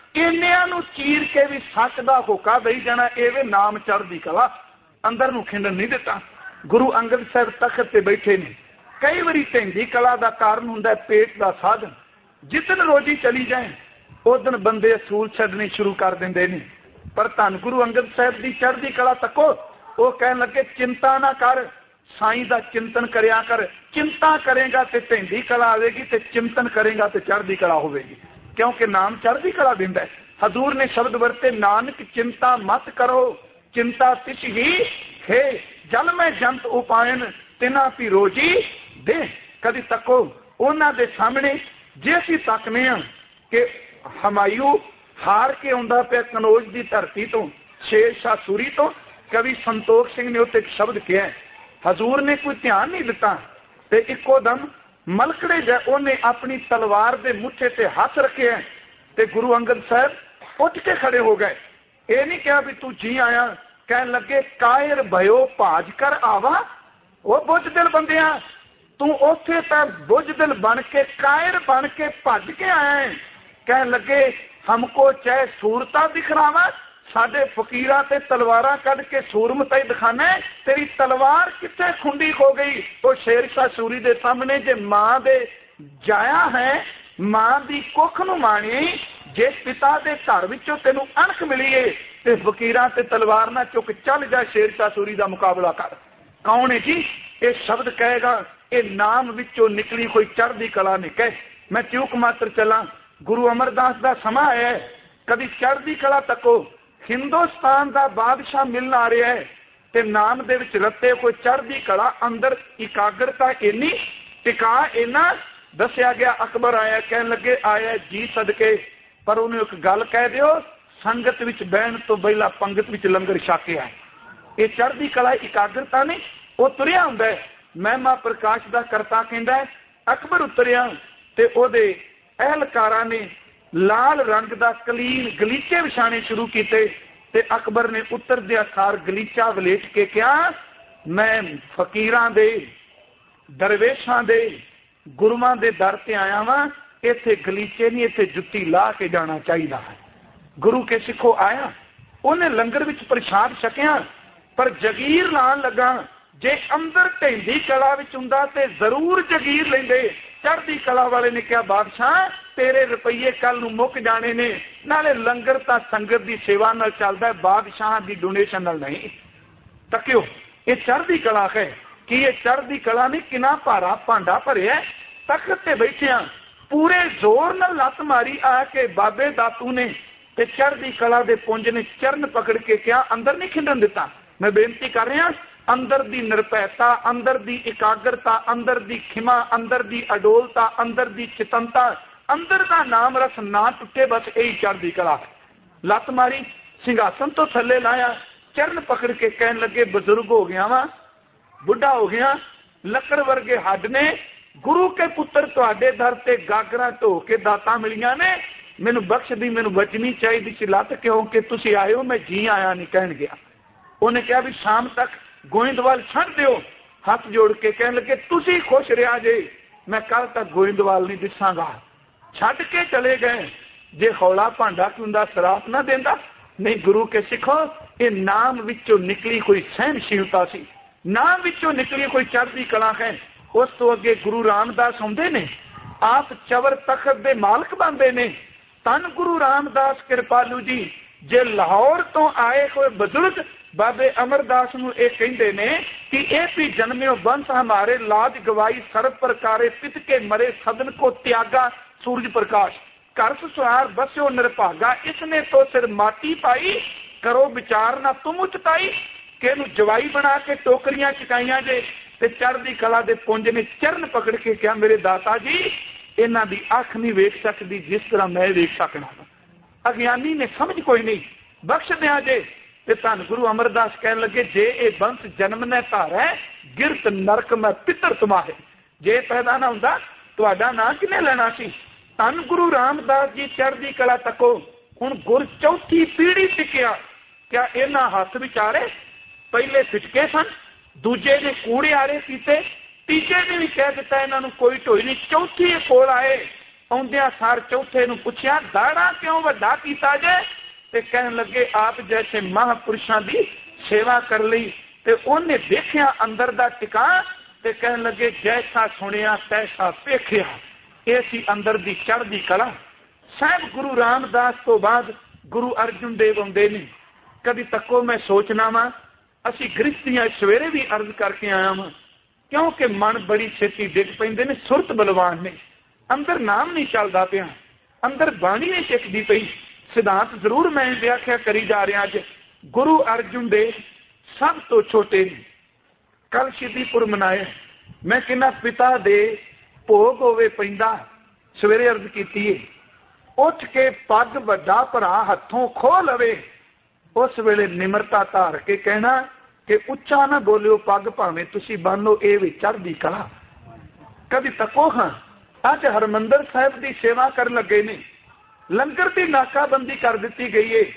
इन्निਆਂ ਨੂੰ चीर के भी सच का होका दई जाना, ये नाम चढ़दी कला, अंदर नूं खिंडन नहीं दिता। गुरु अंगद साहब तख्त ते बैठे ने, कई बारी ढिंडी कला का कारण हुंदा पेट का साधन, जिदन रोजी चली जाए उदन बंदे असूल छड्डने शुरू कर देंदे ने। पर धन गुरु अंगद साहब की चढ़दी कला तको, वो कहन लगे चिंता ना कर, साईं का चिंतन करया कर, चिंता करेगा तो ढिंडी कला आएगी, तो चिंतन करेगा तो चढ़दी कला होगी, क्योंकि नाम चढ़दी कला दिंदा है। हजूर ने शब्द वरते, नानक चिंता मत करो, चिंता तिस ही है, जल में जंत उपायन तिना भी रोजी दे। कदी तको उन्हां दे सामने जे असीं तकने आ कि हमायूं हार के आउंदा पिया कनौज की धरती तो, शेर शाह सूरी तो, कवि संतोख सिंह ने उत्ते शब्द किया, हजूर ने कोई ध्यान नहीं दिता, ते इको दम मलकड़े जा उन्हें अपनी तलवार के मुठे ते हाथ रखे है, ते गुरु अंगद साहब उठ के खड़े हो गए। ये नहीं कहा भी तू जी आया, कह लगे कायर भयो भाज कर आवा, वो बुझदिल बंदिया तू उथे तक बुझदिल बन के कायर बन के भज के आया है। कह लगे हमको चाहे सूरता दिखलावा, साडे फकीरा ते तलवारा कढ़ के सूरमता ही दिखाना है, तेरी तलवार कितने खुंडी हो गई। वो शेर शाह सूरी दे सामने जे मां दे जाया है, मां दी कुख नूं माणी, जे पिता दे घर विचों तैनूं अणख मिली है ते फकीरा ते तलवार ना चुक चल जा, शेर शाह सूरी दा मुकाबला कर। कौन है जी ये शब्द कहेगा? ये नाम विचों निकली कोई चढ़दी कला ने कहे। मैं चूक मात्र चला, गुरु अमरदास का समा है, कभी चढ़दी कला तको हिंदुस्तान का बादशाह मिलना आ रहा है, ते नाम दे विच रते कोई चढ़दी कला, अंदर एकाग्रता इन्नी, टिका इन्ना दसिया गया। अकबर आया, कह लगे आया जी सदके, पर उन्हें एक गल कह दियो, संगत विच बहन तो पहला पंगत विच लंगर छक के आए। ये चढ़दी कला एकाग्रता नहीं, वो तुरिया हुंदा है। महिमा प्रकाश का करता कहंदा है, अकबर उतरिया ते ओदे अहलकारा ने लाल रंग का कलीन गलीचे विछाने शुरू किए, ते अकबर ने उतरदे सार गलीचा वलेट के कहा, मैं फकीरां दे दरवेशां दे गुरुआं दे दर ते आया वां, इत्थे गलीचे नहीं, इत्थे जुत्ती ला के जाना चाहिए है। गुरु के सिखो आया, उन्हें लंगर विच प्रसाद छकिया, पर जगीर लान लगा, जे अंदर ढिंडी कला विच हुंदा ते जरूर जगीर लेंदे। चढ़दी कला वाले ने कहा, बादशाह तेरे रुपये कल नूं मुक जाने ने, नाले लंगर तां संगत दी सेवा नाल चलदा है, बादशाह दी डोनेशन नाल नहीं। तकियो ये चढ़दी कला है कि ये चढ़दी कला ने किना भारा भांडा भरिया, तख्त ते बैठिया पूरे जोर नाल लत मारी आके बाबे दातू ने, ते चढ़दी कला दे पुंज ने चरण पकड़ के कहा, अंदर नहीं खिंडन दिता। मैं बेनती कर रहा, अंदर दी निरभैता, अंदर दी एकाग्रता, अंदर दी खिमा, अंदर दी अडोलता, अंदर दी चितनता, अंदर का नाम रस ना टुटे, बस यही चढ़दी कला है। लत मारी, सिंघासन तो थले लाया, चरण पकड़ के कहन लगे, बजुर्ग हो गया वा, बुढ़ा हो गया, लकड़ वर्गे हड्ड ने, गुरु के पुत्र तुहाडे दर ते गागरा ढो के दाता मिलियां ने, मैनू बख्श दी, मैनू बचनी चाहिए सी लत, क्योंकि तुसीं आए हो, मैं जी आया नहीं कहन गया। उन्हें कहा भी शाम तक गोइंदवाल छड़ दियो, हाथ जोड़ के कहने लगे, तुसी खुश रहा जे, मैं कल तक गोइंदवाल नहीं दिसांगा। छड़ के चले गए। जे हौला भांडा कुंदा शराब ना देंदा नहीं। गुरु के सिखो, ये नाम विचों निकली कोई सहनशीलता सी, नाम विचों निकली कोई चढ़दी कला है। उस तो अगे गुरु रामदास आउंदे ने, आप चवर तखत दे मालक बनते ने। तन गुरु रामदास कृपालू जी, जे लाहौर तो आए कोई बुजुर्ग बाबे अमरदास नूं ये कहंदे ने कि ए भी जन्म्यो बंस हमारे, लाज गवाई सर्व प्रकारे, पित के मरे सदन को त्यागा सूरज प्रकाश, कर सुहार बस्यो निरभागा, इसने तो सिर माटी पाई, करो विचार ना तुम उचताई। कि नूं जवाई बना के टोकरियां चकाइयां जे, ते चढ़दी कला दे पुंज ने चरण पकड़ के कहा, मेरे दाता जी इन्हां दी अख नहीं वेख सकदी जिस तरह मैं वेख सकना। अज्ञानी ने समझ कोई नहीं, बख्श दिया जे। ते धन गुरु अमरदास कह लगे, जे ये बंस जन्म ने धार है, गिरत नरक में पितर तुमाहे, जे पैदा ना हुंदा तुहाडा नां किने लेना सी। धन गुरु रामदास जी चढ़दी कला तको हुण गुर चौथी पीढ़ी टिकिया। क्या इन्हां हथ विचारे पहले फिटके सन, दूजे ने कूड़े आरे पीते, तीजे ने भी कह दिता इन्हां नूं कोई ढोई नहीं, चौथी कोल आए ਆਉਂਦਿਆਂ ਸਾਰ ਚੌਥੇ ਨੂੰ ਪੁੱਛਿਆ ਦਾੜਾ ਕਿਉਂ ਵੱਡਾ ਕੀਤਾ ਜੇ? ਤੇ ਕਹਿਣ ਲੱਗੇ ਆਪ ਜੈਸੇ ਮਹਾਂਪੁਰਸ਼ਾਂ ਦੀ ਸੇਵਾ ਕਰ ਲਈ। ਤੇ ਉਹਨੇ ਦੇਖਿਆ ਅੰਦਰ ਦਾ ਟਿਕਾ ਤੇ ਕਹਿਣ ਲੱਗੇ ਜੈਸਾ ਸੁਣਿਆ ਤੈਸਾ ਵੇਖਿਆ। ਇਹ ਸੀ ਅੰਦਰ ਦੀ ਚੜ੍ਹਦੀ ਕਲਾ। ਸਾਹਿਬ ਗੁਰੂ ਰਾਮਦਾਸ ਤੋਂ ਬਾਅਦ ਗੁਰੂ ਅਰਜਨ ਦੇਵ ਆਉਂਦੇ ਨੇ। ਕਦੀ ਤੱਕੋ ਮੈਂ ਸੋਚਣਾ ਵਾ ਅਸੀਂ ਗ੍ਰਸਤੀਆਂ ਸਵੇਰੇ ਵੀ ਅਰਜ਼ ਕਰਕੇ ਆਇਆ ਵਾਂ, ਕਿਉਂਕਿ ਮਨ ਬੜੀ ਛੇਤੀ ਡਿੱਗ ਪੈਂਦੇ ਨੇ, ਸੁਰਤ ਬਲਵਾਨ ਨੇ, ਅੰਦਰ ਨਾਮ ਨਹੀਂ ਚੱਲਦਾ ਪਿਆ, ਅੰਦਰ ਬਾਣੀ ਨਹੀਂ ਟਿਕਦੀ ਪਈ। ਸਿਧਾਂਤ ਜ਼ਰੂਰ ਮੈਂ ਵਿਆਖਿਆ ਕਰੀ ਜਾ ਰਿਹਾ। ਅੱਜ ਗੁਰੂ ਅਰਜਨ ਦੇਵ ਸਭ ਤੋਂ ਛੋਟੇ ਨੇ। ਕੱਲ ਸ਼ਹੀਦੀਪੁਰ ਮਨਾਇਆ, ਮੈਂ ਕਹਿੰਦਾ ਪਿਤਾ ਦੇ ਭੋਗ ਹੋਵੇ ਪੈਂਦਾ, ਸਵੇਰੇ ਅਰਜ਼ ਕੀਤੀ ਏ, ਉੱਠ ਕੇ ਪੱਗ ਵੱਡਾ ਭਰਾ ਹੱਥੋਂ ਖੋਹ ਲਵੇ। ਉਸ ਵੇਲੇ ਨਿਮਰਤਾ ਧਾਰ ਕੇ ਕਹਿਣਾ ਕਿ ਉੱਚਾ ਨਾ ਬੋਲਿਓ, ਪੱਗ ਭਾਵੇਂ ਤੁਸੀਂ ਬੰਨੋ, ਇਹ ਵੀ ਚੜ੍ਹਦੀ ਕਲਾ। ਕਦੀ ਤੱਕੋ ਹਾਂ ਅੱਜ ਹਰਮੰਦਰ ਸਾਹਿਬ ਦੀ ਸੇਵਾ ਕਰਨ ਲੱਗੇ ਨੇ, ਲੰਗਰ ਦੀ ਨਾਕਾਬੰਦੀ ਕਰ ਦਿੱਤੀ ਗਈ ਏ।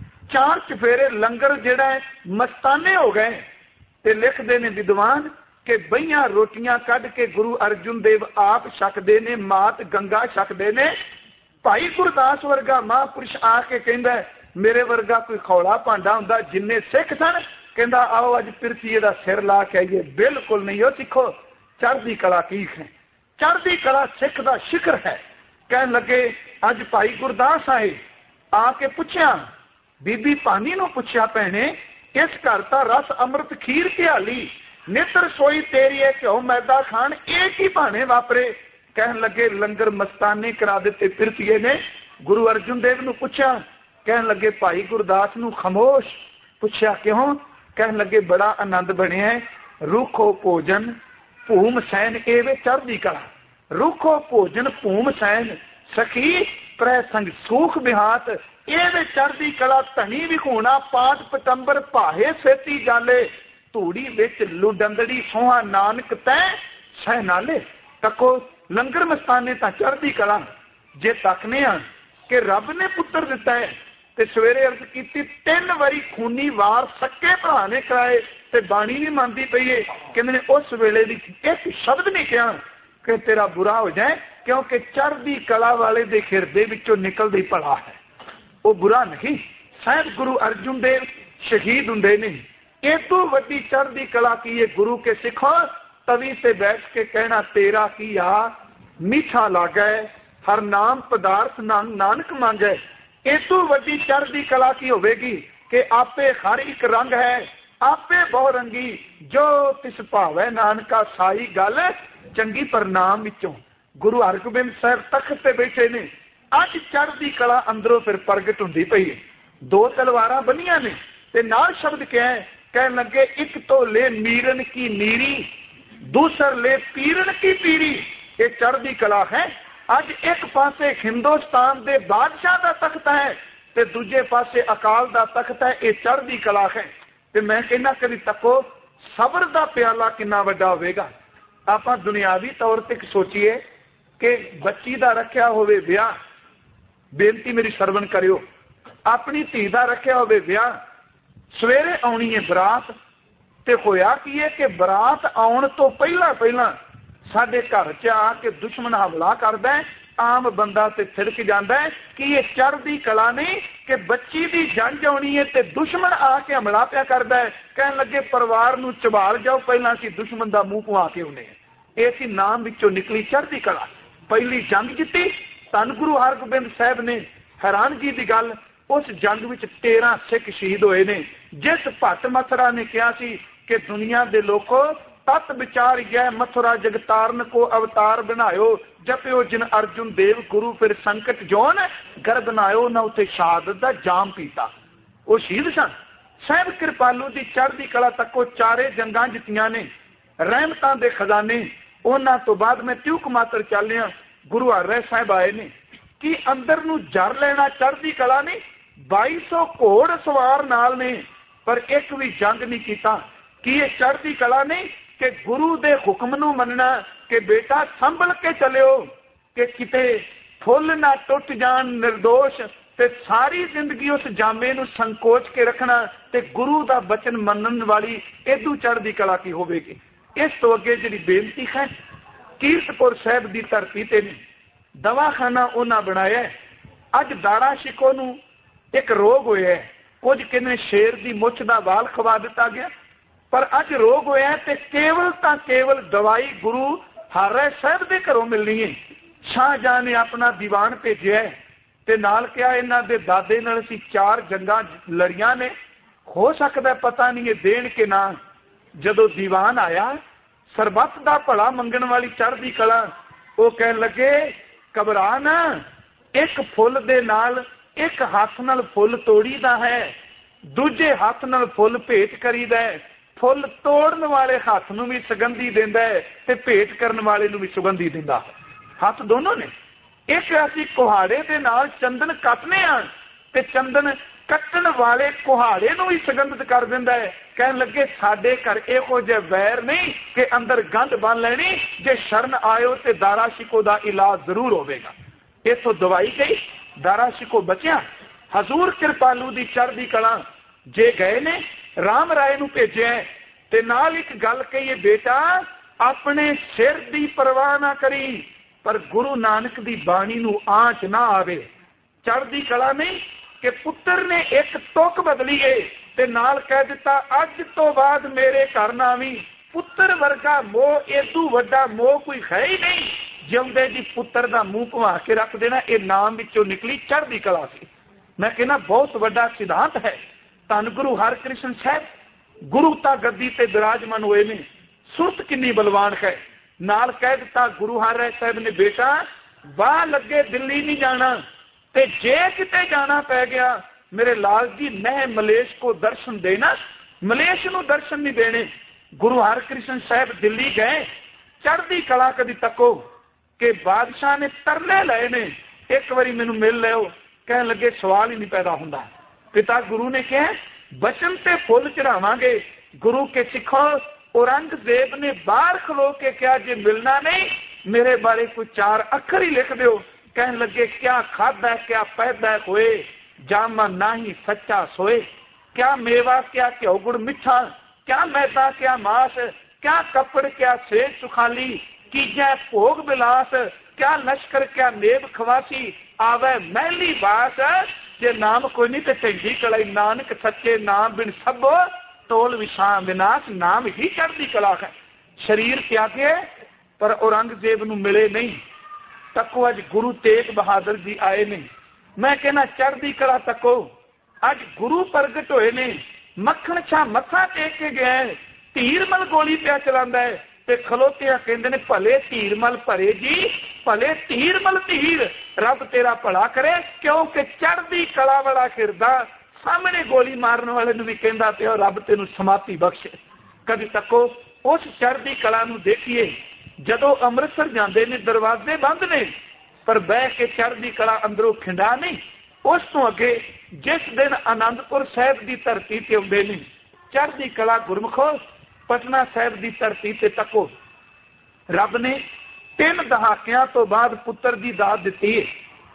4 ਚਫੇਰੇ ਲੰਗਰ ਜਿਹੜਾ ਹੈ ਮਸਤਾਨੇ ਹੋ ਗਏ। ਤੇ ਲਿਖਦੇ ਨੇ ਵਿਦਵਾਨ ਕਿ ਬਈਆਂ ਰੋਟੀਆਂ ਕੱਢ ਕੇ ਗੁਰੂ ਅਰਜਨ ਦੇਵ ਆਪ ਛਕਦੇ ਨੇ, ਮਾਤ ਗੰਗਾ ਛਕਦੇ ਨੇ। ਭਾਈ ਗੁਰਦਾਸ ਵਰਗਾ ਮਹਾਂਪੁਰਸ਼ ਆ ਕੇ ਕਹਿੰਦਾ ਮੇਰੇ ਵਰਗਾ ਕੋਈ ਖੌਲਾ ਭਾਂਡਾ ਹੁੰਦਾ। ਜਿੰਨੇ ਸਿੱਖ ਸਨ ਕਹਿੰਦਾ ਆਓ ਅੱਜ ਪਿਰਥੀਏ ਦਾ ਸਿਰ ਲਾ ਕੇ ਆਈਏ। ਬਿਲਕੁਲ ਨਹੀਂ। ਉਹ ਸਿੱਖੋ ਚੜ੍ਹਦੀ ਕਲਾ ਕੀ ਹੈ? ਚੜ੍ਹਦੀ ਕਲਾ ਸਿੱਖ ਦਾ ਸ਼ਿਖਰ ਹੈ। ਕਹਿਣ ਲੱਗੇ ਅੱਜ ਭਾਈ ਗੁਰਦਾਸ ਆਏ, ਆ ਕੇ ਪੁੱਛਿਆ, ਬੀਬੀ ਭਾਨੀ ਨੂੰ ਪੁੱਛਿਆ, ਭੈਣੇ ਇਸ ਘਰ ਤਾਂ ਰਸ ਅੰਮ੍ਰਿਤ ਖੀਰ ਘਿਆਲੀ, ਨਿਤ ਰਸੋਈ ਤੇਰੀ ਹੈ, ਘਿਓ ਮੈਦਾ ਖਾਣ, ਇਹ ਕੀ ਭਾਣੇ ਵਾਪਰੇ? ਕਹਿਣ ਲੱਗੇ ਲੰਗਰ ਮਸਤਾਨੇ ਕਰਾ ਦਿੱਤੇ ਪਿਰਥੀਏ ਨੇ। ਗੁਰੂ ਅਰਜਨ ਦੇਵ ਨੂੰ ਪੁੱਛਿਆ, ਕਹਿਣ ਲੱਗੇ ਭਾਈ ਗੁਰਦਾਸ ਨੂੰ ਖਾਮੋਸ਼। ਪੁੱਛਿਆ ਕਿਉਂ? ਕਹਿਣ ਲੱਗੇ ਬੜਾ ਆਨੰਦ ਬਣਿਆ, ਰੁੱਖੋ ਭੋਜਨ ਭੂਮ ਸੈਨ, ਇਹ ਵੇ ਚੜ੍ਹਦੀ ਕਲਾ। ਰੁੱਖੋ ਭੋਜਨ ਭੂਮ ਸੈਨ, ਸਖੀ ਪ੍ਰੈ ਸੰਗ ਸੂਖ ਬਿਹਾਤ, ਇਹ ਵੇ ਚੜ੍ਹਦੀ ਕਲਾ। ਧਨੀ ਵਿਖੂਣਾ ਪਾਠ ਪਟੰਬਰ ਭਾਹੇ ਸੇਤੀ ਜਾਲੇ, ਧੂੜੀ ਵਿੱਚ ਲੁਡੰਦੜੀ ਸੋਹਾ ਨਾਨਕ ਤੈ ਸਹਿ ਨਾਲੇ। ਤੱਕੋ ਲੰਗਰ ਮਸਤਾਨੇ ਤਾਂ ਚੜ੍ਹਦੀ ਕਲਾ। ਜੇ ਤੱਕਨੇ ਆ ਕਿ ਰੱਬ ਨੇ ਪੁੱਤਰ ਦਿੱਤਾ ਹੈ ਤੇ ਸਵੇਰੇ ਅਰਜ਼ ਕੀਤੀ 3 ਵਾਰੀ ਖੂਨੀ ਵਾਰ ਸੱਕੇ ਭਰਾ ਨੇ ਕਰਾਏ ਤੇ ਬਾਣੀ ਨਹੀਂ ਮੰਨਦੀ ਪਈ ਏ। ਕਹਿੰਦੇ ਨੇ ਉਸ ਵੇਲੇ ਦੀ ਇੱਕ ਸ਼ਬਦ ਨਹੀਂ ਕਿਹਾ ਕਿ ਤੇਰਾ ਬੁਰਾ ਹੋ ਜਾਏ, ਕਿਉਂਕਿ ਚੜ੍ਹਦੀ ਕਲਾ ਵਾਲੇ ਦੇ ਹਿਰਦੇ ਵਿੱਚੋਂ ਨਿਕਲਦੀ ਭਲਾ ਹੈ, ਉਹ ਬੁਰਾ ਨਹੀਂ। ਸਾਹਿਬ ਗੁਰੂ ਅਰਜਨ ਦੇਵ ਸ਼ਹੀਦ ਹੁੰਦੇ ਨੇ। ਇਹ ਤੋਂ ਵੱਡੀ ਚੜ੍ਹਦੀ ਕਲਾ ਕੀ ਹੈ? ਗੁਰੂ ਕੇ ਸਿੱਖੋ ਤਵੀ ਤੇ ਬੈਠ ਕੇ ਕਹਿਣਾ ਤੇਰਾ ਕੀ ਆ ਮੀਠਾ ਲਾਗੈ, ਹਰ ਨਾਮ ਪਦਾਰਥ ਨਾਨਕ ਮੰਗੈ। ਇਹ ਤੋਂ ਵੱਡੀ ਚੜ੍ਹਦੀ ਕਲਾ ਕੀ ਹੋਵੇਗੀ ਕਿ ਆਪੇ ਹਰ ਇੱਕ ਰੰਗ ਹੈ, ਆਪੇ ਬਹੁ ਰੰਗੀ, ਜੋ ਤਿਸ ਭਾਵੈ ਨਾਨਕਾ ਸਾਈ ਗੱਲ ਚੰਗੀ। ਪ੍ਰਨਾਮ ਵਿੱਚੋਂ ਗੁਰੂ ਹਰਗੋਬਿੰਦ ਸਾਹਿਬ ਤਖਤ ਤੇ ਬੈਠੇ ਨੇ। ਅੱਜ ਚੜ੍ਹਦੀ ਕਲਾ ਅੰਦਰੋਂ ਫਿਰ ਪ੍ਰਗਟ ਹੁੰਦੀ ਪਈ ਹੈ। 2 ਤਲਵਾਰਾਂ ਬੰਨੀਆਂ ਨੇ ਤੇ ਨਾਲ ਸ਼ਬਦ ਕਿਹਾ, ਕਹਿਣ ਲੱਗੇ ਇੱਕ ਤੋਂ ਲੈ ਮੀਰਨ ਕੀ ਨੀਰੀ, ਦੂਸਰ ਲੈ ਪੀਰਨ ਕੀ ਪੀਰੀ। ਇਹ ਚੜ੍ਹਦੀ ਕਲਾ ਹੈ। ਅੱਜ ਇੱਕ ਪਾਸੇ ਹਿੰਦੁਸਤਾਨ ਦੇ ਬਾਦਸ਼ਾਹ ਦਾ ਤਖਤ ਹੈ ਤੇ ਦੂਜੇ ਪਾਸੇ ਅਕਾਲ ਦਾ ਤਖਤ ਹੈ। ਇਹ ਚੜ੍ਹਦੀ ਕਲਾ ਹੈ। ਤੇ ਮੈਂ ਕਹਿੰਦਾ ਕਦੀ ਤੱਕੋ ਸਬਰ ਦਾ ਪਿਆਲਾ ਕਿੰਨਾ ਵੱਡਾ ਹੋਵੇਗਾ। ਆਪਾਂ ਦੁਨਿਆਵੀ ਤੌਰ ਤੇ ਸੋਚੀਏ ਕਿ ਬੱਚੀ ਦਾ ਰੱਖਿਆ ਹੋਵੇ ਵਿਆਹ, ਬੇਨਤੀ ਮੇਰੀ ਸਰਵਣ ਕਰਿਓ, ਆਪਣੀ ਧੀ ਦਾ ਰੱਖਿਆ ਹੋਵੇ ਵਿਆਹ, ਸਵੇਰੇ ਆਉਣੀ ਹੈ ਬਰਾਤ, ਤੇ ਹੋਇਆ ਕੀ ਹੈ ਕਿ ਬਰਾਤ ਆਉਣ ਤੋਂ ਪਹਿਲਾਂ ਸਾਡੇ ਘਰ 'ਚ ਆ ਕੇ ਦੁਸ਼ਮਣ ਹਮਲਾ ਕਰਦਾ ਹੈ। ਆਮ ਬੰਦਾ ਤੇ ਥਿਰਕ ਜਾਂਦਾ ਹੈ ਕਿ ਇਹ ਚੜ੍ਹਦੀ ਕਲਾ ਨਹੀਂ ਕਿ ਬੱਚੀ ਦੀ ਜੰਝ ਆਉਣੀ ਹੈ ਤੇ ਦੁਸ਼ਮਣ ਆ ਕੇ ਹਮਲਾ ਪਿਆ ਕਰਦਾ ਹੈ। ਕਹਿਣ ਲੱਗੇ ਪਰਿਵਾਰ ਨੂੰ ਚਬਾਲ ਜਾਓ, ਪਹਿਲਾਂ ਅਸੀਂ ਦੁਸ਼ਮਣ ਦਾ ਮੂੰਹ ਪੁਆ ਕੇ ਆਉਂਦੇ ਹਾਂ। ਇਹ ਸੀ ਨਾਮ ਵਿੱਚੋਂ ਨਿਕਲੀ ਚੜ੍ਹਦੀ ਕਲਾ। ਪਹਿਲੀ ਜੰਗ ਜਿੱਤੀ ਧੰਨ ਗੁਰੂ ਹਰਗੋਬਿੰਦ ਸਾਹਿਬ ਨੇ। ਹੈਰਾਨਗੀ ਦੀ ਗੱਲ, ਉਸ ਜੰਗ ਵਿੱਚ 13 ਸਿੱਖ ਸ਼ਹੀਦ ਹੋਏ ਨੇ। ਜਿਸ ਭੱਟ ਮਥੁਰਾ ਨੇ ਕਿਹਾ ਸੀ ਕਿ ਦੁਨੀਆ ਦੇ ਲੋਕੋ ਤਤ ਵਿਚਾਰ ਗਏ ਮਥੁਰਾ ਜਗਤਾਰਨ ਕੋ ਅਵਤਾਰ ਬਣਾਇਓ, ਜਪਿਓ ਜਿਨ ਅਰਜੁਨ ਦੇਵ ਗੁਰੂ ਫਿਰ ਸੰਕਟ ਜੋਨ ਗਰ ਬਣਾਇਓ, ਨਾ ਉੱਥੇ ਸ਼ਹਾਦਤ ਦਾ ਜਾਮ ਪੀਤਾ। ਉਹ ਸ਼ਹੀਦ ਸਨ। ਸਾਹਿਬ ਕਿਰਪਾਲੂ ਦੀ ਚੜ੍ਹਦੀ ਕਲਾ ਤੱਕੋ 4 ਜੰਗਾਂ ਜਿੱਤੀਆਂ ਨੇ, ਰਹਿਮਤਾਂ ਦੇ ਖਜ਼ਾਨੇ। ਉਹਨਾਂ ਤੋਂ ਬਾਅਦ ਮੈਂ ਤਿਉਕ ਮਾਤਰ ਚੱਲਿਆ, ਗੁਰੂ ਹਰਿ ਸਾਹਿਬ ਆਏ ਨੇ ਕਿ ਅੰਦਰ ਨੂੰ ਜਰ ਲੈਣਾ ਚੜ੍ਹਦੀ ਕਲਾ ਨਹੀਂ। 2200 ਘੋੜ ਸਵਾਰ ਨਾਲ ਨੇ ਪਰ ਇੱਕ ਵੀ ਜੰਗ ਨਹੀਂ ਕੀਤਾ। ਕੀ ਇਹ ਚੜ੍ਹਦੀ ਕਲਾ ਨਹੀਂ ਕਿ ਗੁਰੂ ਦੇ ਹੁਕਮ ਨੂੰ ਮੰਨਣਾ ਕਿ ਬੇਟਾ ਸੰਭਲ ਕੇ ਚੱਲਿਓ ਕਿ ਕਿਤੇ ਫੁੱਲ ਨਾ ਟੁੱਟ ਜਾਣ ਨਿਰਦੋਸ਼, ਤੇ ਸਾਰੀ ਜ਼ਿੰਦਗੀ ਉਸ ਜਾਮੇ ਨੂੰ ਸੰਕੋਚ ਕੇ ਰੱਖਣਾ ਤੇ ਗੁਰੂ ਦਾ ਬਚਨ ਮੰਨਣ ਵਾਲੀ ਇਦੋਂ ਚੜ੍ਹਦੀ ਕਲਾ ਕੀ ਹੋਵੇਗੀ। ਇਸ ਤੋਂ ਅੱਗੇ ਜਿਹੜੀ ਬੇਨਤੀ ਹੈ, ਕੀਰਤਪੁਰ ਸਾਹਿਬ ਦੀ ਧਰਤੀ ਤੇ ਨੇ दवाखाना उन्हें बनाया। अज दाड़ा शिको नूं एक रोग होया, कुछ कहने शेर की मुछ का वाल खवा दिता गया, पर अज रोग होया ते केवल दवाई गुरु हरराय साहब के घरों मिलनी है। शाहजहां ने अपना दीवान भेजिया ते नाल कहा इन्हां दे दादे नाल असीं 4 जंगां लड़ियां ने, हो सकता पता नहीं है देण के ना। जदों दीवान आया सरबत दा भला मंगण वाली चढ़दी कला, वो कह लगे घबरा ना, एक फुल दे नाल एक हाथ नाल फुल तोड़ीदा है, दूजे हाथ नाल फुल भेंट करीदा है। फुल तोड़न वाले हाथ नूं भी सुगंधी दिंदा है ते भेंट करन वाले नूं भी सुगंधी दिंदा है। हाथ दोनों ने। एक असीं कुहाड़े दे नाल चंदन कटने आ ते चंदन कट्टण वाले कुहाड़े नूं भी सुगंधित कर दिंदा है। कहण लगे साडे घर इहो जिहा वैर नहीं कि अंदर गंढ बन लैनी, जे शरण आयो ते दारा शिको दा इलाज जरूर होवेगा। इथों दवाई गई, दारा शिको बचिया। हजूर कृपालू दी चढ़दी कला जे गए ने राम राय नूं भेजिया ते नाल एक गल कही, बेटा अपने सिर दी परवाह ना करी, पर गुरु नानक दी बाणी नूं आंच ना आवे। चढ़दी कला नहीं कि पुत्र ने एक तुक बदली है ते नाल कह दिता अज तो बाद मेरे घर ना आवी। पुत्र वर्गा मोह इदू वड्डा मोह कोई है ही नहीं। जिउंदे जी पुत्र दा मुंह घुमा के रख देना, ये नाम विचों निकली चढ़दी कला सी। मैं कहना बहुत वड्डा सिद्धांत है। धन गुरु हरकृष्ण साहब गुरुता गद्दी ते विराजमान हुए ने, सुरत किन्नी बलवान है। नाल कह दिता गुरु हरराय साहब ने, बेटा वाह लगे दिल्ली नहीं जाना, ते जे किते जाना पै गया मेरे लाल जी मैं मलेश को दर्शन देना, मलेश नूं दर्शन नहीं देने। गुरु हरकृष्ण साहब दिल्ली गए, चढ़दी कला कदी तको कि बादशाह ने तरले लए ने, एक बारी मैनू मिल लियो। कह लगे सवाल ही नहीं पैदा हुंदा। पिता गुरु ने कहा बचन ते फुल चढ़ावांगे। गुरु के सिखों औरंगजेब ने बाहर खलो के क्या जे मिलना नहीं, मेरे बारे कोई 4 अखर ही लिख दो। कह लगे क्या खादा क्या पैदा होए, जामा नाही सच्चा सोए। क्या मेवा क्या घ्यो गुड़ मिठा, क्या मैदा क्या मास, क्या कपड़ क्या सेज सुखाली, कीजा भोग बिलास, क्या लश्कर क्या नेब खवासी, आवे महली बास। जे नाम कोई नहीं तो चंगी कलाई, नानक सच्चे नाम बिन सबो टोल विषा विनाश। नाम ही चढ़दी कला है। शरीर त्यागे पर औरंगजेब नूं मिले नहीं। तको अज गुरु तेग बहादुर जी आए ने। मैं कहना चढ़दी कला तको अज गुरु प्रगट होए ने। मक्खण छा मत्था टेक के गया है, धीरमल गोली पिया चलांदा है ते खलोतिया कहंदे ने भले धीरमल भरे जी, भले धीरमल धीर, रब तेरा भला करे। क्योंकि चढ़दी कला वाला फिरदा सामने गोली मारन वाले नूं भी कहंदा पिया रब तेनू समाधि बख्शे। कभी तको उस चढ़दी कला नूं देखिए। जदों अमृतसर जांदे ने दरवाजे बंद ने, पर बह के चढ़दी कला अंदरों खिंडा नहीं। उस तो अगे जिस दिन आनंदपुर साहब की धरती ते आउंदे ने, चढ़दी कला गुरमुखो पटना साहब की धरती ते तको रब ने 3 दहाकियां तो बाद पुत्र की दात दिती है।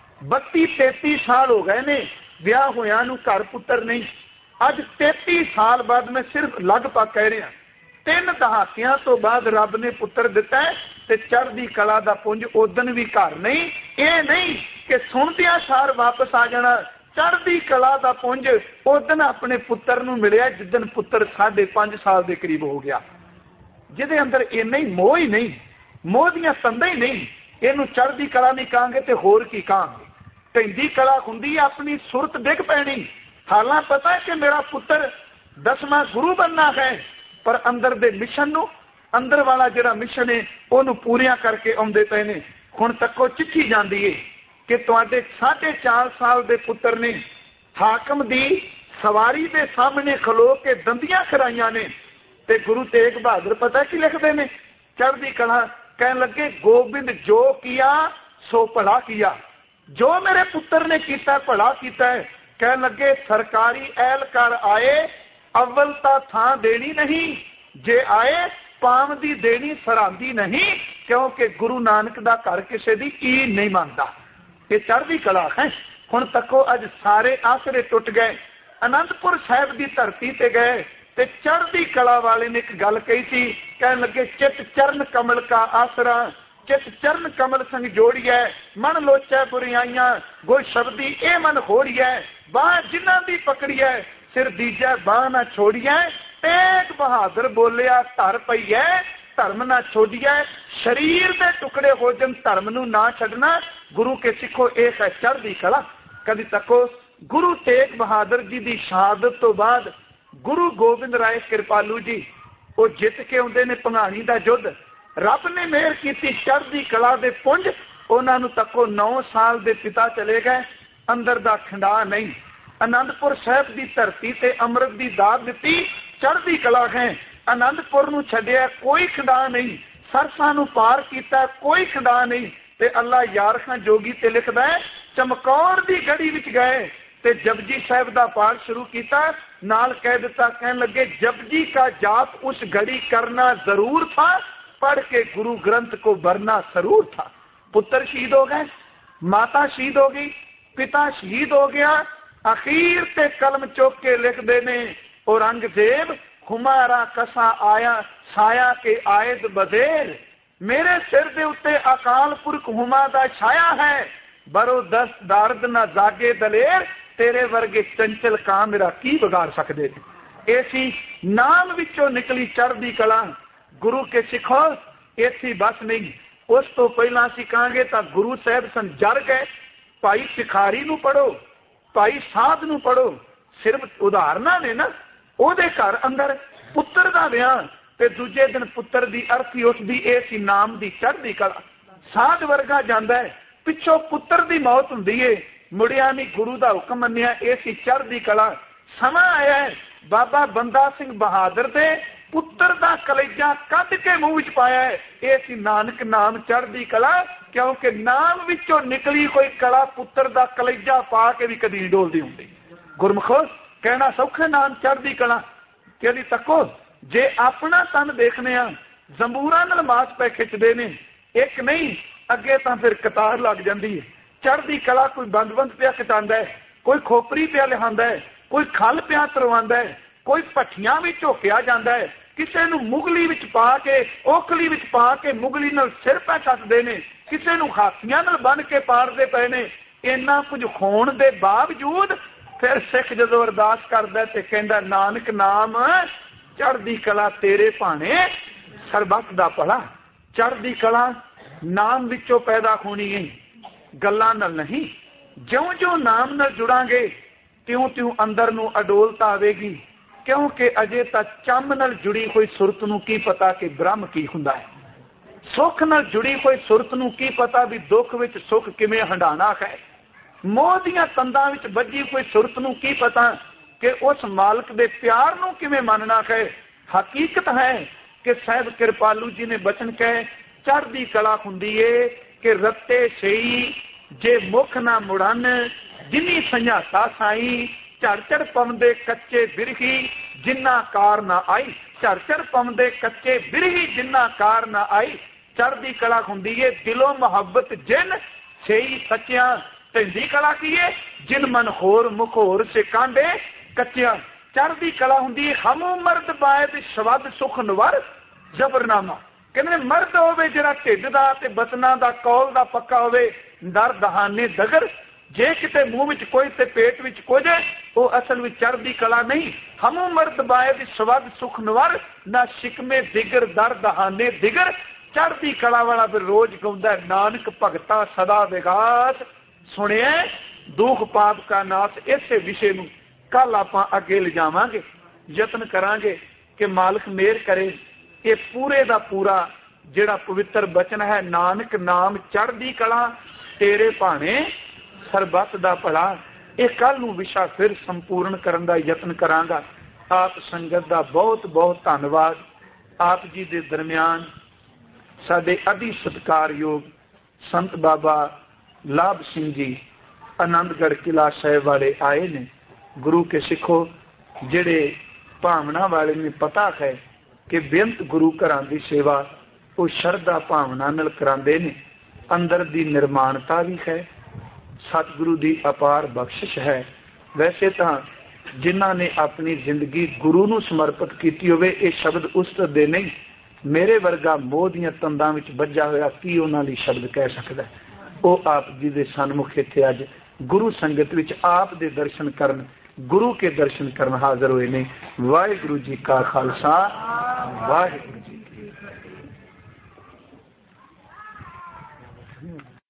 32-33 साल हो गए ने विआह होया नूं घर पुत्र नहीं। अज 33 साल बाद मैं सिर्फ लगभग कह रहा 3 दहाकियां तो बाद रब ने पुत्र दिता है ते चढ़दी कला दा पुंज उदन भी घर नहीं। ये नहीं कि सुनदियां सार वापस आ जाना। चढ़दी कला दा पुंज उदन अपने पुत्र नूं मिलिया जिदन पुत्र 5.5 साल के करीब हो गया, जिहदे अंदर इन्ना ही मोह ही नहीं, मोह दियां तंदां ही नहीं। इहनूं चढ़दी कला नहीं कहांगे ते होर की कहांगे। ढिंडी कला हुंदी अपनी सुरत डिग पैनी। हालां पता है कि मेरा पुत्र 10वां गुरु बनना है, पर अंदर दे मिशन नूं, अंदर वाला जिहड़ा मिशन है उहनूं पूरियां करके आउंदे पए ने। हुण तक्को चिट्ठी जांदी है कि तुहाडे 4.5 साल के पुत्र ने हाकम दी सवारी के सामने खलो के दंदियां खराइयां ने। ते गुरु तेग बहादुर पता की लिखते हैं चढ़दी कला, कह लगे गोबिंद जो किया सो भला किया। जो मेरे पुत्र ने किया भला किया है। कह लगे सरकारी एहलकार आए अव्वलता थां देनी नहीं, जे आए पाम दी देनी सरांदी नहीं, क्योंकि गुरु नानक दा घर किसी दी ईन नहीं मानता। ये चढ़दी कला है। हुण तको अज सारे आसरे टुट गए। आनंदपुर साहब की धरती ते गए ते चढ़दी कला वाले ने एक गल कही थी, कह लगे चित चरण कमल का आसरा, चित चरण कमल संग जोड़िए, मन लोचै बुराइयां गोई शब्दी ए मन होड़िए, बाह जिन्हां दी पकड़िए सिर दीजै बाह ना छोड़िए, तेग बहादुर बोलिया धर पईए धर्म ना छोड़िए, शरीर दे टुकड़े हो जन धर्म नू ना छड्डना। गुरु के सिखो एक है चढ़दी कला। कदी तको गुरु तेग बहादुर जी की शहादत तो बाद गुरु गोबिंद राय कृपालू जी वो जित के आउंदे ने भंगाणी दा युद्ध, रब ने मेहर की चढ़दी कला दे पुंज, उन्होंने तको 9 साल दे पिता चले गए, अंदर दा खंडा नहीं। आनंदपुर साहब की धरती ते अमृत की दात दी चढ़दी कला है। आनंदपुर नू छड्डिया कोई खंडा नहीं, सरसा नू पार किया कोई खंडा नहीं। ते अल्लाह यार खां जोगी ते लिखदा है चमकौर दी गड़ी विच गए ते जपजी साहब दा पाठ शुरू किया, नाल कह दिता कहन लगे जपजी का जाप उस घड़ी करना जरूर था, पढ़ के गुरु ग्रंथ को भरना जरूर था। पुत्र शहीद हो गए, माता शहीद हो गई, पिता शहीद हो गया, अखीर ते कलम चुक के लिख देने औरंगजेब हुमारा कसा आया छाया के आयद बदेर, मेरे सिर दे उत्ते अकाल पुरख हुमा दा छाया है, बरो दस दारद ना जागे दलेर, तेरे वर्गे चंचल कां मेरा की बिगाड़ सकते थे। ऐसी नाम विचों निकली चढ़दी कला। गुरु के सिखो ऐसी बस नहीं, उस तो पहला असीं कहांगे तां गुरु साहब सन जर गए। भाई भिखारी नू पढ़ो, भाई साध नू पढ़ो, सिर्फ उदाहरणा ने ना। ओदे घर अंदर पुत्र दा विआह ते दूजे दिन पुत्र दी अर्थी उठदी, ए सी नाम दी चढ़दी कला। साध वर्गा जांदा है, पिछों पुत्र दी मौत हुंदी है, मुड़िया नहीं गुरु दा हुक्म मन्निया, ए सी चढ़दी कला। समा आया है बाबा बंदा सिंह बहादुर दे पुत्र दा कलेजा कद के मुंह विच पाया है, ए सी नानक नाम चढ़दी कला। क्योंकि नाम विचों निकली कोई कला पुत्र दा कलेजा पा के भी कदी डोलदी हुंदी। गुरमुखो कहना सौखा नाम चढ़दी कला। कहदी तको जे अपना तन देखने आ जंबूरा नाल मास पै खिचदे ने, एक नहीं अगे तां फिर कतार लग जांदी है। चढ़दी कला कोई बंद पिया कटांदा है, कोई खोपरी पिया लिहांदा है, कोई खल पिया तरवांदा है, कोई भट्ठियां भी झोकिया जांदा है, किसी नूं मुगली विच पा के ओखली विच पा के मुगली नाल सिर पै कसदे ने, किसी नूं हाथियां नाल बन के पारदे पए ने। इन्ना कुछ होण दे बावजूद फिर सिख जदों अरदास करदा ते कहंदा नानक नाम चढ़दी कला तेरे भाणे सरबत दा भला। चढ़दी कला नाम विचों पैदा होनी है, गल्लां नाल नहीं। ज्यों ज्यों नाम नाल जुड़ांगे त्यों त्यों अंदर नूं अडोलता आवेगी। क्योंकि अजे तक चंब नाल जुड़ी कोई सुरत नूं की पता कि ब्रह्म की हुंदा है, सुख नाल जुड़ी कोई सुरत नूं की पता भी दुख विच सुख किवें हंडाना है, मोह दीआं तंदां विच बज्जी कोई सुरत नूं की पता कि उस मालक दे प्यार नूं किवें मनना है। हकीकत है कि साहिब कृपालू जी ने बचन कहे चढ़दी कला हुंदी है कि रत्ते सही जे मुख ना मुड़न, जिन्नी संझाता साई, झड़ पवंदे कच्चे बिरही जिन्ना कार ना आई, झड़ पवंदे कच्चे बिरही जिन्ना कार ना आई। चढ़दी कला हुंदी है दिलों मुहब्बत जिन सही सच्चिया। ढिंडी कला की है जिन मन होर मुख होर से कांडे कच्चिया। चढ़दी कला हुंदी है हमू मर्द बायद शवद सुख नवर जबरनामा। कहते मर्द होवे जिहड़ा ढिड दा ते बचना दा कौल दा पक्का होवे, दर दहाने दगर। जे किते मुंह विच कोई ते पेट विच कुछ वो असल विच चढ़दी कला नहीं। हमू मर्द बायद शवद सुख नवर, ना शिकमे दिगर दर दहाने दिगर। चढ़दी कला वाला फिर रोज गाउंदा नानक भगता सदा विगास, सुनिए दुख पाप का नाश। इसे विषय नूं कल आपां अगे ले जावांगे, यतन करांगे कि मालिक मेहर करे ये पूरे दा पूरा जिहड़ा पवित्र बचन है नानक नाम चढ़दी कला तेरे भाणे सरबत दा भला। ये कल नूं विशा फिर संपूर्ण करन दा यतन करांगा। आप संगत दा बहुत बहुत धन्नवाद। आप जी दे दरमियान साडे अति सत्कारयोग संत बाबा लाभ सिंह जी आनंदगढ़ किला साहिब वाले आए ने। गुरु के सिखो जिहड़े भावना वाले ने पता है कि बेअंत गुरु घरां दी सेवा वो शरधा भावना नाल करांदे ने। अंदर दी निर्माणता भी है, सतगुरु दी अपार बख्शिश है। वैसे तो जिन्हां ने अपनी जिंदगी गुरु नूं समर्पित कीती होवे ये शब्द उस दे नहीं, मेरे वर्गा मोह दीआं तंदां विच वज्जा होया की उन्हां लई शब्द कह सकदा है। ਉਹ आप जी दे सन्मुख इत्थे अज गुरु संगत विच आप दे दर्शन करन, गुरु के दर्शन करन हाज़र होए ने। वाहिगुरू जी का खालसा, वाहिगुरू जी की फतेह।